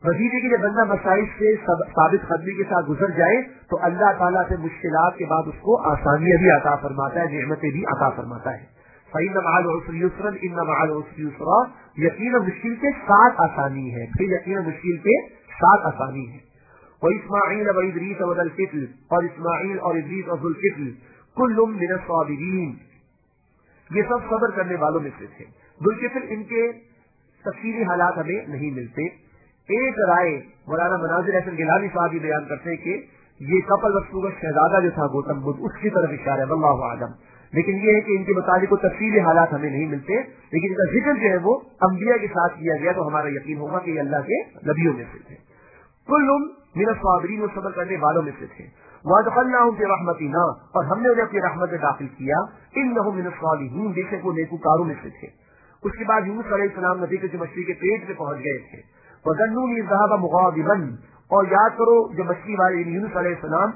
وظیفے کے لیے بندہ مسائل سے ثابت قدمی کے ساتھ گزر جائے تو اللہ تعالیٰ سے مشکلات کے بعد اس کو آسانیاں بھی عطا فرماتا ہے، نعمتیں بھی عطا فرماتا ہے۔ فَإِنَّ مَعَ الْعُسْرِ يُسْرًا إِنَّ مَعَ الْعُسْرِ يُسْرًا، یقینا مشکل کے ساتھ آسانی ہے، پھر یقینا مشکل کے ساتھ آسانی ہے۔ وَإِسْمَاعِيلَ وَإِدْرِيسَ وَذَا الْكِفْلِ، اور اسماعیل اور ادریس اور ذو الکفل كُلٌّ مِّنَ الصَّابِرِينَ، یہ سب صبر کرنے والوں میں سے تھے۔ ذو الکفل ان کے تفصیلی حالات ہمیں نہیں ملتے۔ ایک رائے مولانا مناظر احسن گیلانی صاحب یہ بیان کرتے ہیں کہ یہ کپل وستو کا شہزادہ جو تھا گوتم بدھ، اس کی طرف اشارہ ہے، واللہ اعلم۔ لیکن یہ ہے کہ ان کے متعلق کو تفصیلی حالات ہمیں نہیں ملتے، لیکن ان کا ذکر جو ہے وہ انبیاء کے ساتھ کیا گیا تو ہمارا یقین ہوگا کہ یہ اللہ کے نبیوں میں سے تھے۔ کل من الصابرین، وہ صبر کرنے والوں میں سے تھے۔ وادخلناہم فی رحمتنا، اور ہم نے انہیں اپنی رحمت میں داخل کیا۔ انہم من الصالحین، بے شک وہ نیکوکاروں میں سے تھے۔ اس کے بعد یونس علیہ السلام نبی کے مچھلی کے پیٹ میں پہنچ گئے تھے۔ وَظَنُّوا إِذْ ذَهَبَ مُغَاضِبًا، اور یاد کرو جب مچھلی والے یونس علیہ السلام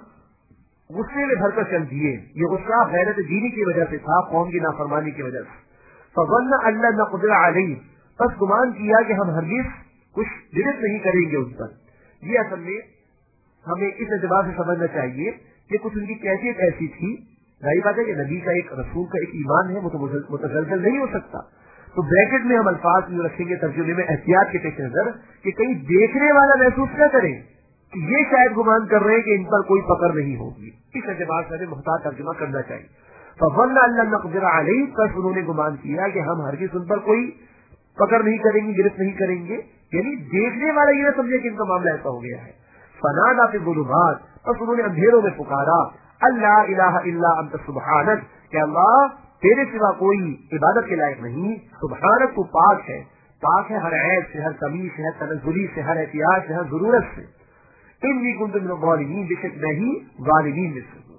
غصے میں بھر کر چل دیے، یہ غصہ غیرت دینی کی وجہ سے تھا، قوم کی نافرمانی کی وجہ سے۔ فَظَنَّ أَن لَّن نَّقْدِرَ عَلَيْهِ، بس گمان کیا کہ ہم ہرگز کچھ درست نہیں کریں گے اس پر۔ یہ اصل میں ہمیں اس اعتبار سے سمجھنا چاہیے کہ کچھ ان کی کیفیت ایسی تھی، ظاہر بات ہے کہ نبی کا ایک رسول کا ایک ایمان ہے، وہ تو متزلزل نہیں ہو سکتا۔ تو بریکٹ میں ہم الفاظ یوں رکھیں گے ترجمے میں احتیاط کے پیش نظر کہ کہیں دیکھنے والا محسوس نہ کرے کہ یہ شاید گمان کر رہے ہیں کہ ان پر کوئی پکڑ نہیں ہوگی، اس اعتبار سے ہمیں محتاط ترجمہ کرنا چاہیے۔ فَظَنَّ أَن لَّن نَّقْدِرَ عَلَيْهِ، بس انہوں نے گمان کیا کہ ہم ہرگز ان پر کوئی پکڑ نہیں کریں گے، گرفت نہیں کریں گے، یعنی دیکھنے والا یہ نہ سمجھے کہ ان کا معاملہ ایسا ہو گیا ہے۔ فَنَادَىٰ فِي الظُّلُمَاتِ، بس انہوں نے اندھیروں میں پکارا، اللہ الہ الا انت سبحانک، کہ اللہ تیرے سوا کوئی عبادت کے لائق نہیں، سبحانک تو پاک ہے، پاک ہے ہر عیب سے، ہر کمی سے، ہر تنزلی سے، ہر احتیاط سے، ہر ضرورت سے۔ انی کنت من الظالمین، بے شک میں ہی ظالمین میں سے ہوں۔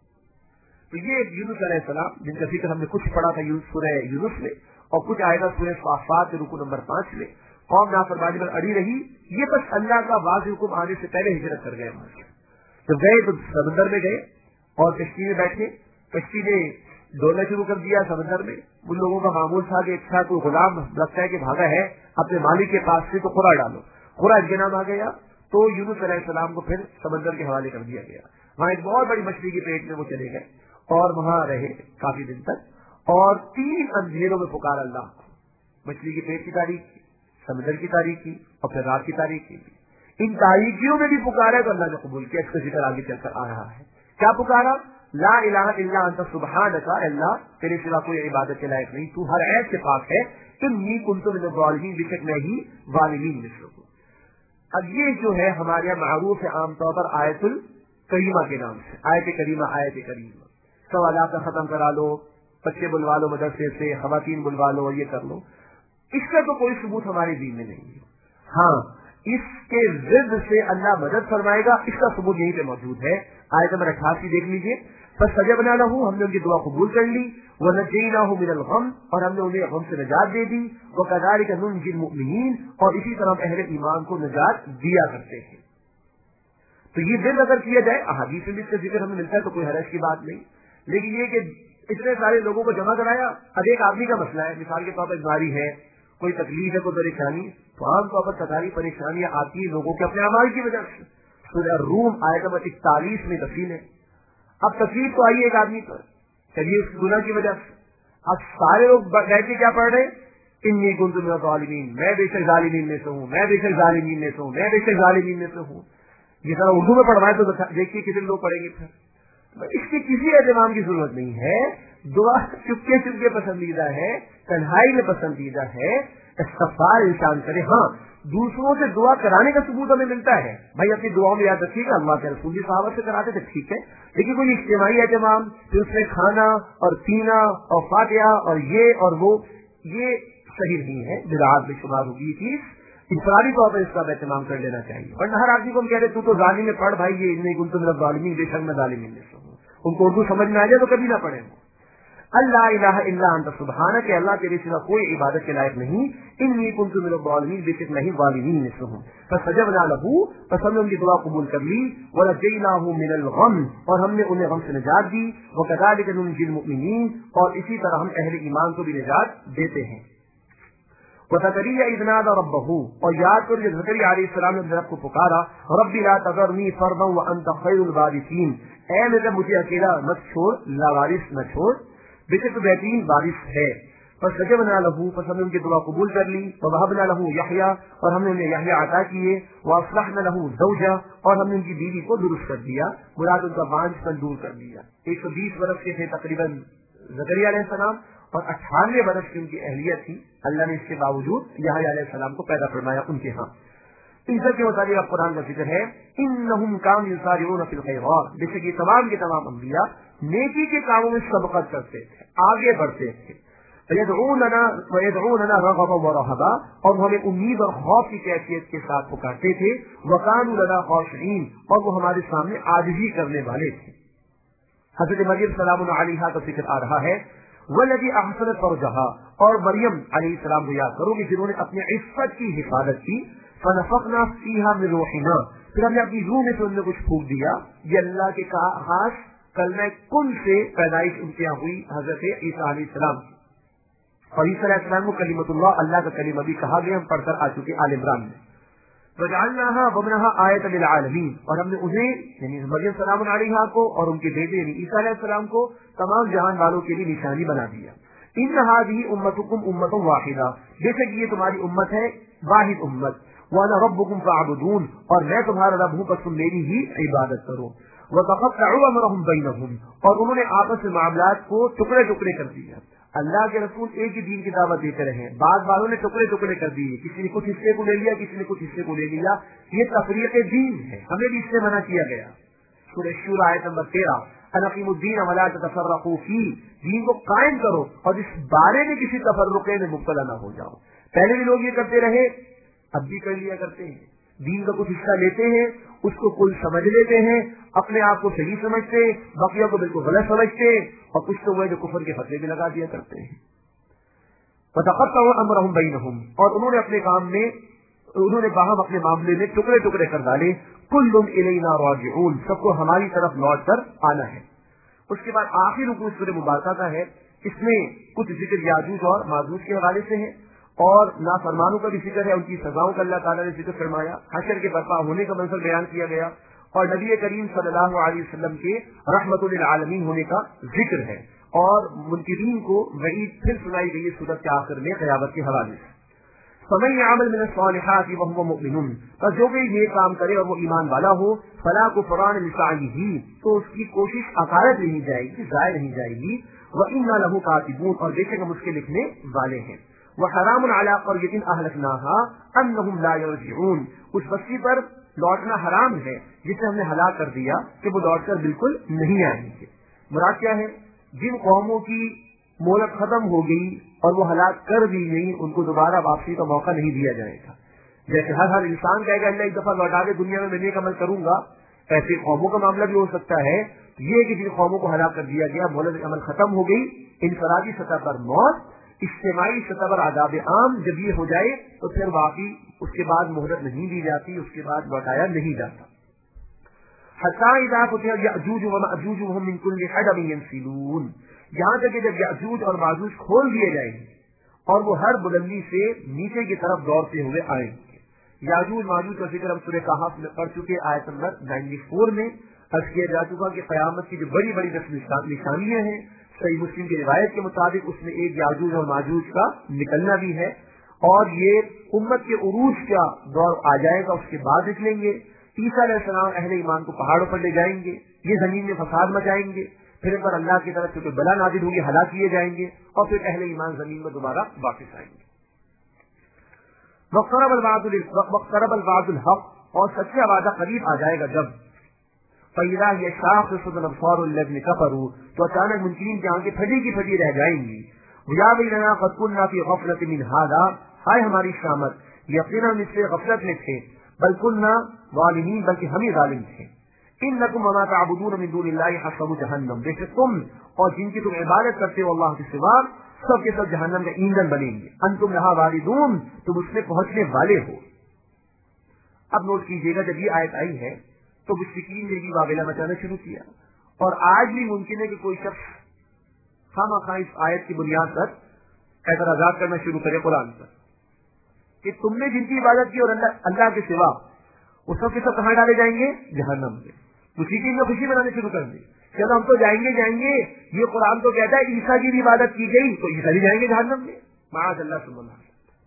تو یہ یونس علیہ السلام جن کا ذکر ہم نے کچھ پڑھا تھا سورہ یونس میں، اور کچھ آئے گا سورہ صافات کے رکوع نمبر پانچ میں، قوم نافرمانی پر اڑی رہی، یہ بس اللہ کا واضح حکم آنے سے پہلے ہجرت کر گئے وہاں سے۔ جب گئے تو سمندر میں گئے اور کشتی میں بیٹھے، کشتی نے ڈولنا شروع کر دیا سمندر میں۔ ان لوگوں کا معمول تھا کہ اچھا کوئی غلام لگتا ہے کہ بھاگا ہے اپنے مالک کے پاس سے تو قرا ڈالو، قرا کے نام آ گیا تو یونس علیہ السلام کو پھر سمندر کے حوالے کر دیا گیا۔ وہاں ایک بہت بڑی مچھلی کے پیٹ میں وہ چلے گئے اور وہاں رہے کافی دن تک، اور تین اندھیروں میں پکار اللہ کو، مچھلی کے پیٹ کی تاریخ کی، سمندر کی تاریخ کی، اور پھر رات کی تاریخ کی۔ ان تاریخیوں میں بھی پکارا تو اللہ نے قبول کیا۔ اس کا ذکر آگے چل کر آ رہا ہے۔ کیا پکارا؟ لا الہ الا انت سبحانک، اللہ تیرے سوا کوئی عبادت کے لائق نہیں، تو ہر عیب سے پاک ہے، انی کنت من الظالمین، بے شک میں ہی ظالمین میں سے ہوں۔ اب یہ جو ہے ہمارے یہاں معروف ہے عام طور پر آیت الکریمہ کے نام سے، آیت کریمہ، آیت کریمہ۔ سوالات کا ختم کرا لو، بچے بلوا لو مدرسے سے، خواتین بلوا لو، یہ کر لو، اس کا تو کوئی ثبوت ہمارے دین میں نہیں ہے۔ ہاں اس کے ضد سے اللہ مدد فرمائے گا، اس کا ثبوت یہیں پہ موجود ہے۔ آیت نمبر اٹھاسی دیکھ لیجیے، فاستجبنا له، ہم نے ان کی دعا قبول کر لی، ونجیناہ من الغم، اور ہم نے انہیں غم سے نجات دے دی، وکذالک ننجی المؤمنین، اور اسی طرح اہل ایمان کو نجات دیا کرتے ہیں۔ تو یہ دل اگر کیا جائے، احادیث میں اس کا ذکر ہمیں ملتا ہے تو کوئی حرج کی بات نہیں، لیکن یہ کہ اتنے سارے لوگوں کو جمع کرایا، اب ایک آدمی کا مسئلہ ہے، مثال کے طور پر بیماری ہے، کوئی تکلیف ہے، کوئی پریشانی، تو عام طور پر ساری پریشانیاں آتی ہیں لوگوں کے اپنے اعمال کی وجہ سے۔ سورہ الروم آیت نمبر اکتالیس میں تفصیل ہے۔ اب تکلیف تو آئی ایک آدمی پر، چلیے اس گناہ کی وجہ سے، اب سارے لوگ بیٹھ کے کیا پڑھ رہے ہیں؟ انی کنت من الظالمین، میں بے شک ظالمین میں سے ہوں، میں بے شک ظالمین میں سے ہوں، میں بے شک ظالمین میں سے ہوں۔ یہ ذرا اردو میں پڑھوائے تو دیکھیے کتنے لوگ پڑھیں گے۔ پھر اس کی کسی اہتمام کی ضرورت نہیں ہے، دعا چپکے چپکے پسندیدہ ہے، تنہائی میں پسندیدہ ہے، استغفار انسان کرے۔ ہاں دوسروں سے دعا کرانے کا ثبوت ہمیں ملتا ہے، بھائی اپنی دعاؤں میں یاد رکھیے گا اللہ کے رسول صحابہ سے کراتے تھے، ٹھیک ہے، لیکن کوئی اجتماعی اہتمام، پھر اس میں کھانا اور پینا اور فاتحہ اور یہ اور وہ، یہ صحیح نہیں ہے، بدعات میں شمار ہوگی یہ چیز۔ انفرادی طور پر اس کا اہتمام کر لینا چاہیے، ورنہ ہر آدمی کو ہم کہہ رہے تو تو ظالم میں پڑھ بھائی، یہ نہیں کنت من الظالمین، بے شک میں ظالمین میں سے ہوں، ان کو اردو سمجھ میں آ جائے تو کبھی نہ پڑھیں وہ۔ اللہ الہ الا انت سبحانک، اللہ تیرے سوا کوئی عبادت کے لائق نہیں، انی کنت من الظالمین، بے شک میں ہی ظالمین میں سے ہوں۔ فاستجبنا له، پس ہم نے ان کی دعا قبول کر لی، ونجیناہ من الغم، اور ہم نے انہیں غم سے نجات دی، وکذالک ننجی المؤمنین، اور اسی طرح ہم اہل ایمان کو بھی نجات دیتے ہیں۔ وزکریا اذ نادى ربه، اور یاد کرو جب زکریا علیہ السلام نے اپنے رب کو پکارا، رب لا تذرنی فردا وانت خیر الوارثین، اے میرے مجھے اکیلا مت چھوڑ، لاوارث نہ چھوڑ، بے شک تو بہترین وارث ہے۔ فاستجبنا له، پس ہم نے ان کی دعا قبول کر لی، ووهبنا له یحییٰ، اور ہم نے انہیں یحییٰ عطا کیے، واصلحنا له زوجہ، اور ہم نے ان کی بیوی کو درست کر دیا، مراد ان کا بانجھ پن دور کر دیا۔ ایک سو بیس برس کے تھے تقریباً زکریا علیہ السلام، اور اٹھانوے برس کی ان کی اہلیت تھی، اللہ نے اس کے باوجود یحییٰ علیہ السلام کو پیدا فرمایا ان کے ہاں۔ ان سب کے متعلق اب قرآن کا ذکر ہے، انہم کانوا یسارعون فی الخیرات، بے شک یہ تمام کے تمام انبیاء نیکی کے کاموں میں سبقت کرتے تھے، آگے بڑھتے تھے، وَيَدْعُونَنَا وَيَدْعُونَنَا رَغَبًا وَرَهَبًا، اور ہمیں امید اور خوف کی کیفیت کے ساتھ پکارتے تھے، وَكَانُوا لَنَا خَاشِعِينَ، اور وہ ہمارے سامنے عاجزی کرنے والے تھے۔ حضرت مریم سلام علیہا کا ذکر آ رہا ہے، وَالَّذِي أَحْسَنَتْ فَرْجَهَا، اور مریم علیہ السلام کو یاد کرو کہ جنہوں نے اپنی عفت کی حفاظت کی، فَنَفَخْنَا فِيهَا مِن رُوحِنَا، پھر ہم نے اپنی روح میں سے ان میں کچھ پھونک دیا۔ یہ اللہ کے خاص کلمہ کن سے پیدائش ان کے یہاں ہوئی حضرت عیسیٰ علیہ السلام کی، اور عیسیٰ علیہ السلام کو کلمۃ اللہ، اللہ کا کلمہ بھی کہا گیا، ہم پڑھ کر آ چکے آل عمران میں۔ وَجَعَلْنَاهَا وَابْنَهَا آیَةً لِلْعَالَمِينَ، اور ہم نے انہیں یعنی مریم سلام علیہا کو اور ان کے بیٹے یعنی عیسیٰ علیہ السلام کو تمام جہان والوں کے لیے نشانی بنا دیا۔ ان هذه امتكم امۃ واحدہ، بے شک یہ تمہاری امت ہے، واحد امت، وانا ربکم فاعبدون، اور میں تمہارا رب ہوں، بس تم میری ہی عبادت کرو۔ وتقطعوا امرهم بینہم، اور انہوں نے آپس میں معاملات کو ٹکڑے ٹکڑے کر دیا۔ اللہ کے رسول ایک ہی دین کی دعوت دیتے رہے، بعض والوں نے ٹکڑے ٹکڑے کر دیے، کسی نے کچھ حصے کو لے لیا، کسی نے کچھ حصے کو لے لیا، یہ تفریق دین ہے، ہمیں بھی اس سے منع کیا گیا۔ سورہ شورى آیت نمبر تیرہ، ان اقیموا الدین ولا تتفرقوا فیہ، دین کو قائم کرو اور اس بارے میں کسی تفرقے میں مبتلا نہ ہو جاؤ۔ پہلے بھی لوگ یہ کرتے رہے، اب بھی کر لیا کرتے ہیں، دین کا کچھ حصہ لیتے ہیں، اس کو کل سمجھ لیتے ہیں، اپنے آپ کو صحیح سمجھتے، بقیہ کو بالکل غلط سمجھتے، اور کچھ تو وہ جو کفر کے فتوے بھی لگا دیا کرتے ہیں۔ وتقطعوا امرهم بینہم، اور انہوں نے اپنے کام میں انہوں نے باہم اپنے معاملے میں ٹکڑے ٹکڑے کر ڈالے۔ کل الینا راجعون، سب کو ہماری طرف لوٹ کر آنا ہے۔ اس کے بعد آخر رکوع سورہ مبارکہ کا ہے، اس میں کچھ ذکر یاجوج اور ماجوج کے حوالے سے ہے، اور نافرمانوں کا بھی ذکر ہے، ان کی سزاؤں کا اللہ تعالیٰ نے ذکر فرمایا، حشر کے برپا ہونے کا منظر بیان کیا گیا، اور نبی کریم صلی اللہ علیہ وسلم کے رحمت للعالمین ہونے کا ذکر ہے، اور منکرین کو وعید پھر سنائی گئی سورت کے آخر میں قیامت کے حوالے سے۔ فَمَن يَعْمَلْ مِنَ الصَّالِحَاتِ وَهُوَ مُؤْمِنٌ، پر جو کوئی یہ کام کرے اور وہ ایمان والا ہو، فَلَا كُفْرَانَ لِسَعْيِهِ، تو اس کی کوشش عقارت نہیں جائے گی، ضائع نہیں جائے گی، وَإِنَّا لَهُ كَاتِبُونَ، اور بے شک ہم اس کے لکھنے والے ہیں۔ وَحَرَامٌ عَلَىٰ قَرْيَةٍ أَهْلَكْنَاهَا أَنَّهُمْ لَا يَرْجِعُونَ، اس بستی پر لوٹنا حرام ہے جسے ہم نے ہلاک کر دیا کہ وہ لوٹ کر بالکل نہیں آئیں گے۔ مراد کیا ہے؟ جن قوموں کی مہلت ختم ہو گئی اور وہ ہلاک کر دی گئی، ان کو دوبارہ واپسی کا موقع نہیں دیا جائے گا۔ جیسے ہر ہر انسان کہے گا اللہ ایک دفعہ لوٹا دے دنیا میں میں نیک عمل کروں گا، ایسے قوموں کا معاملہ بھی ہو سکتا ہے۔ یہ کہ جن قوموں کو ہلاک کر دیا گیا، مہلت عمل ختم ہو گئی، انفرادی سطح پر موت، اجتماعی سطح پر عذاب عام جب یہ ہو جائے تو پھر واقعی اس کے بعد مہلت نہیں دی جاتی، اس کے بعد لوٹایا نہیں جاتا۔ حتیٰ اذا فتح یأجوج ومأجوج وهم من کل حدب ینسلون، یہاں تک کہ جب یأجوج اور ماجوج کھول دیے جائیں گے اور وہ ہر بلندی سے نیچے کی طرف دوڑتے ہوئے آئیں گے۔ یاجوج ماجوج کا ذکر ہم سورہ کہف میں پڑھ چکے، آیت نمبر چورانوے میں عرض کیا جا چکا کہ قیامت کی جو بڑی بڑی نشانیاں ہیں، صحیح مسلم کی روایت کے مطابق اس میں ایک یاجوج اور ماجوج کا نکلنا بھی ہے، اور یہ امت کے عروج کا دور آ جائے گا، اس کے بعد نکلیں گے۔ عیسیٰ علیہ السلام اہل ایمان کو پہاڑوں پر لے جائیں گے، یہ زمین میں فساد مچائیں گے، پھر ان پر اللہ کی طرف سے کوئی بلا نازل ہوگی، ہلاک کیے جائیں گے، اور پھر اہل ایمان زمین میں دوبارہ واپس آئیں گے۔ واقترب الوعد الحق، اور سچا وعدہ قریب آ جائے گا جب، فَإِذَا هِيَ شَاخِصَةٌ أَبْصَارُ الَّذِينَ كَفَرُوا، تو اچانک منکرین کی آنکھیں پھٹی کی پھٹی رہ جائیں گی۔ وَيَا وَيْلَنَا قَدْ كُنَّا فِي غَفْلَةٍ مِنْ هَذَا، ہائے ہماری شامت، یقیناً ہم اس سے غفلت میں تھے، بل كُنَّا ظالمین، بلکہ ہم ہی ظالم تھے۔ إِنَّكُمْ وَمَا تَعْبُدُونَ مِن دُونِ اللَّهِ حَصَبُ جَهَنَّمَ، بے شک تم اور جن کی تم عبادت کرتے ہو اللہ کے سوا، سب کے سب جہنم کا ایندھن بنیں گے۔ انتم لہا واردون، تم اس میں پہنچنے والے ہو۔ اب نوٹ کیجیے گا، جب یہ آیت آئی ہے تو مشرکین نے بھی واویلا مچانا شروع کیا، اور آج بھی ممکن ہے کہ کوئی شخص خواہ مخواہ اس آیت کی بنیاد پر اعتراضات کرنا شروع کرے قرآن پر۔ کہ تم نے جن کی عبادت کی اور اللہ اللہ کے سوا وہ سب کے سب کہاں ڈالے جائیں گے؟ جہنم میں. اسی چیز میں خوشی منانے شروع کر دی. چلو ہم تو جائیں گے جائیں گے یہ قرآن تو کہتا ہے عیسیٰ کی بھی عبادت کی گئی تو عیسیٰ بھی جائیں گے جہنم میں. معاذ اللہ سبحانہ اللہ.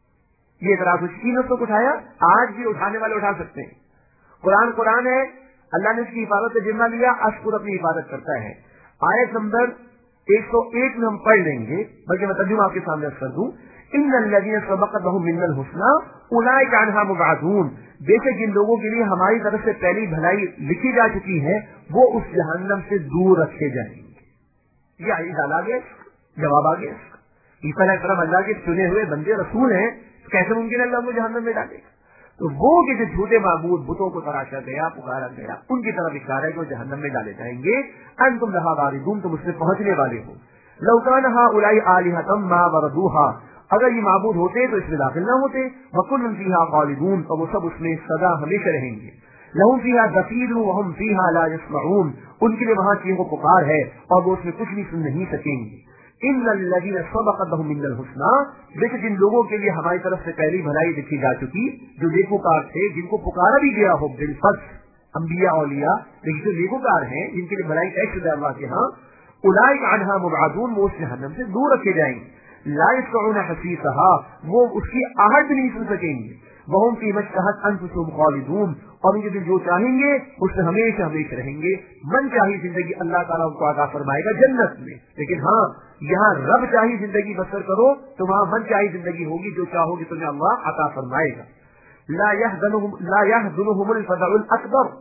یہ اعتراض اسی نے تو اٹھایا, آج بھی اٹھانے والے اٹھا سکتے ہیں. قرآن قرآن ہے, اللہ نے اس کی حفاظت سے ذمہ لیا, اشکر اپنی حفاظت کرتا ہے. آیت نمبر ایک سو ایک میں ہم پڑھ لیں گے, بلکہ میں ترجمہ آپ کے سامنے عرض کر دوں. ان الذین سبقت لهم منا الحسنى اولئک عنها مبعدون, بے شک جن لوگوں کے لیے ہماری طرف سے پہلی بھلائی لکھی جا چکی ہے وہ اس جہنم سے دور رکھے جائیں گے. یہ آئیز آ گیا, جواب آ گیا. عیسیٰ علیہ السلام اللہ کے چنے ہوئے بندے رسول ہیں, کیسے ممکن ہے اللہ کو جہنم میں ڈالے؟ تو وہ کہ جو جھوٹے معبود بتوں کو تراشا گیا پکارا گیا ان کی طرف اشارہ ہے کہ وہ جہنم میں ڈالے جائیں گے. انتم لہا واردون, تم اس سے پہنچنے والے ہو. لو کان ہؤلاء آلہۃ ما وردوها, اگر یہ معبود ہوتے تو اس میں داخل نہ ہوتے. وکل فیہا خالدون, اور وہ سب اس میں سدا ہمیشہ رہیں گے. لہم فیہا زفیر وہم فیہا لا یسمعون, ان کے لیے وہاں چیخ و پکار ہے اور وہ اس میں کچھ بھی سن نہیں سکیں گے. ان الذین سبقت لهم منا الحسنى, لیکن جن لوگوں کے لیے ہماری طرف سے پہلی بھلائی لکھی جا چکی, جو نیکوکار تھے جن کو پکارا بھی گیا ہو بالفرض, انبیاء اولیاء, لیکن جو نیکوکار ہیں جن کے لیے بھلائی طے شدہ اللہ کے ہاں, اولئک عنہا مبعدون, وہ اس جہنم سے دور رکھے جائیں گے. لا يسمعون حسیسها, وہ اس کی آہٹ بھی نہیں سن سکیں گے. وهم فيما اشتهت انفسهم خالدون, اور ان کے جو چاہیں گے اس سے ہمیشہ ہمیشہ رہیں گے. من چاہی زندگی اللہ تعالیٰ ان کو عطا فرمائے گا جنت میں, لیکن ہاں یہاں رب چاہی زندگی بسر کرو تو وہاں من چاہی زندگی ہوگی, جو چاہو گی تمہیں اللہ عطا فرمائے گا. لا يحزنهم لا يحزنهم الفزع الاكبر,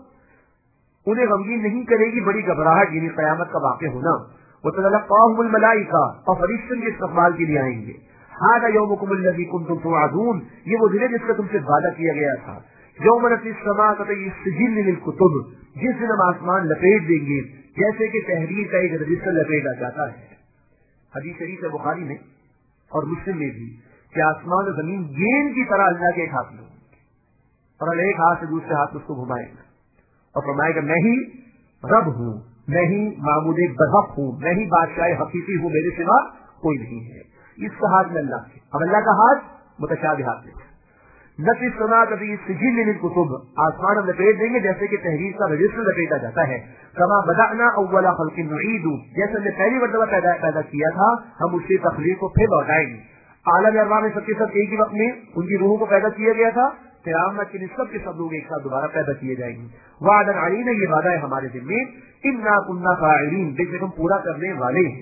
انہیں غمگین نہیں کرے گی بڑی گھبراہٹ, یعنی قیامت کا واقع ہونا. وتلقاهم الملائکہ, اور فرشتے کے استقبال کے لیے آئیں گے. هذا يومكم الذي كنتم توعدون, یہ وہ دن ہے جس کا تم سے وعدہ کیا گیا تھا. یوم نطوی السماء کطی السجل للکتب, جس دن ہم آسمان لپیٹ دیں گے جیسے کہ تحریر کا ایک رجسٹر لپیٹا جاتا ہے. حدیث شریف ہے بخاری میں اور مسلم میں بھی کہ آسمان و زمین گیند کی طرح اللہ کے ایک ہاتھ میں ہوں گے, اور ایک ہاتھ سے دوسرے ہاتھ اس کو گھمائے گا اور فرمائے گا میں ہی رب ہوں, میں ہی معبود برحق ہوں, میں ہی بادشاہ حقیقی ہوں, میرے سوا کوئی نہیں ہے. اس کا ہاتھ میں اللہ کے, اب اللہ کا ہاتھ متشابہات میں. نفی السماء کبھی سجل للکتب, آسمان ہم لپیٹ دیں گے جیسے کہ تحریر کا رجسٹر لپیٹا جاتا ہے. کما بدأنا اول خلق نعید, جیسے ہم نے پہلی مرتبہ پیدا پیدا کیا تھا ہم اسی تخلیق کو پھر لوٹائیں گے. عالم ارواح میں سب کے سب ایک ہی وقت میں ان کی روحوں کو پیدا کیا گیا تھا, قیامت کے سب کے سب لوگ ایک ساتھ دوبارہ پیدا کیے جائیں گے. وعدا علینا, یہ وعدہ ہے ہمارے ذمہ. انا کنا فاعلین, بے شک ہم پورا کرنے والے ہیں.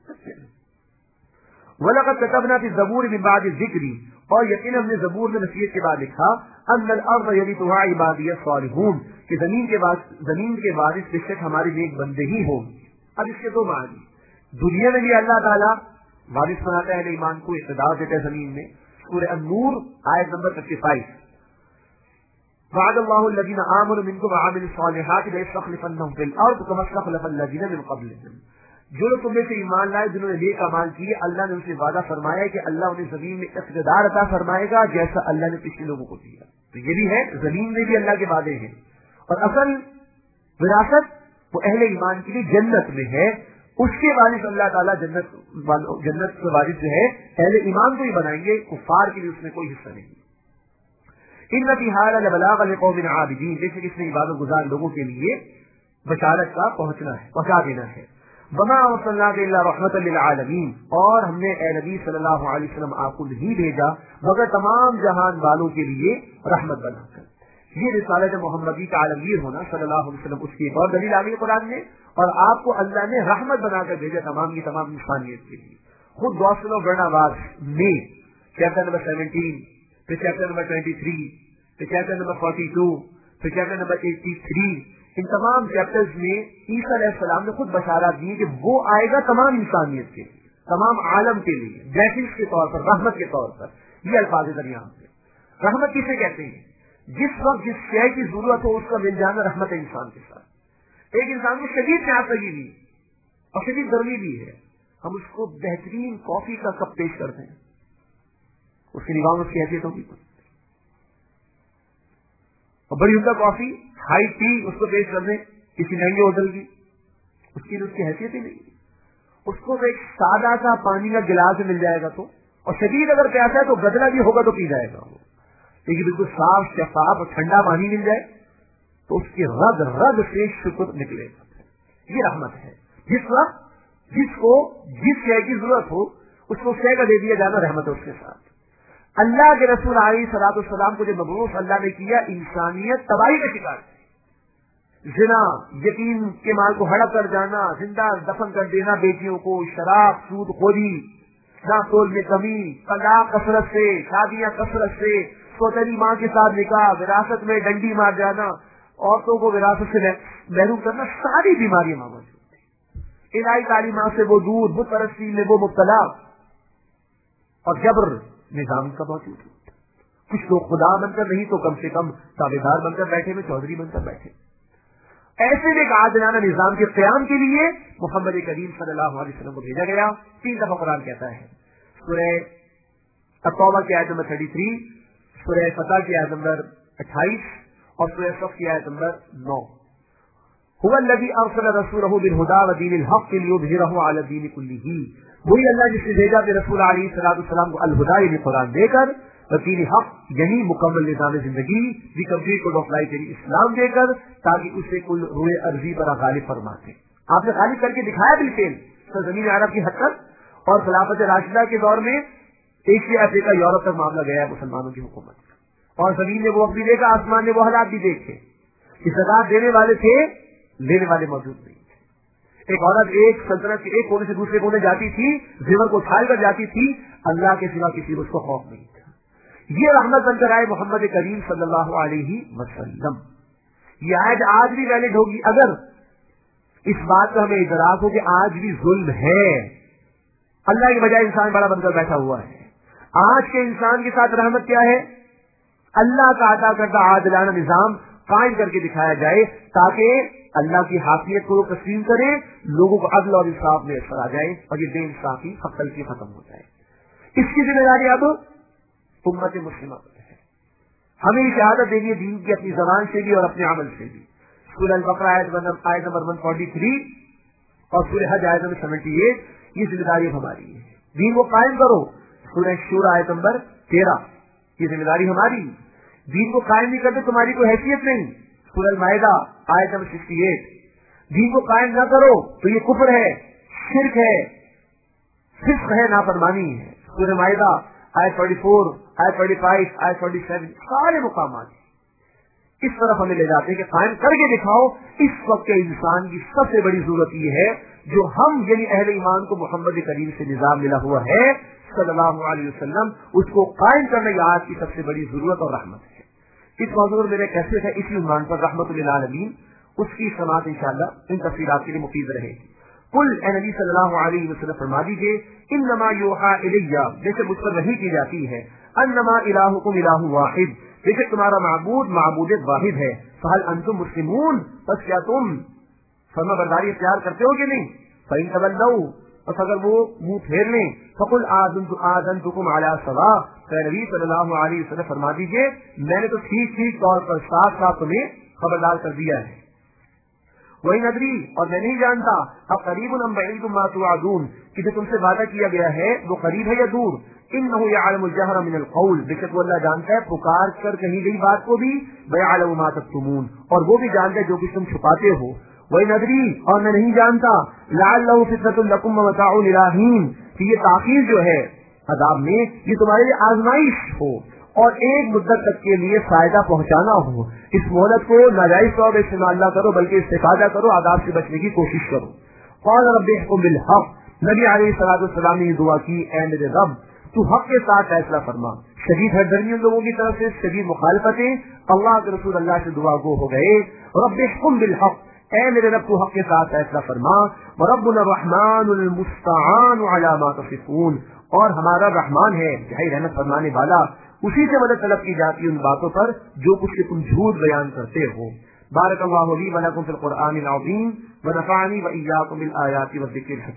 وَلَقَدْ كَتَبْنَا فِي الزَّبُورِ مِن بَعْدِ الذِّكْرِ, اور یقینا ہم نے زبور میں نصیحت کے بعد لکھا ان الارض يرثها عبادی الصالحون, کہ زمین کے بعد زمین کے وارث بے شک ہمارے نیک بندے ہی ہوں. اب اس کے دو معنی, دنیا میں بھی اللہ تعالیٰ وارث بناتا ہے ایمان کو, اقتدار دیتا ہے زمین میں. سورہ النور آیت نمبر پچاس, وعد اللہ الذین آمنوا منکم وعملوا الصالحات ليستخلفنهم في الارض كما استخلف الذین من قبلهم, جو لوگ تم میں سے ایمان لائے جنہوں نے نیک اعمال کیے, اللہ نے ان سے وعدہ فرمایا کہ اللہ انہیں زمین میں اقتدار عطا فرمائے گا جیسا اللہ نے پچھلے لوگوں کو دیا. تو یہ بھی ہے, زمین میں بھی اللہ کے وعدے ہیں, اور اصل وراثت وہ اہل ایمان کے لیے جنت میں ہے. اس کے وارث اللہ تعالیٰ جنت جنت کے وارث جو ہے اہل ایمان کو ہی بنائیں گے, کفار کے لیے اس میں کوئی حصہ نہیں. ان فی ھذا لبلاغا لقوم عابدین, جیسے کہ اس میں عبادت گزار لوگوں کے لیے بشارت کا پہنچنا ہے, پہنچا دینا ہے. وما ارسلناک الا رحمۃ للعالمین, اور ہم نے اے نبی صلی اللہ علیہ وسلم آپ کو نہیں بھیجا مگر تمام جہان والوں کے لیے رحمت بنا کر. یہ رسالت محمدی کا عالمگیر ہونا صلی اللہ علیہ وسلم, اس کی ایک اور دلیل آ گئی قرآن میں, اور آپ کو اللہ نے رحمت بنا کر بھیجا تمام کی تمام انسانیت کے لیے. خود گوسل و برناباس میں چیپٹر نمبر سیونٹین, پھر چیپٹر نمبر ٹوینٹی تھری, پھر چیپٹر نمبر فورٹی ٹو, پھر چیپٹر نمبر ایٹی تھری, ان تمام چیپٹرز میں عیسیٰ علیہ السلام نے خود بشارات دی کہ وہ آئے گا تمام انسانیت کے لیے, تمام عالم کے لیے, بلیسنگز کے طور پر, رحمت کے طور پر. یہ الفاظ درمیان میں رحمت کسے کہتے ہیں؟ جس وقت جس شے کی ضرورت ہو اس کا مل جانا رحمت ہے انسان کے ساتھ. ایک انسان کو شدید پیاس لگی ہوئی اور شدید گرمی بھی ہے, ہم اس کو بہترین کافی کا کپ پیش کرتے ہیں, اس کی نگاہ میں اس کی حیثیت ہوگی, اور بڑی عمدہ کافی ہائی ٹی اس کو پیش کر دیں کسی مہنگے ہوٹل کی, اس کی اس کی حیثیت ہی نہیں. اس کو ایک سادہ سا پانی کا گلاس مل جائے گا تو, اور شدید اگر پیاسا ہے تو گدلا بھی ہوگا تو پی جائے گا وہ. لیکن بالکل صاف شفاف اور ٹھنڈا پانی مل جائے تو اس کی رگ رگ سے شکر نکلے. یہ رحمت ہے. جس وقت جس کو جس شے کی ضرورت ہو اس کو شے کا دے دیا جانا رحمت ہے اس کے ساتھ. اللہ کے رسول علیہ الصلوۃ والسلام کو جو مبعوث اللہ نے کیا انسانیت تباہی کا شکار ہے. زنا, یتیم کے مال کو ہڑپ کر جانا, زندہ دفن کر دینا بیٹیوں کو, شراب, سود خوری, ناصول میں کمی, طلاق کثرت سے, شادیاں کثرت سے, سوتری ماں کے ساتھ نکاح, وراثت میں ڈنڈی مار جانا, عورتوں کو وراثت سے محروم کرنا, ساری بیماریاں موجود ہیں. الہی تعلیمات سے وہ دور, بت پرستی میں وہ مبتلا, اور جبر نظام کا موجود ہے. کچھ لوگ خدا بن کر نہیں تو کم سے کم تابع دار بن کر بیٹھے, میں چودھری بن کر بیٹھے. ایسے میں ایک عادلانہ نظام کے قیام کے لیے محمد کریم صلی اللہ علیہ وسلم کو بھیجا گیا. تین دفعہ قرآن کہتا ہے, سورہ التوبہ کی آیت نمبر تینتیس, سورہ فتح کی آیت نمبر اٹھائیس اور سورہ صف کی آیت نمبر نو. هو الذی ارسل رسولہ بالہدی ودین الحق لیظہرہ علی الدین کلہ. وہی اللہ جس نے بھیجا کہ رسول علیہ الصلوۃ والسلام کو الہدی یعنی قرآن دے کر, دین حق یعنی مکمل نظام زندگی, the complete code of life یعنی اسلام دے کر, تاکہ اسے کل روئے عرضی پر غالب فرماتے. آپ نے غالب کر کے دکھایا بالفعل سرزمین عرب کی حد تک, اور خلافت راشدہ کے دور میں ایشیا افریقہ یورپ تک معاملہ گیا ہے مسلمانوں کی حکومت کا. اور زمین نے وہ وقت بھی دیکھا, آسمان نے وہ حالات بھی دیکھے کہ زکات دینے والے تھے, لینے والے موجود نہیں تھے. ایک عورت ایک سلطنت کے ایک کونے سے دوسرے کونے جاتی تھی, زیور کو اٹھا کر جاتی تھی, اللہ کے سوا کسی کو اس کو خوف نہیں تھا. یہ رحمت بن کر آئے محمد کریم صلی اللہ علیہ وسلم. یہ آج آج بھی ویلڈ ہوگی اگر اس بات کا ہمیں ادراک ہو کہ آج بھی ظلم ہے. اللہ کے بجائے انسان بڑا بن کر بیٹھا ہوا ہے. آج کے انسان کے ساتھ رحمت کیا ہے؟ اللہ کا عطا کردہ عادلانہ نظام قائم کر کے دکھایا جائے, تاکہ اللہ کی حاکمیت کو تسلیم کرے, لوگوں کو عدل اور انصاف میں اثر آ جائے, اور یہ بے انصافی خطل کی ختم ہو جائے. اس کی ذمہ داری اب امت مسلمہ پر ہے. ہمیں شہادت دینی ہے دین کی, اپنی زبان سے بھی اور اپنے عمل سے بھی. سورہ البقرہ آیت نمبر ایک سو تینتالیس اور سورہ حج آیت نمبر اٹھہتر, یہ ذمہ داری ہماری ہے. دین کو قائم کرو. سورہ شورى آیت نمبر تیرہ, یہ ذمہ داری ہماری. دین کو قائم نہیں کرتے تمہاری کوئی حیثیت نہیں. سورہ المائدہ آیت نمبر اڑسٹھ, دین کو قائم نہ کرو تو یہ کفر ہے, شرک ہے, فسق ہے, نافرمانی ہے. سورہ مائدہ آیت چوالیس, آیت پینتالیس, آیت سینتالیس, سارے مقامات اس طرف ہمیں لے جاتے ہیں کہ قائم کر کے دکھاؤ. اس وقت کے انسان کی سب سے بڑی ضرورت یہ ہے جو ہم یعنی اہل ایمان کو محمد کریم سے نظام ملا ہوا ہے صلی اللہ علیہ وسلم, اس کو قائم کرنا یہ آج کی سب سے بڑی ضرورت اور رحمت ہے. اس موضوع میں میرے کیسے ہے اسی عنوان پر رحمت للعالمین, اس کی سماعت انشاءاللہ ان تفصیلات کے لیے مفید رہے گی. قل اے نبی صلی اللہ علیہ وسلم فرما دیجیے, انما یوحى الی, جیسے مجھ پر وحی کی جاتی ہے, انما الہکم الہ واحد, بے شک تمہارا معبود معبود واحد ہے. فہل انتم مسلمون, بس کیا تم فرما برداری اختیار کرتے ہو کہ نہیں؟ فإن تولوا, بس اگر وہ منہ پھیر لیں, فقل آذنتکم علی سواء, اے نبی صلی اللہ علیہ وسلم فرما دیجیے میں نے تو ٹھیک ٹھیک طور پر ساتھ ساتھ تمہیں خبردار کر دیا ہے. وہی ندری, اور میں نہیں جانتا, اب قریب ام بعید ما توعدون, کہ جو تم سے وعدہ کیا گیا ہے وہ قریب ہے یا دور. انہ یعلم الجہر من القول, بے شک وہ اللہ جانتا ہے پکار کر کہی گئی بات کو بھی, ویعلم ما تکتمون, اور وہ بھی جانتا ہے جو کچھ تم چھپاتے ہو. وہی ندری, اور میں نہیں جانتا, لعلہ فتنۃ لکم ومتاع الی حین, کہ یہ تاخیر جو ہے عذاب میں یہ تمہارے لیے آزمائش ہو اور ایک مدت تک کے لیے فائدہ پہنچانا ہو. اس مہلت کو ناجائز طور پر استعمال نہ کرو بلکہ استفادہ کرو, عذاب سے بچنے کی کوشش کرو. قال رب احکم بالحق, نبی علیہ الصلوۃ والسلام نے دعا کی, اے میرے رب تو حق کے ساتھ فیصلہ فرما. شدید ہردرمیوں لوگوں کی طرف سے شدید مخالفتیں, اللہ کے رسول اللہ سے دعا گو ہو گئے. رب احکم بالحق, اے میرے رب تو حق کے ساتھ فیصلہ فرما. وربنا الرحمن المستعان علی ما تصفون, اور ہمارا رحمان ہے جہاں رحمت فرمانے والا, اسی سے مدد طلب کی جاتی ہے ان باتوں پر جو کچھ کہ تم جھوٹ بیان کرتے ہو. بارک اللہ لی و لکم فی القرآن العظیم ونفعنی و ایاکم بالآیات والذکر الحکیم.